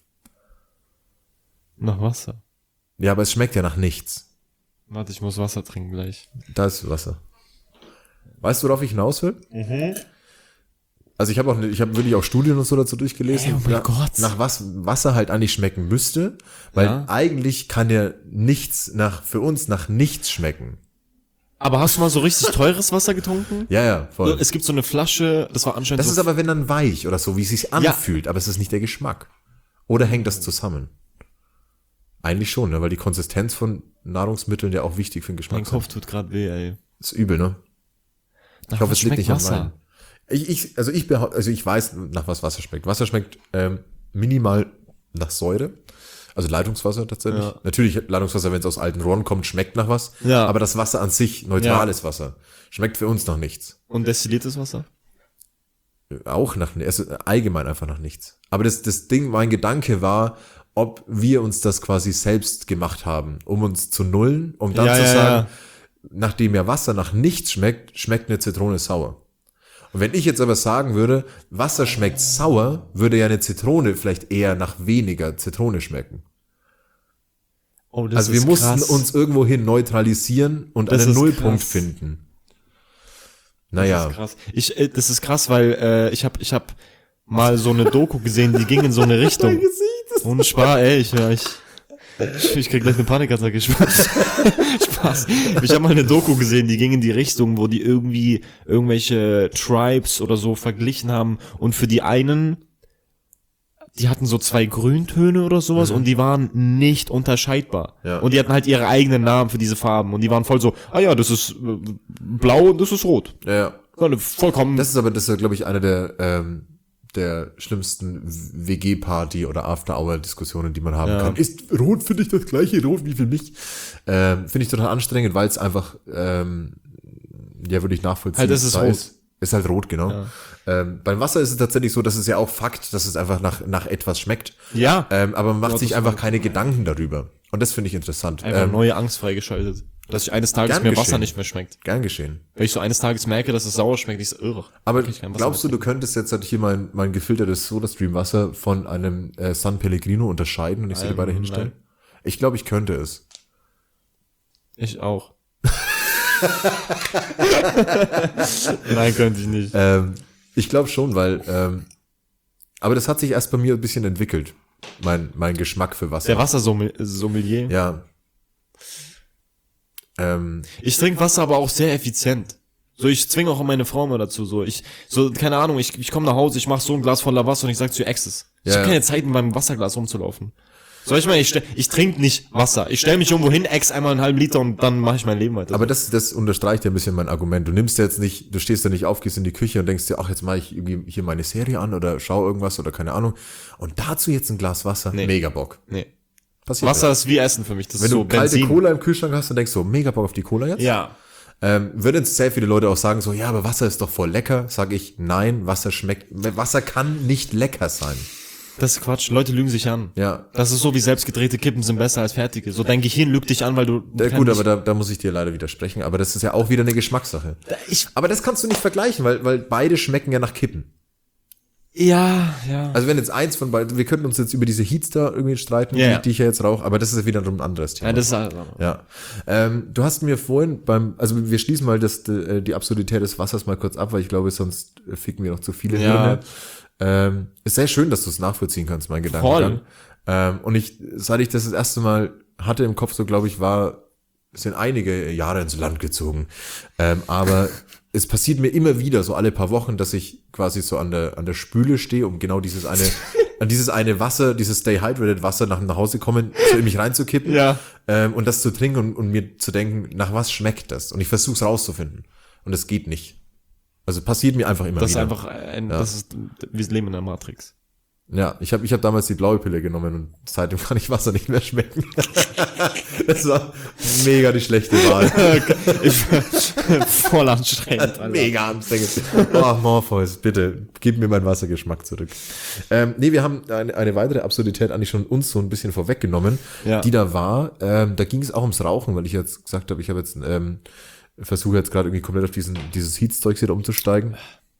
Nach Wasser. Ja, aber es schmeckt ja nach nichts. Warte, ich muss Wasser trinken gleich. Da ist Wasser. Weißt du, worauf ich hinaus will? Also ich habe wirklich auch Studien und so dazu durchgelesen. Oh mein Gott. Nach was Wasser halt eigentlich schmecken müsste, weil Ja. eigentlich kann ja nichts für uns nach nichts schmecken. Aber hast du mal so richtig teures Wasser getrunken? Ja, voll. Es gibt so eine Flasche, das war anscheinend Das so... ist aber wenn dann weich oder so, wie es sich anfühlt, aber es ist nicht der Geschmack. Oder hängt das zusammen? Eigentlich schon, ne? Weil die Konsistenz von Nahrungsmitteln ja auch wichtig für den Geschmack mein Kopf tut gerade weh, ey. ist übel, ne? Ich hoffe, es liegt nicht am Wein. Ich weiß, nach was Wasser schmeckt. Wasser schmeckt minimal nach Säure. Also Leitungswasser tatsächlich. Ja. Natürlich Leitungswasser, wenn es aus alten Rohren kommt, schmeckt nach was. Ja. Aber das Wasser an sich, neutrales Wasser, schmeckt für uns nach nichts. Und destilliertes Wasser? Auch also allgemein einfach nach nichts. Aber das Ding, mein Gedanke war, ob wir uns das quasi selbst gemacht haben, um uns zu nullen, um dann zu sagen, nachdem ja Wasser nach nichts schmeckt, schmeckt eine Zitrone sauer. Und wenn ich jetzt aber sagen würde, Wasser schmeckt sauer, würde ja eine Zitrone vielleicht eher nach weniger Zitrone schmecken. Oh, das Also wir mussten uns irgendwohin neutralisieren und Das einen ist Nullpunkt krass. finden. Das Naja, ist krass. Das ist krass, weil ich hab mal so eine Doku gesehen, die ging in so eine Richtung. Ohne Spaß, ey, ich krieg gleich eine Panikattacke. Spaß. Ich habe mal eine Doku gesehen, die ging in die Richtung, wo die irgendwie irgendwelche Tribes oder so verglichen haben und für die einen, die hatten so 2 Grüntöne oder sowas und die waren nicht unterscheidbar. Ja. Und die hatten halt ihre eigenen Namen für diese Farben und die waren voll so, ja, das ist blau und das ist rot. ja. Vollkommen. Das ist glaube ich, einer der schlimmsten WG-Party- oder After-Hour-Diskussionen, die man haben kann. Ist Rot für dich das gleiche Rot wie für mich? Finde ich total anstrengend, weil es einfach, würde ich nachvollziehen. Halt, es ist Da rot. Ist halt rot, genau. Beim Wasser ist es tatsächlich so, dass es ja auch Fakt, dass es einfach nach etwas schmeckt. Ja. Aber man macht Gottes sich einfach Willen. keine Gedanken darüber. Und das finde ich interessant. Einfach neue Angst freigeschaltet. Dass ich eines Tages gern mir Wasser geschehen. nicht mehr schmeckt. Gern geschehen. Wenn ich so eines Tages merke, dass es sauer schmeckt, ich so, irre. Aber Kann ich kein Wasser glaubst du, mehr du könntest jetzt halt hier mein gefiltertes SodaStream-Wasser von einem San Pellegrino unterscheiden und ich sie dir beide hinstellen? nein. Ich glaube, ich könnte es. trinken? Ich auch. Nein, könnte ich nicht. Ich glaube schon, weil, aber das hat sich erst bei mir ein bisschen entwickelt. Mein Geschmack für Wasser. Der Wassersommelier. Ja. Ich trinke Wasser aber auch sehr effizient. So, ich zwinge auch meine Frau mal dazu, keine Ahnung, ich komme nach Hause, ich mache so ein Glas voller Wasser und ich sag zu ihr, Access. Ich Ja, habe keine Zeit, mit meinem Wasserglas rumzulaufen. So, ich trinke nicht Wasser. Ich stelle mich irgendwo hin, einmal einen halben Liter und dann mache ich mein Leben weiter. Aber das unterstreicht ja ein bisschen mein Argument. Du stehst da nicht auf, gehst in die Küche und denkst dir, ach, jetzt mache ich irgendwie hier meine Serie an oder schau irgendwas oder keine Ahnung. Und dazu jetzt ein Glas Wasser, Nee. mega Bock. Nee. Passiert Wasser ja. ist wie Essen für mich. Das Wenn ist so du kalte Benzin. Cola im Kühlschrank hast und denkst so, mega Bock auf die Cola jetzt. Ja. Würden jetzt sehr viele Leute auch sagen so, ja, aber Wasser ist doch voll lecker. Sag ich, nein, Wasser kann nicht lecker sein. Das ist Quatsch. Leute lügen sich an. Ja. Das ist so wie selbstgedrehte Kippen sind besser als fertige. So dein Gehirn lügt dich an, weil du... Ja, gut, aber da muss ich dir leider widersprechen. Aber das ist ja auch wieder eine Geschmackssache. Aber das kannst du nicht vergleichen, weil beide schmecken ja nach Kippen. Ja. Also wenn jetzt eins von beiden, wir könnten uns jetzt über diese Heats da irgendwie streiten, Ja. die ich ja jetzt rauche, aber das ist wiederum ein anderes Thema. Ja, das ist halt... Ja. Du hast mir vorhin also wir schließen mal die Absurdität des Wassers mal kurz ab, weil ich glaube, sonst ficken wir noch zu viele Ja. Hirne. Ist sehr schön, dass du es nachvollziehen kannst, mein Gedankengang. Und seit ich das erste Mal hatte im Kopf, so glaube ich, sind einige Jahre ins Land gezogen. Aber es passiert mir immer wieder, so alle paar Wochen, dass ich quasi so an der Spüle stehe, um genau dieses eine Wasser, dieses Stay Hydrated Wasser nach Hause kommen, so in mich reinzukippen. Ja. Und das zu trinken und mir zu denken, nach was schmeckt das? Und ich versuche es rauszufinden. Und es geht nicht. Also passiert mir einfach immer Das ist wieder. einfach wir leben in der Matrix. Ja, ich hab damals die blaue Pille genommen und seitdem kann ich Wasser nicht mehr schmecken. Das war mega die schlechte Wahl. Voll anstrengend. Alter. Mega anstrengend. Oh, Morpheus, bitte, gib mir meinen Wassergeschmack zurück. Nee, wir haben eine weitere Absurdität eigentlich schon uns so ein bisschen vorweggenommen, Ja. die da war. Da ging es auch ums Rauchen, weil ich jetzt gesagt habe, ich habe jetzt versuche jetzt gerade irgendwie komplett auf dieses Heat-Zeug hier umzusteigen.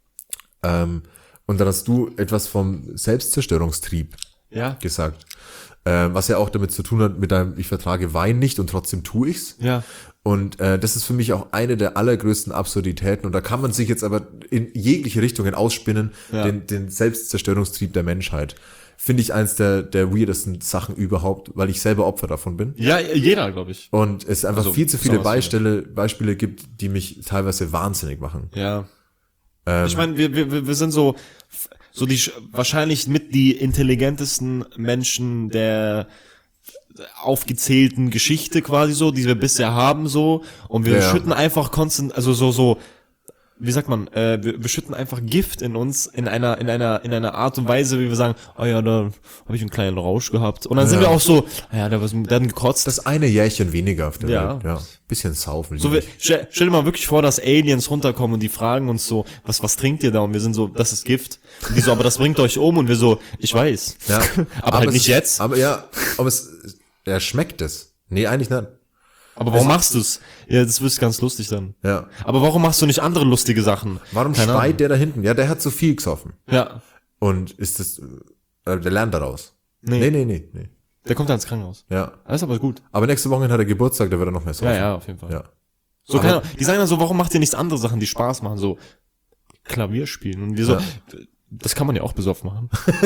Und dann hast du etwas vom Selbstzerstörungstrieb Ja. gesagt. Was ja auch damit zu tun hat, mit deinem, ich vertrage Wein nicht und trotzdem tue ich's. Ja. Und das ist für mich auch eine der allergrößten Absurditäten. Und da kann man sich jetzt aber in jegliche Richtungen ausspinnen, Ja. den Selbstzerstörungstrieb der Menschheit. Finde ich eins der weirdesten Sachen überhaupt, weil ich selber Opfer davon bin. Ja, jeder, glaube ich. Und es einfach Also, viel zu viele besonders Beispiele gibt, die mich teilweise wahnsinnig machen. Ja. Ich meine, wir sind so die wahrscheinlich mit die intelligentesten Menschen der aufgezählten Geschichte quasi so, die wir bisher haben so, und wir Ja. schütten einfach konstant, also so wie sagt man, wir schütten einfach Gift in uns in einer Art und Weise, wie wir sagen, oh ja, da habe ich einen kleinen Rausch gehabt, und dann sind Ja. wir auch so, ja, der hat gekotzt. Das eine Jährchen weniger auf der Ja. Welt. Ja. Bisschen saufen. So, stell dir mal wirklich vor, dass Aliens runterkommen und die fragen uns so, was trinkt ihr da? Und wir sind so, das ist Gift. Und die so, aber das bringt euch um. Und wir so, ich weiß. Ja. aber halt es nicht ist- jetzt. Aber schmeckt es. Nee, eigentlich nicht. Aber warum machst du's? Ja, das wird ganz lustig dann. Ja. Aber warum machst du nicht andere lustige Sachen? Warum Keine schreit Ahnung. der da hinten? Ja, der hat zu viel gesoffen. Ja, Und ist das, der lernt daraus. Nee. Nee. der kommt dann ins Krankenhaus. Ja. Das ist aber gut. Aber nächste Woche hat er Geburtstag, da wird er noch mehr saufen. Ja, auf jeden Fall. Ja. So, Aber- keine Ahnung. Die sagen dann so, warum macht ihr nicht andere Sachen, die Spaß machen? So, Klavier spielen. Und wir so, Ja. das kann man ja auch besoffen machen.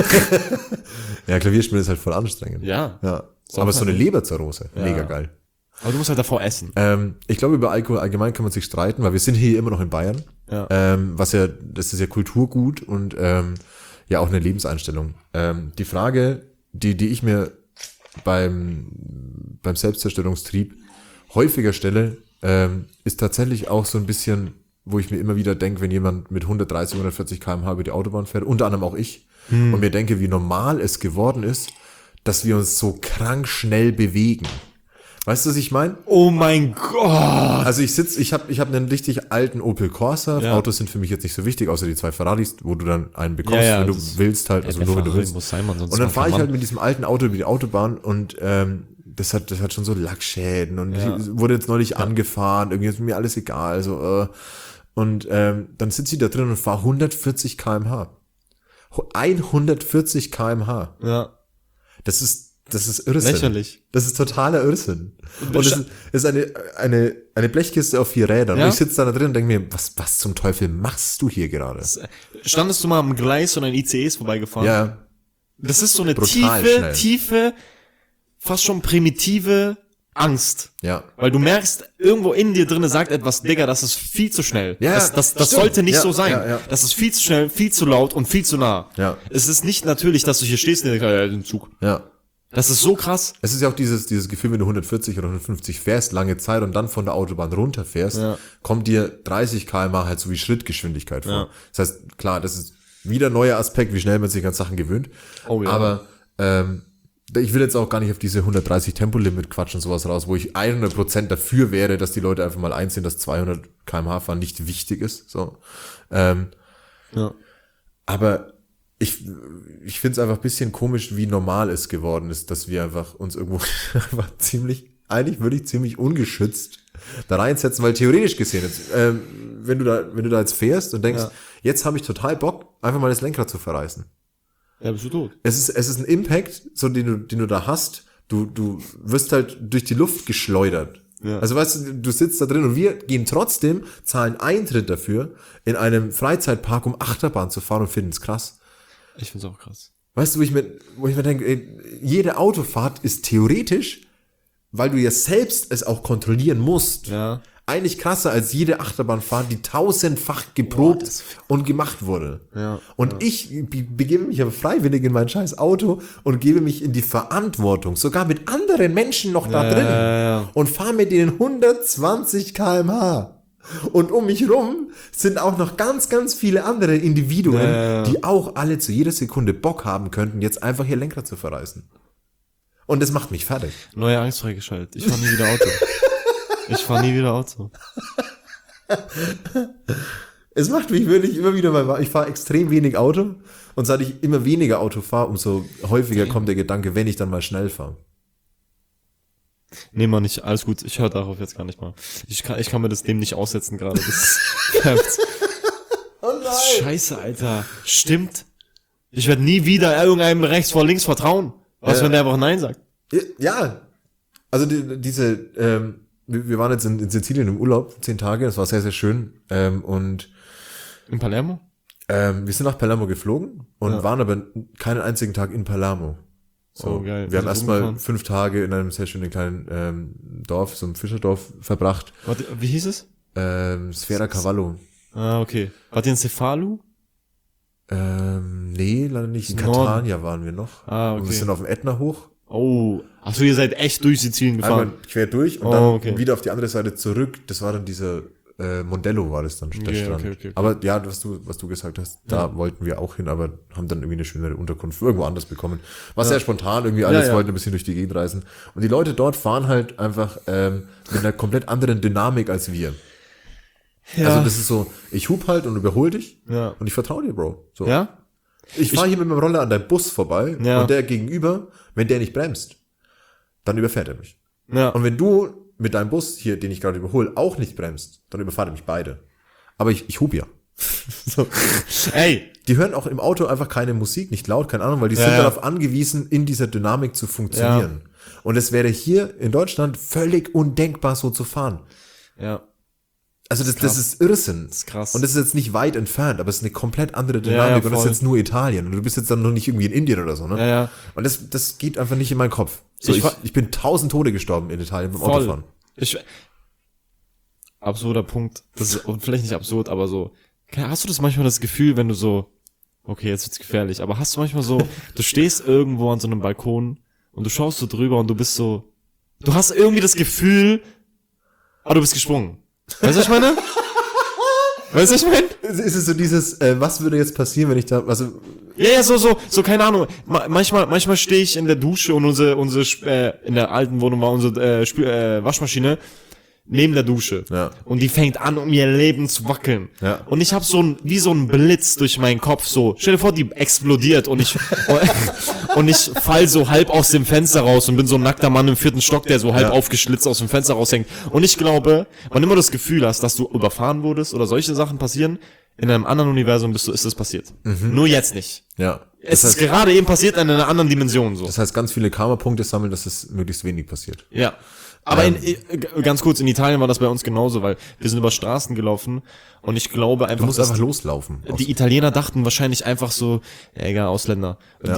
Ja, Klavierspielen ist halt voll anstrengend. Ja. Ja. Aber so eine Leberzirrhose, mega geil. Aber du musst halt davor essen. Ich glaube, über Alkohol allgemein kann man sich streiten, weil wir sind hier immer noch in Bayern. Ja. Das ist ja Kulturgut und ja auch eine Lebenseinstellung. Die Frage, die ich mir beim Selbstzerstörungstrieb häufiger stelle, ist tatsächlich auch so ein bisschen, wo ich mir immer wieder denke, wenn jemand mit 130, 140 km/h über die Autobahn fährt, unter anderem auch ich, und mir denke, wie normal es geworden ist, dass wir uns so krank schnell bewegen. Weißt du, was ich meine? Oh mein Gott! Also ich hab einen richtig alten Opel Corsa. Ja. Autos sind für mich jetzt nicht so wichtig, außer die 2 Ferraris, wo du dann einen bekommst, Ja, wenn du das- willst halt, also nur wenn du willst. Muss sein, man, sonst Und dann macht fahre ich man- halt mit diesem alten Auto über die Autobahn und das hat schon so Lackschäden und Ja. ich wurde jetzt neulich angefahren, irgendwie ist mir alles egal. So, und dann sitze ich da drin und fahre 140 km/h. 140 km/h. Ja. Das ist Irrsinn. Lächerlich. Das ist totaler Irrsinn. Und es ist eine Blechkiste auf 4 Rädern. Ja. Und ich sitze da drin und denke mir, was zum Teufel machst du hier gerade? Standest du mal am Gleis und ein ICE ist vorbeigefahren? Ja, Das ist so eine Brutal schnell. tiefe, fast schon primitive Angst. ja. Weil du merkst, irgendwo in dir drinne sagt etwas, Digga, das ist viel zu schnell. Ja, das stimmt. sollte nicht Ja, so sein. ja. Das ist viel zu schnell, viel zu laut und viel zu nah. Ja. Es ist nicht natürlich, dass du hier stehst und dir denkst, ja, den Zug. Ja. Das ist so krass. Es ist ja auch dieses Gefühl, wenn du 140 oder 150 fährst, lange Zeit und dann von der Autobahn runterfährst, Ja. kommt dir 30 km/h halt so wie Schrittgeschwindigkeit vor. Ja. Das heißt, klar, das ist wieder ein neuer Aspekt, wie schnell man sich an Sachen gewöhnt. Oh ja. Aber ich will jetzt auch gar nicht auf diese 130 Tempolimit quatschen und sowas raus, wo ich 100% dafür wäre, dass die Leute einfach mal einsehen, dass 200 km/h fahren nicht wichtig ist. So. Ja. Aber ich finde es einfach ein bisschen komisch, wie normal es geworden ist, dass wir einfach uns irgendwo einfach eigentlich würde ich ziemlich ungeschützt da reinsetzen, weil theoretisch gesehen, jetzt, wenn du da jetzt fährst und denkst, Ja. jetzt habe ich total Bock, einfach mal das Lenkrad zu verreißen. Ja, bist du tot. Es ist ein Impact, so den du da hast. Du wirst halt durch die Luft geschleudert. Ja. Also weißt du sitzt da drin und wir gehen trotzdem, zahlen Eintritt dafür, in einem Freizeitpark um Achterbahn zu fahren und finden es krass. Ich find's auch krass. Weißt du, wo ich mir denke, ey, jede Autofahrt ist theoretisch, weil du ja selbst es auch kontrollieren musst, Ja. eigentlich krasser als jede Achterbahnfahrt, die 1000-fach geprobt und gemacht wurde. Ja, Und ich begebe mich aber freiwillig in mein scheiß Auto und gebe mich in die Verantwortung, sogar mit anderen Menschen noch da drin, ja. und fahre mit denen 120 km/h. Und um mich rum sind auch noch ganz, ganz viele andere Individuen, die auch alle zu jeder Sekunde Bock haben könnten, jetzt einfach ihr Lenkrad zu verreißen. Und das macht mich fertig. Neue Angst freigeschaltet. Ich fahr nie wieder Auto. Es macht mich wirklich immer wieder mal, ich fahre extrem wenig Auto und seit ich immer weniger Auto fahre, umso häufiger kommt der Gedanke, wenn ich dann mal schnell fahre. Nee, mal nicht. Alles gut. Ich höre darauf jetzt gar nicht mal. Ich kann mir das dem nicht aussetzen gerade. Das Oh nein! Scheiße, Alter. Stimmt. Ich werde nie wieder irgendeinem rechts vor links vertrauen. Was, wenn der einfach Nein sagt? Ja, also wir waren jetzt in Sizilien im Urlaub, 10 Tage, das war sehr, sehr schön. Und In Palermo? wir sind nach Palermo geflogen und waren aber keinen einzigen Tag in Palermo. So, Oh, geil. wir haben Bist du erstmal rumgefahren? 5 Tage in einem sehr schönen kleinen Dorf, so einem Fischerdorf verbracht. Warte, wie hieß es? Sfera Cavallo. Ah, okay. Wart ihr in Cefalu? Nee, leider nicht. In Norden. Catania waren wir noch. Ah, okay. Und wir sind auf dem Ätna hoch. Oh. Ach so, ihr seid echt durch Sizilien gefahren. Einmal quer durch und Oh, dann okay. wieder auf die andere Seite zurück. Das war dann dieser Mondello war das dann, der Okay, Strand. okay. Aber ja, was du gesagt hast, da wollten wir auch hin, aber haben dann irgendwie eine schönere Unterkunft irgendwo anders bekommen. War sehr spontan, irgendwie alles wollten ein bisschen durch die Gegend reisen. Und die Leute dort fahren halt einfach mit einer komplett anderen Dynamik als wir. Ja. Also das ist so, ich hub halt und überhol dich Ja. und ich vertraue dir, Bro. So. Ja? Ich fahre hier mit meinem Roller an deinem Bus vorbei Ja. und der gegenüber, wenn der nicht bremst, dann überfährt er mich. Ja. Und wenn du mit deinem Bus hier, den ich gerade überhole, auch nicht bremst, dann überfahrt er mich beide. Aber ich hub ja. So. Ey. Die hören auch im Auto einfach keine Musik, nicht laut, keine Ahnung, weil die sind ja. darauf angewiesen, in dieser Dynamik zu funktionieren. Und es wäre hier in Deutschland völlig undenkbar, so zu fahren. Ja. Also das ist Irrsinn. Das ist krass. Und das ist jetzt nicht weit entfernt, aber es ist eine komplett andere Dynamik ja, und das ist voll. jetzt nur Italien. Und du bist jetzt dann noch nicht irgendwie in Indien oder so, ne? Ja, ja. Und das geht einfach nicht in meinen Kopf. So, ich bin 1000 Tode gestorben in Italien beim Autofahren. Absurder Punkt. Das ist vielleicht nicht absurd, aber so. Hast du das manchmal das Gefühl, wenn du so, okay, jetzt wird's gefährlich, aber hast du manchmal so, du stehst irgendwo an so einem Balkon und du schaust so drüber und du bist so, du hast irgendwie das Gefühl, du bist gesprungen. Weißt du, was ich meine? Weißt du, was ich meine? Ist es so dieses, was würde jetzt passieren, wenn ich da, also, Ja, so, keine Ahnung. Manchmal stehe ich in der Dusche und in der alten Wohnung war unsere Waschmaschine neben der Dusche. Ja. Und die fängt an, um ihr Leben zu wackeln. Ja. Und ich habe wie so ein Blitz durch meinen Kopf, so, stell dir vor, die explodiert und ich fall so halb aus dem Fenster raus und bin so ein nackter Mann im 4. Stock, der so halb aufgeschlitzt aus dem Fenster raushängt. Und ich glaube, wann immer du das Gefühl hast, dass du überfahren wurdest oder solche Sachen passieren, in einem anderen Universum ist das passiert. Nur jetzt nicht. ja. Es ist gerade eben passiert in einer anderen Dimension, so. Das heißt, ganz viele Karma-Punkte sammeln, dass es möglichst wenig passiert. Ja. Aber ganz kurz, in Italien war das bei uns genauso, weil wir sind über Straßen gelaufen und ich glaube einfach, Du musst dass einfach loslaufen. die Italiener dachten wahrscheinlich einfach so, ja, egal, Ausländer. Ja.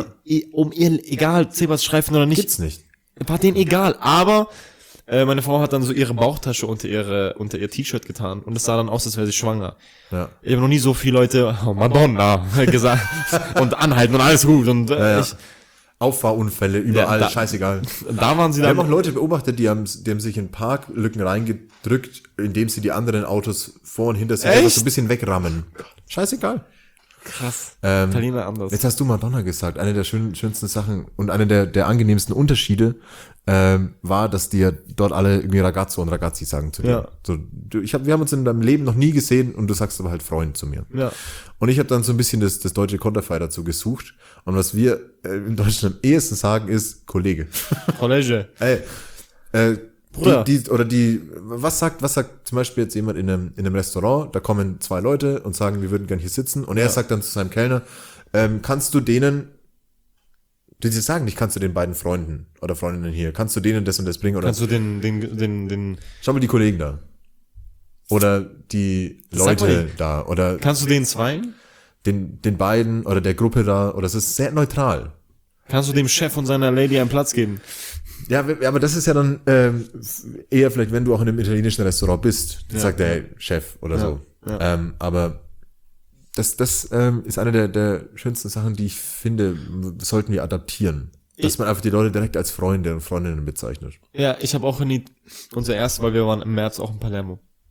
Egal, Zebrastreifen oder nicht. Gibt's nicht. War denen egal, aber meine Frau hat dann so ihre Bauchtasche unter ihr T-Shirt getan und es sah dann aus, als wäre sie schwanger. Ja. Ich habe noch nie so viele Leute, oh Madonna, gesagt und anhalten und alles gut und Ja. Auffahrunfälle überall, Ja, scheißegal. da waren sie Wir haben auch dann. Leute beobachtet, die haben sich in Parklücken reingedrückt, indem sie die anderen Autos vor und hinter sich einfach so ein bisschen wegrammen. Scheißegal. Krass. Italiener anders. Jetzt hast du Madonna gesagt. Eine der schönsten Sachen und eine der angenehmsten Unterschiede war, dass die ja dort alle irgendwie Ragazzo und Ragazzi sagen zu dir. Ja. So, wir haben uns in deinem Leben noch nie gesehen und du sagst aber halt Freund zu mir. Ja. Und ich habe dann so ein bisschen das deutsche Konterfei dazu gesucht. Und was wir in Deutschland am ehesten sagen, ist Kollege. Kollege. Ey, Bruder. was sagt zum Beispiel jetzt jemand in einem Restaurant, da kommen 2 Leute und sagen, wir würden gern hier sitzen. Und er sagt dann zu seinem Kellner, kannst du denen, die sagen nicht, kannst du den beiden Freunden oder Freundinnen hier, kannst du denen das und das bringen? Oder Kannst du den schau mal die Kollegen da. Oder die Sag mal Leute da. Oder kannst du den zweien? den beiden oder der Gruppe da. Oder es ist sehr neutral. Kannst du dem Chef und seiner Lady einen Platz geben? Ja, aber das ist ja dann eher vielleicht, wenn du auch in einem italienischen Restaurant bist, dann sagt der hey, Chef oder so. Ja. Aber das ist eine der schönsten Sachen, die ich finde, sollten wir adaptieren. Dass man einfach die Leute direkt als Freunde und Freundinnen bezeichnet. Ja, ich habe auch unser erstes, weil wir waren im März auch in Palermo.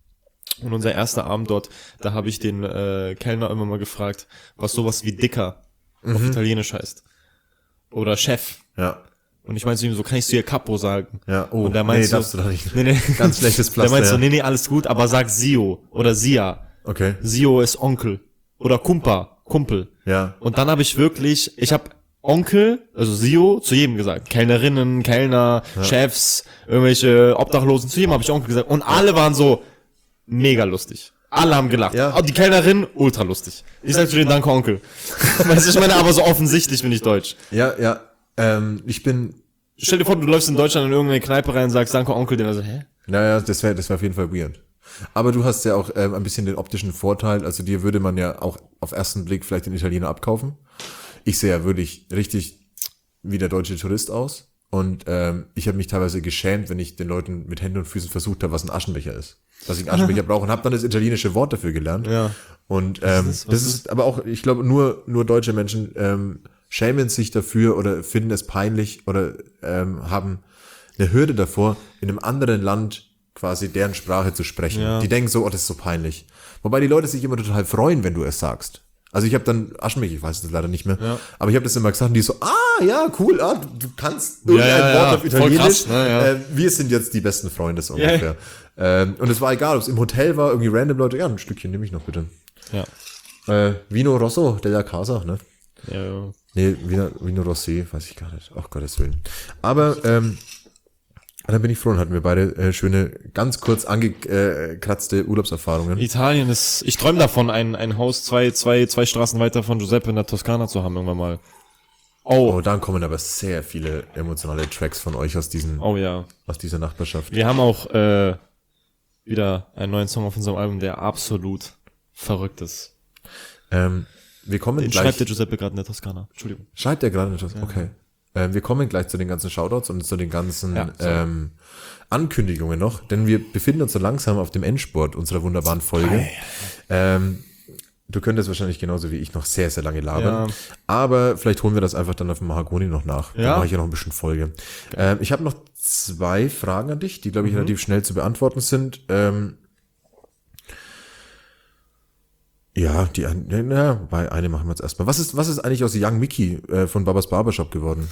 Und unser erster Abend dort, da habe ich den Kellner immer mal gefragt, was sowas wie Dicker auf Italienisch heißt. Oder Chef. Ja. Und ich meinte zu ihm so, kann ich zu ihr Capo sagen? Ja, oh, und der meinte darfst du doch nicht. Nee. Ganz schlechtes Der Pflaster. meinte so, ja. nee, alles gut, aber sag Sio oder Sia. Okay. Sio ist Onkel. Oder Kumpel. Ja. Und dann habe ich habe Onkel, also Sio, zu jedem gesagt. Kellnerinnen, Kellner, Chefs, irgendwelche Obdachlosen, zu jedem habe ich Onkel gesagt. Und alle waren so mega lustig. Alle haben gelacht. Ja. Auch die Kellnerin, ultra lustig. Ich sag zu denen, danke Onkel. Weißt du, ich meine, aber so offensichtlich bin ich deutsch. Ja. Ich bin, Stell dir vor, du läufst in Deutschland in irgendeine Kneipe rein und sagst, danke Onkel, den also, hä? naja, das wär auf jeden Fall weird. Aber du hast ja auch ein bisschen den optischen Vorteil, also dir würde man ja auch auf ersten Blick vielleicht den Italiener abkaufen. Ich sehe ja wirklich richtig wie der deutsche Tourist aus. Und ich habe mich teilweise geschämt, wenn ich den Leuten mit Händen und Füßen versucht habe, was ein Aschenbecher ist. Dass ich einen Aschenbecher brauche und habe dann das italienische Wort dafür gelernt. Ja. Und das ist aber auch, ich glaube, nur deutsche Menschen schämen sich dafür oder finden es peinlich oder haben eine Hürde davor, in einem anderen Land quasi deren Sprache zu sprechen. Ja. Die denken so, oh, das ist so peinlich. Wobei die Leute sich immer total freuen, wenn du es sagst. Also ich habe dann Aschenbecher, ich weiß es leider nicht mehr, aber ich habe das immer gesagt und die so, ja, cool, du kannst irgendein Wort auf voll Italienisch. krass, ne, ja. Wir sind jetzt die besten Freunde so ungefähr. Und es war egal, ob es im Hotel war, irgendwie random Leute, ja, ein Stückchen nehme ich noch bitte. Ja. Vino Rosso della Casa, ne? Ja. Nee, Vino Rosé, weiß ich gar nicht. Ach Gottes Willen. Aber da bin ich froh und hatten wir beide schöne, ganz kurz angekratzte Urlaubserfahrungen. Italien ist, ich träume davon, ein Haus zwei Straßen weiter von Giuseppe in der Toskana zu haben irgendwann mal. Oh, dann kommen aber sehr viele emotionale Tracks von euch aus aus dieser Nachbarschaft. Wir haben auch wieder einen neuen Song auf unserem Album, der absolut verrückt ist. Wir kommen Den gleich. schreibt der Giuseppe gerade in der Toskana. Entschuldigung. Schreibt er gerade etwas? Okay. Wir kommen gleich zu den ganzen Shoutouts und zu den ganzen Ankündigungen noch, denn wir befinden uns so langsam auf dem Endspurt unserer wunderbaren Folge. Du könntest wahrscheinlich genauso wie ich noch sehr, sehr lange labern, aber vielleicht holen wir das einfach dann auf dem Mahagoni noch nach. Dann mache ich ja noch ein bisschen Folge. Ich habe noch 2 Fragen an dich, die, glaube ich, relativ schnell zu beantworten sind. Ja, bei eine machen wir jetzt erstmal. Was ist eigentlich aus Young Mickey von Babas Barbershop geworden?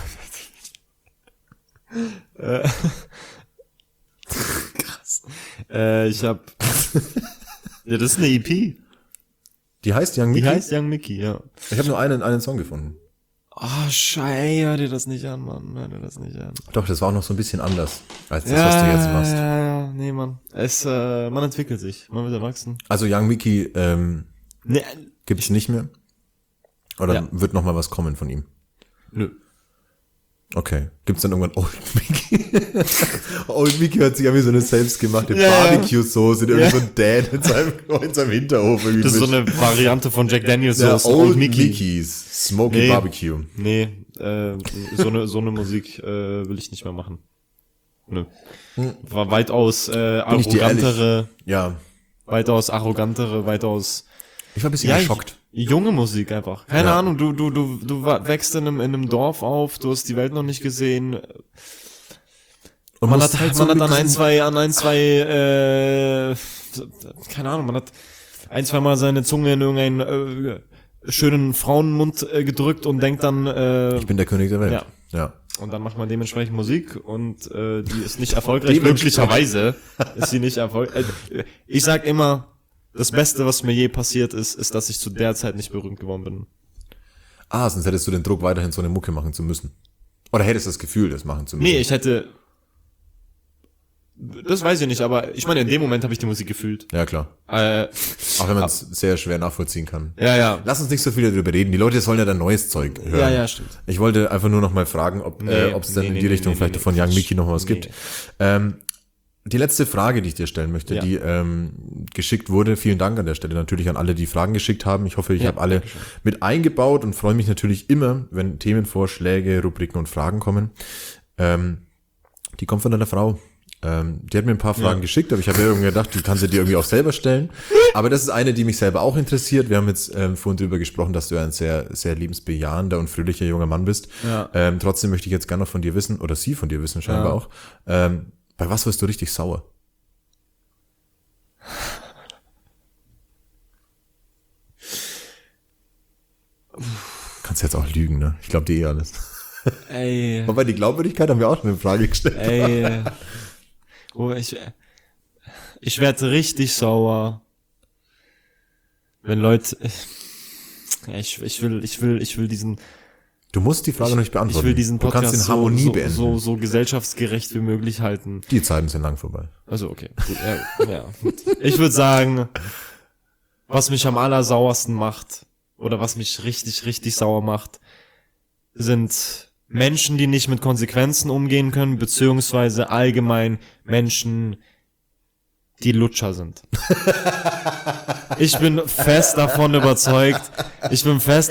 Krass. Ich habe ja, das ist eine EP. Die heißt Young Mickey? Die heißt Young Mickey, ja. Ich habe nur einen Song gefunden. Oh, Scheiße, hör dir das nicht an, Mann. Hör dir das nicht an. Doch, das war auch noch so ein bisschen anders als das, was du jetzt machst. Ja, nee, Mann. Man entwickelt sich. Man wird erwachsen. Also Young Mickey Nee, gibt's nicht mehr? Oder wird noch mal was kommen von ihm? nö. Okay. Gibt's dann irgendwann Old Mickey? Old Mickey hört sich an wie so eine selbstgemachte Ja. Barbecue-Soße, irgendwie so ein Dad in seinem Hinterhof. Irgendwie Das ist so mit- eine Variante von Jack Daniels ja, Sauce. Old Mickeys. Smoky Nee. Barbecue. Nee, so eine Musik will ich nicht mehr machen. Nö. War weitaus ich dir arrogantere, Ja. weitaus Ich war ein bisschen geschockt. junge Musik einfach. Keine Ja. Ahnung, du wächst in einem Dorf auf, du hast die Welt noch nicht gesehen. Und Man musst hat halt man so hat mit an diesem- ein, zwei, keine Ahnung, man hat ein, zwei Mal seine Zunge in irgendeinen schönen Frauenmund gedrückt und denkt dann, Ich bin der König der Welt. Ja. Ja. und dann macht man dementsprechend Musik und die ist nicht erfolgreich. Möglicherweise ist sie nicht erfolgreich. Ich sag immer, das Beste, was mir je passiert ist, dass ich zu der Zeit nicht berühmt geworden bin. Sonst hättest du den Druck, weiterhin so eine Mucke machen zu müssen. Oder hättest du das Gefühl, das machen zu müssen. Nee, ich hätte, das weiß ich nicht, aber ich meine, in dem Moment habe ich die Musik gefühlt. Ja, klar. Äh, Auch wenn man es sehr schwer nachvollziehen kann. ja. Lass uns nicht so viel darüber reden. Die Leute sollen ja dann neues Zeug hören. Ja, stimmt. Ich wollte einfach nur noch mal fragen, ob es dann in die Richtung vielleicht von Young Mickey noch was gibt. Die letzte Frage, die ich dir stellen möchte, die geschickt wurde, vielen Dank an der Stelle natürlich an alle, die Fragen geschickt haben. Ich hoffe, ich habe alle mit eingebaut und freue mich natürlich immer, wenn Themenvorschläge, Rubriken und Fragen kommen. Die kommt von deiner Frau. Die hat mir ein paar Fragen geschickt, aber ich habe mir irgendwie gedacht, die kann sie dir irgendwie auch selber stellen. Aber das ist eine, die mich selber auch interessiert. Wir haben jetzt vorhin drüber gesprochen, dass du ein sehr, sehr liebensbejahender und fröhlicher junger Mann bist. Ja. Trotzdem möchte ich jetzt gerne noch von dir wissen, oder sie von dir wissen scheinbar auch, bei was wirst du richtig sauer? kannst jetzt auch lügen, ne? Ich glaube dir eh alles. Ey. Wobei die Glaubwürdigkeit haben wir auch schon in Frage gestellt. Ey. Oh, ich werde richtig sauer, wenn Leute, ja, ich will diesen, Du musst die Frage noch nicht beantworten. ich will diesen Podcast du kannst in Harmonie beenden. so gesellschaftsgerecht wie möglich halten. Die Zeiten sind lang vorbei. Also okay, gut, ja. Ich würde sagen, was mich am allersauersten macht oder was mich richtig, richtig sauer macht, sind Menschen, die nicht mit Konsequenzen umgehen können, beziehungsweise allgemein Menschen, die Lutscher sind. Ich bin fest davon überzeugt, fest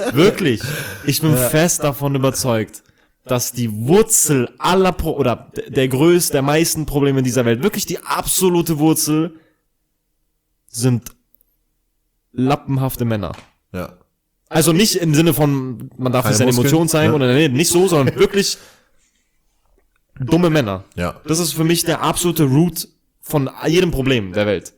davon überzeugt, dass die Wurzel aller der meisten Probleme dieser Welt, wirklich die absolute Wurzel, sind lappenhafte Männer. Ja. Also nicht im Sinne von, man darf Keine nicht seine Muskeln, Emotionen zeigen ja. oder nee, nicht so, sondern wirklich dumme Männer. Ja. Das ist für mich der absolute Root von jedem Problem der Welt.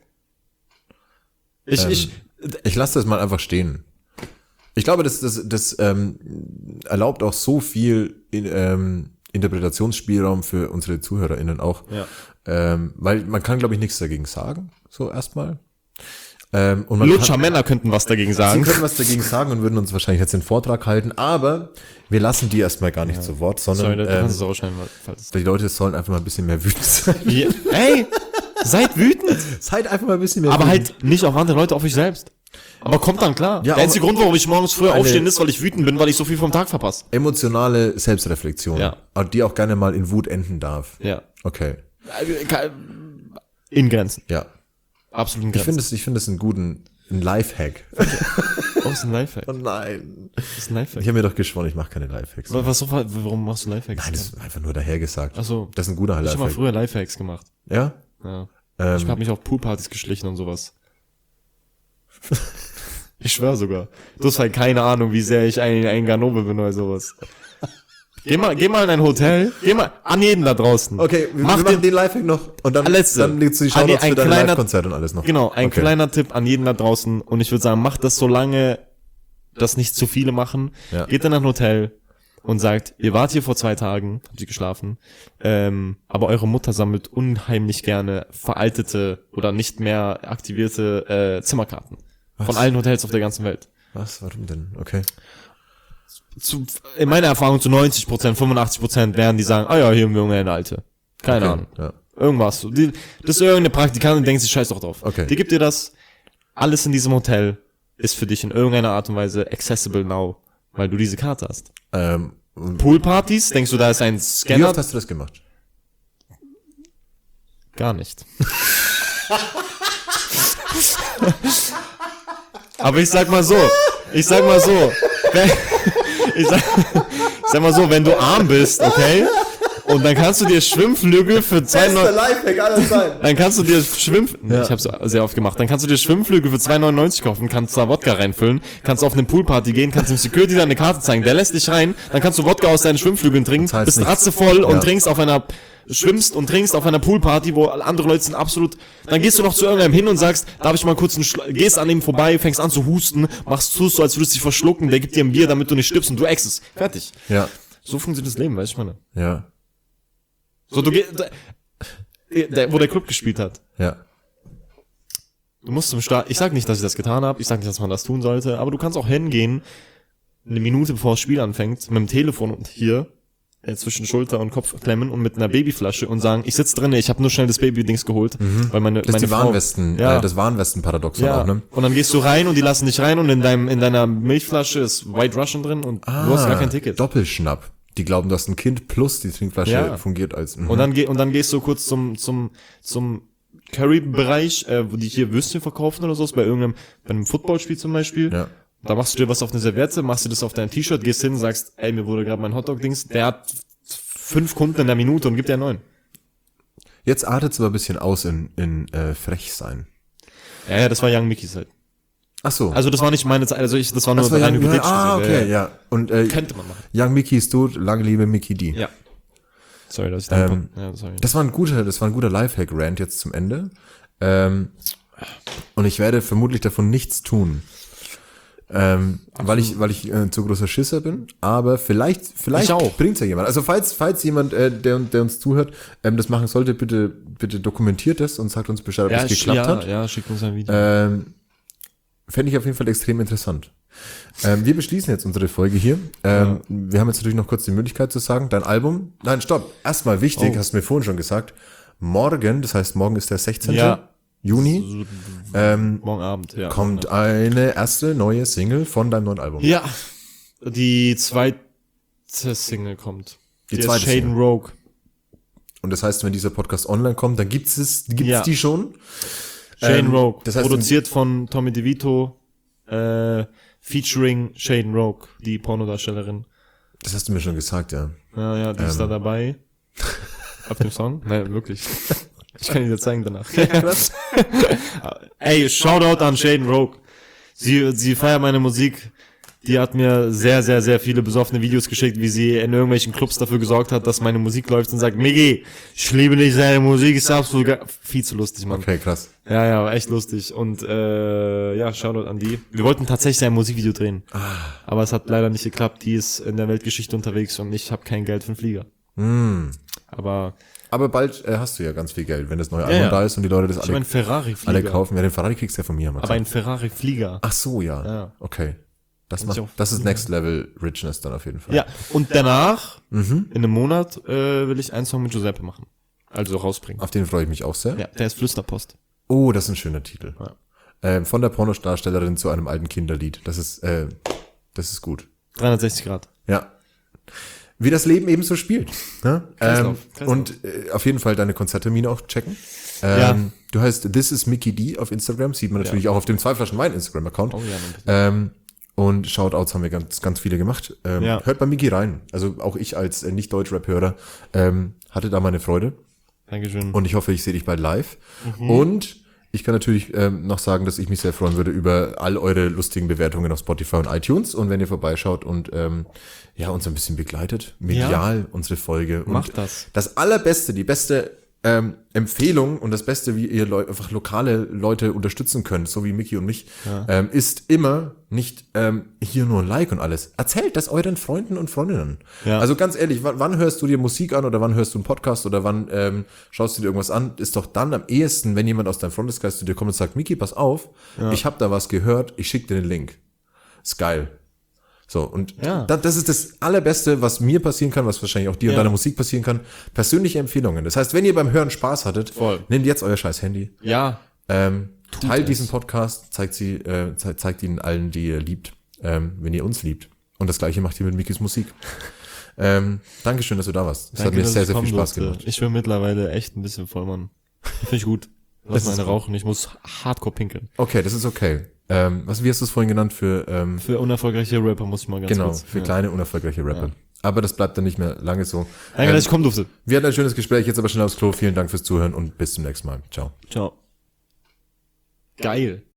Ich lasse das mal einfach stehen. Ich glaube, das erlaubt auch so viel Interpretationsspielraum für unsere ZuhörerInnen auch. Ja. Weil man kann, glaube ich, nichts dagegen sagen, so erstmal. Und Lutscher Männer könnten was dagegen Sie sagen. können was dagegen sagen und würden uns wahrscheinlich jetzt den Vortrag halten, aber wir lassen die erstmal gar nicht zu Wort, sondern Sorry, du kannst es auch schneiden, falls die Leute sollen einfach mal ein bisschen mehr wütend sein. ja. Ey, seid wütend, Seid einfach mal ein bisschen mehr aber wütend. halt nicht auf andere Leute, auf euch selbst. Aber kommt dann klar. Ja, Der einzige Grund, warum ich morgens früher eine- aufstehen ist, weil ich wütend bin, weil ich so viel vom Tag verpasse. Emotionale Selbstreflexion, Ja. die auch gerne mal in Wut enden darf. Ja. Okay, In Grenzen. ja. Absolut in Ich Grenzen. finde es einen guten Lifehack. Oh, ist ein Lifehack. Oh nein. Das ist ein Lifehack. Ich habe mir doch geschworen, ich mache keine Lifehacks. Warum machst du Lifehacks? Nein, das ist einfach nur dahergesagt. Ach so. Das ist ein guter Ich habe mal Lifehack. früher Lifehacks gemacht. Ja? Ja. Ich habe mich auf Poolpartys geschlichen und sowas. Ich schwör sogar. Du hast halt keine Ahnung, wie sehr ich ein Ganove bin oder sowas. Geh mal in ein Hotel. Geh mal an jeden da draußen. Okay, wir Mach machen den Lifehack noch und dann Letzte. legst du die Ah, nee, Shoutouts ein für dein kleiner- Live-Konzert und alles noch. Genau, ein Okay. kleiner Tipp an jeden da draußen. Und ich würde sagen, macht das, solange das nicht zu viele machen. Ja. Geht dann in ein Hotel und sagt, ihr wart hier vor 2 Tagen, habt ihr geschlafen, aber eure Mutter sammelt unheimlich gerne veraltete oder nicht mehr aktivierte Zimmerkarten. Von allen Hotels auf der ganzen Welt. Was? Warum denn? Okay. In meiner Erfahrung zu 90%, 85% werden die sagen, ah ja, hier haben wir eine alte. Keine Okay, Ahnung. ja. Irgendwas. Das ist irgendeine Praktikantin, denkt sich, scheiß doch drauf. Okay. Die gibt dir das. Alles in diesem Hotel ist für dich in irgendeiner Art und Weise accessible now, weil du diese Karte hast. Poolpartys, denkst du, da ist ein Wie Scanner? oft hast du das gemacht? Gar nicht. Aber ich sag mal so, ich sag mal so, wenn du arm bist, okay? Und dann kannst du dir Schwimmflügel für 2,99, Lifehack aller Zeiten. dann kannst du dir ich hab's sehr oft gemacht, dann kannst du dir Schwimmflügel für 2,99 kaufen, kannst da Wodka reinfüllen, kannst auf eine Poolparty gehen, kannst dem Security deine Karte zeigen, der lässt dich rein, dann kannst du Wodka aus deinen Schwimmflügeln trinken, Zahlst bist nichts. ratzevoll Ja. und schwimmst und trinkst auf einer Poolparty, wo andere Leute sind absolut, dann gehst du noch zu irgendeinem hin und sagst, darf ich mal kurz gehst an ihm vorbei, fängst an zu husten, tust so, als würdest du dich verschlucken, der gibt dir ein Bier, damit du nicht stirbst und du exest. Fertig. Ja. So funktioniert das Leben, weißt du, ich meine. Ja. So, wo der Club gespielt hat. Ja. Du musst zum Start, ich sag nicht, dass ich das getan habe, ich sag nicht, dass man das tun sollte, aber du kannst auch hingehen, eine Minute bevor das Spiel anfängt, mit dem Telefon und hier, zwischen Schulter und Kopf klemmen und mit einer Babyflasche und sagen, ich sitz drinne, ich habe nur schnell das Baby-Dings geholt, weil meine Das ist die Frau, Warnwesten, ja, das Warnwesten-Paradoxon ja. auch, ne? Und dann gehst du rein und die lassen dich rein und in deiner Milchflasche ist White Russian drin und du hast gar kein Ticket. Doppelschnapp. Die glauben, du hast ein Kind plus die Trinkflasche Ja. fungiert als... Und dann gehst du kurz zum Curry-Bereich, wo die hier Würstchen verkaufen oder so, bei einem Footballspiel zum Beispiel. Ja. Da machst du dir was auf eine Serviette, machst du das auf dein T-Shirt, gehst hin, sagst, ey, mir wurde gerade mein Hotdog-Dings, der hat 5 Kunden in der Minute und gibt dir 9. Jetzt artet es aber ein bisschen aus in frech sein. Ja, das war Young Mickey's halt. Ach so. Also das war nicht meine Zeit, das war nur das war rein Young, hypothetisch. okay, ja. Und Könnte man machen. Young Mickey ist tot, lange lebe Mickey D. Ja. Sorry, dass ich sorry. Das war ein guter Lifehack-Rant jetzt zum Ende. Und ich werde vermutlich davon nichts tun. weil ich zu großer Schisser bin, aber vielleicht Ich auch. bringt's ja jemand. Also falls jemand, der uns zuhört, das machen sollte, bitte dokumentiert das und sagt uns Bescheid, ob das geklappt hat. Ja, schickt uns ein Video. Fände ich auf jeden Fall extrem interessant. Wir beschließen jetzt unsere Folge hier. Wir haben jetzt natürlich noch kurz die Möglichkeit zu sagen, dein Album, nein, stopp, erstmal wichtig, hast du mir vorhin schon gesagt, morgen, das heißt morgen ist der 16. Ja. Juni, Morgen Abend, ja. kommt eine erste neue Single von deinem neuen Album. Ja, die zweite Single kommt. Die ist zweite Shaden Single. Rogue. Und das heißt, wenn dieser Podcast online kommt, dann gibt's Ja. die schon. Shaden Rogue. das heißt, produziert von Tommy DeVito, featuring Shaden Rogue, die Pornodarstellerin. Das hast du mir schon gesagt, ja. Ja, die ist da dabei. Auf dem Song? Nein, wirklich. Ich kann dir das zeigen danach. Ey, Shoutout an Shaden Rogue. Sie feiert meine Musik. Die hat mir sehr, sehr, sehr viele besoffene Videos geschickt, wie sie in irgendwelchen Clubs dafür gesorgt hat, dass meine Musik läuft und sagt, Miggi, ich liebe dich, deine Musik ist absolut viel zu lustig, Mann. Okay, krass. Ja, war echt lustig. Und Shoutout an die. Wir wollten tatsächlich ein Musikvideo drehen. Aber es hat leider nicht geklappt. Die ist in der Weltgeschichte unterwegs und ich habe kein Geld für einen Flieger. Aber bald hast du ja ganz viel Geld, wenn das neue Album ja. da ist und die Leute das Ich habe einen alle Ferrari-Flieger. kaufen. Ja, den Ferrari kriegst du ja von mir. Aber ein Ferrari-Flieger. Ach so, ja. Ja. Okay. Das ich auch- ist Next Level Richness dann auf jeden Fall. Ja, und danach, in einem Monat, will ich einen Song mit Giuseppe machen. Also rausbringen. Auf den freue ich mich auch sehr. Ja, der ist Flüsterpost. Oh, das ist ein schöner Titel. Von der Pornodarstellerin zu einem alten Kinderlied. Das ist gut. 360 Grad. Ja. Wie das Leben eben so spielt. Ne? Kreislauf. Und auf jeden Fall deine Konzerttermine auch checken. Ja. Du heißt This is Mickey D auf Instagram. Sieht man natürlich auch auf dem 2 Flaschen Wein Instagram-Account. Oh ja, Und Shoutouts haben wir ganz viele gemacht. Ja. Hört bei Mickey rein. Also auch ich als Nicht-Deutsch-Rap-Hörer hatte da meine Freude. Dankeschön. Und ich hoffe, ich sehe dich bald live. Und ich kann natürlich noch sagen, dass ich mich sehr freuen würde über all eure lustigen Bewertungen auf Spotify und iTunes. Und wenn ihr vorbeischaut und uns ein bisschen begleitet, medial unsere Folge. Und Macht das. Das Allerbeste, die beste Empfehlung und das Beste, wie ihr einfach lokale Leute unterstützen könnt, so wie Mickey und mich, ist immer nicht hier nur ein Like und alles. Erzählt das euren Freunden und Freundinnen. Ja. Also ganz ehrlich, wann hörst du dir Musik an oder wann hörst du einen Podcast oder wann schaust du dir irgendwas an? Ist doch dann am ehesten, wenn jemand aus deinem Freundeskreis zu dir kommt und sagt, Mickey, pass auf, ich habe da was gehört, ich schicke dir den Link. Ist geil. So, und das ist das Allerbeste, was mir passieren kann, was wahrscheinlich auch dir und deiner Musik passieren kann. Persönliche Empfehlungen. Das heißt, wenn ihr beim Hören Spaß hattet, nehmt jetzt euer scheiß Handy. Ja. Teilt diesen Podcast, zeigt ihn allen, die ihr liebt, wenn ihr uns liebt. Und das Gleiche macht ihr mit Mikis Musik. Dankeschön, dass du da warst. Das hat mir sehr, sehr viel Spaß gemacht. Ich bin mittlerweile echt ein bisschen voll, Mann. Finde ich gut. Lass mal eine rauchen. Ich muss hardcore pinkeln. Okay, das ist okay. Wie hast du es vorhin genannt? Für unerfolgreiche Rapper muss ich mal ganz kurz. für kleine, unerfolgreiche Rapper. Aber das bleibt dann nicht mehr lange so. Danke, dass ich kommen durfte. Wir hatten ein schönes Gespräch, jetzt aber schnell aufs Klo. Vielen Dank fürs Zuhören und bis zum nächsten Mal. Ciao. Ciao. Geil.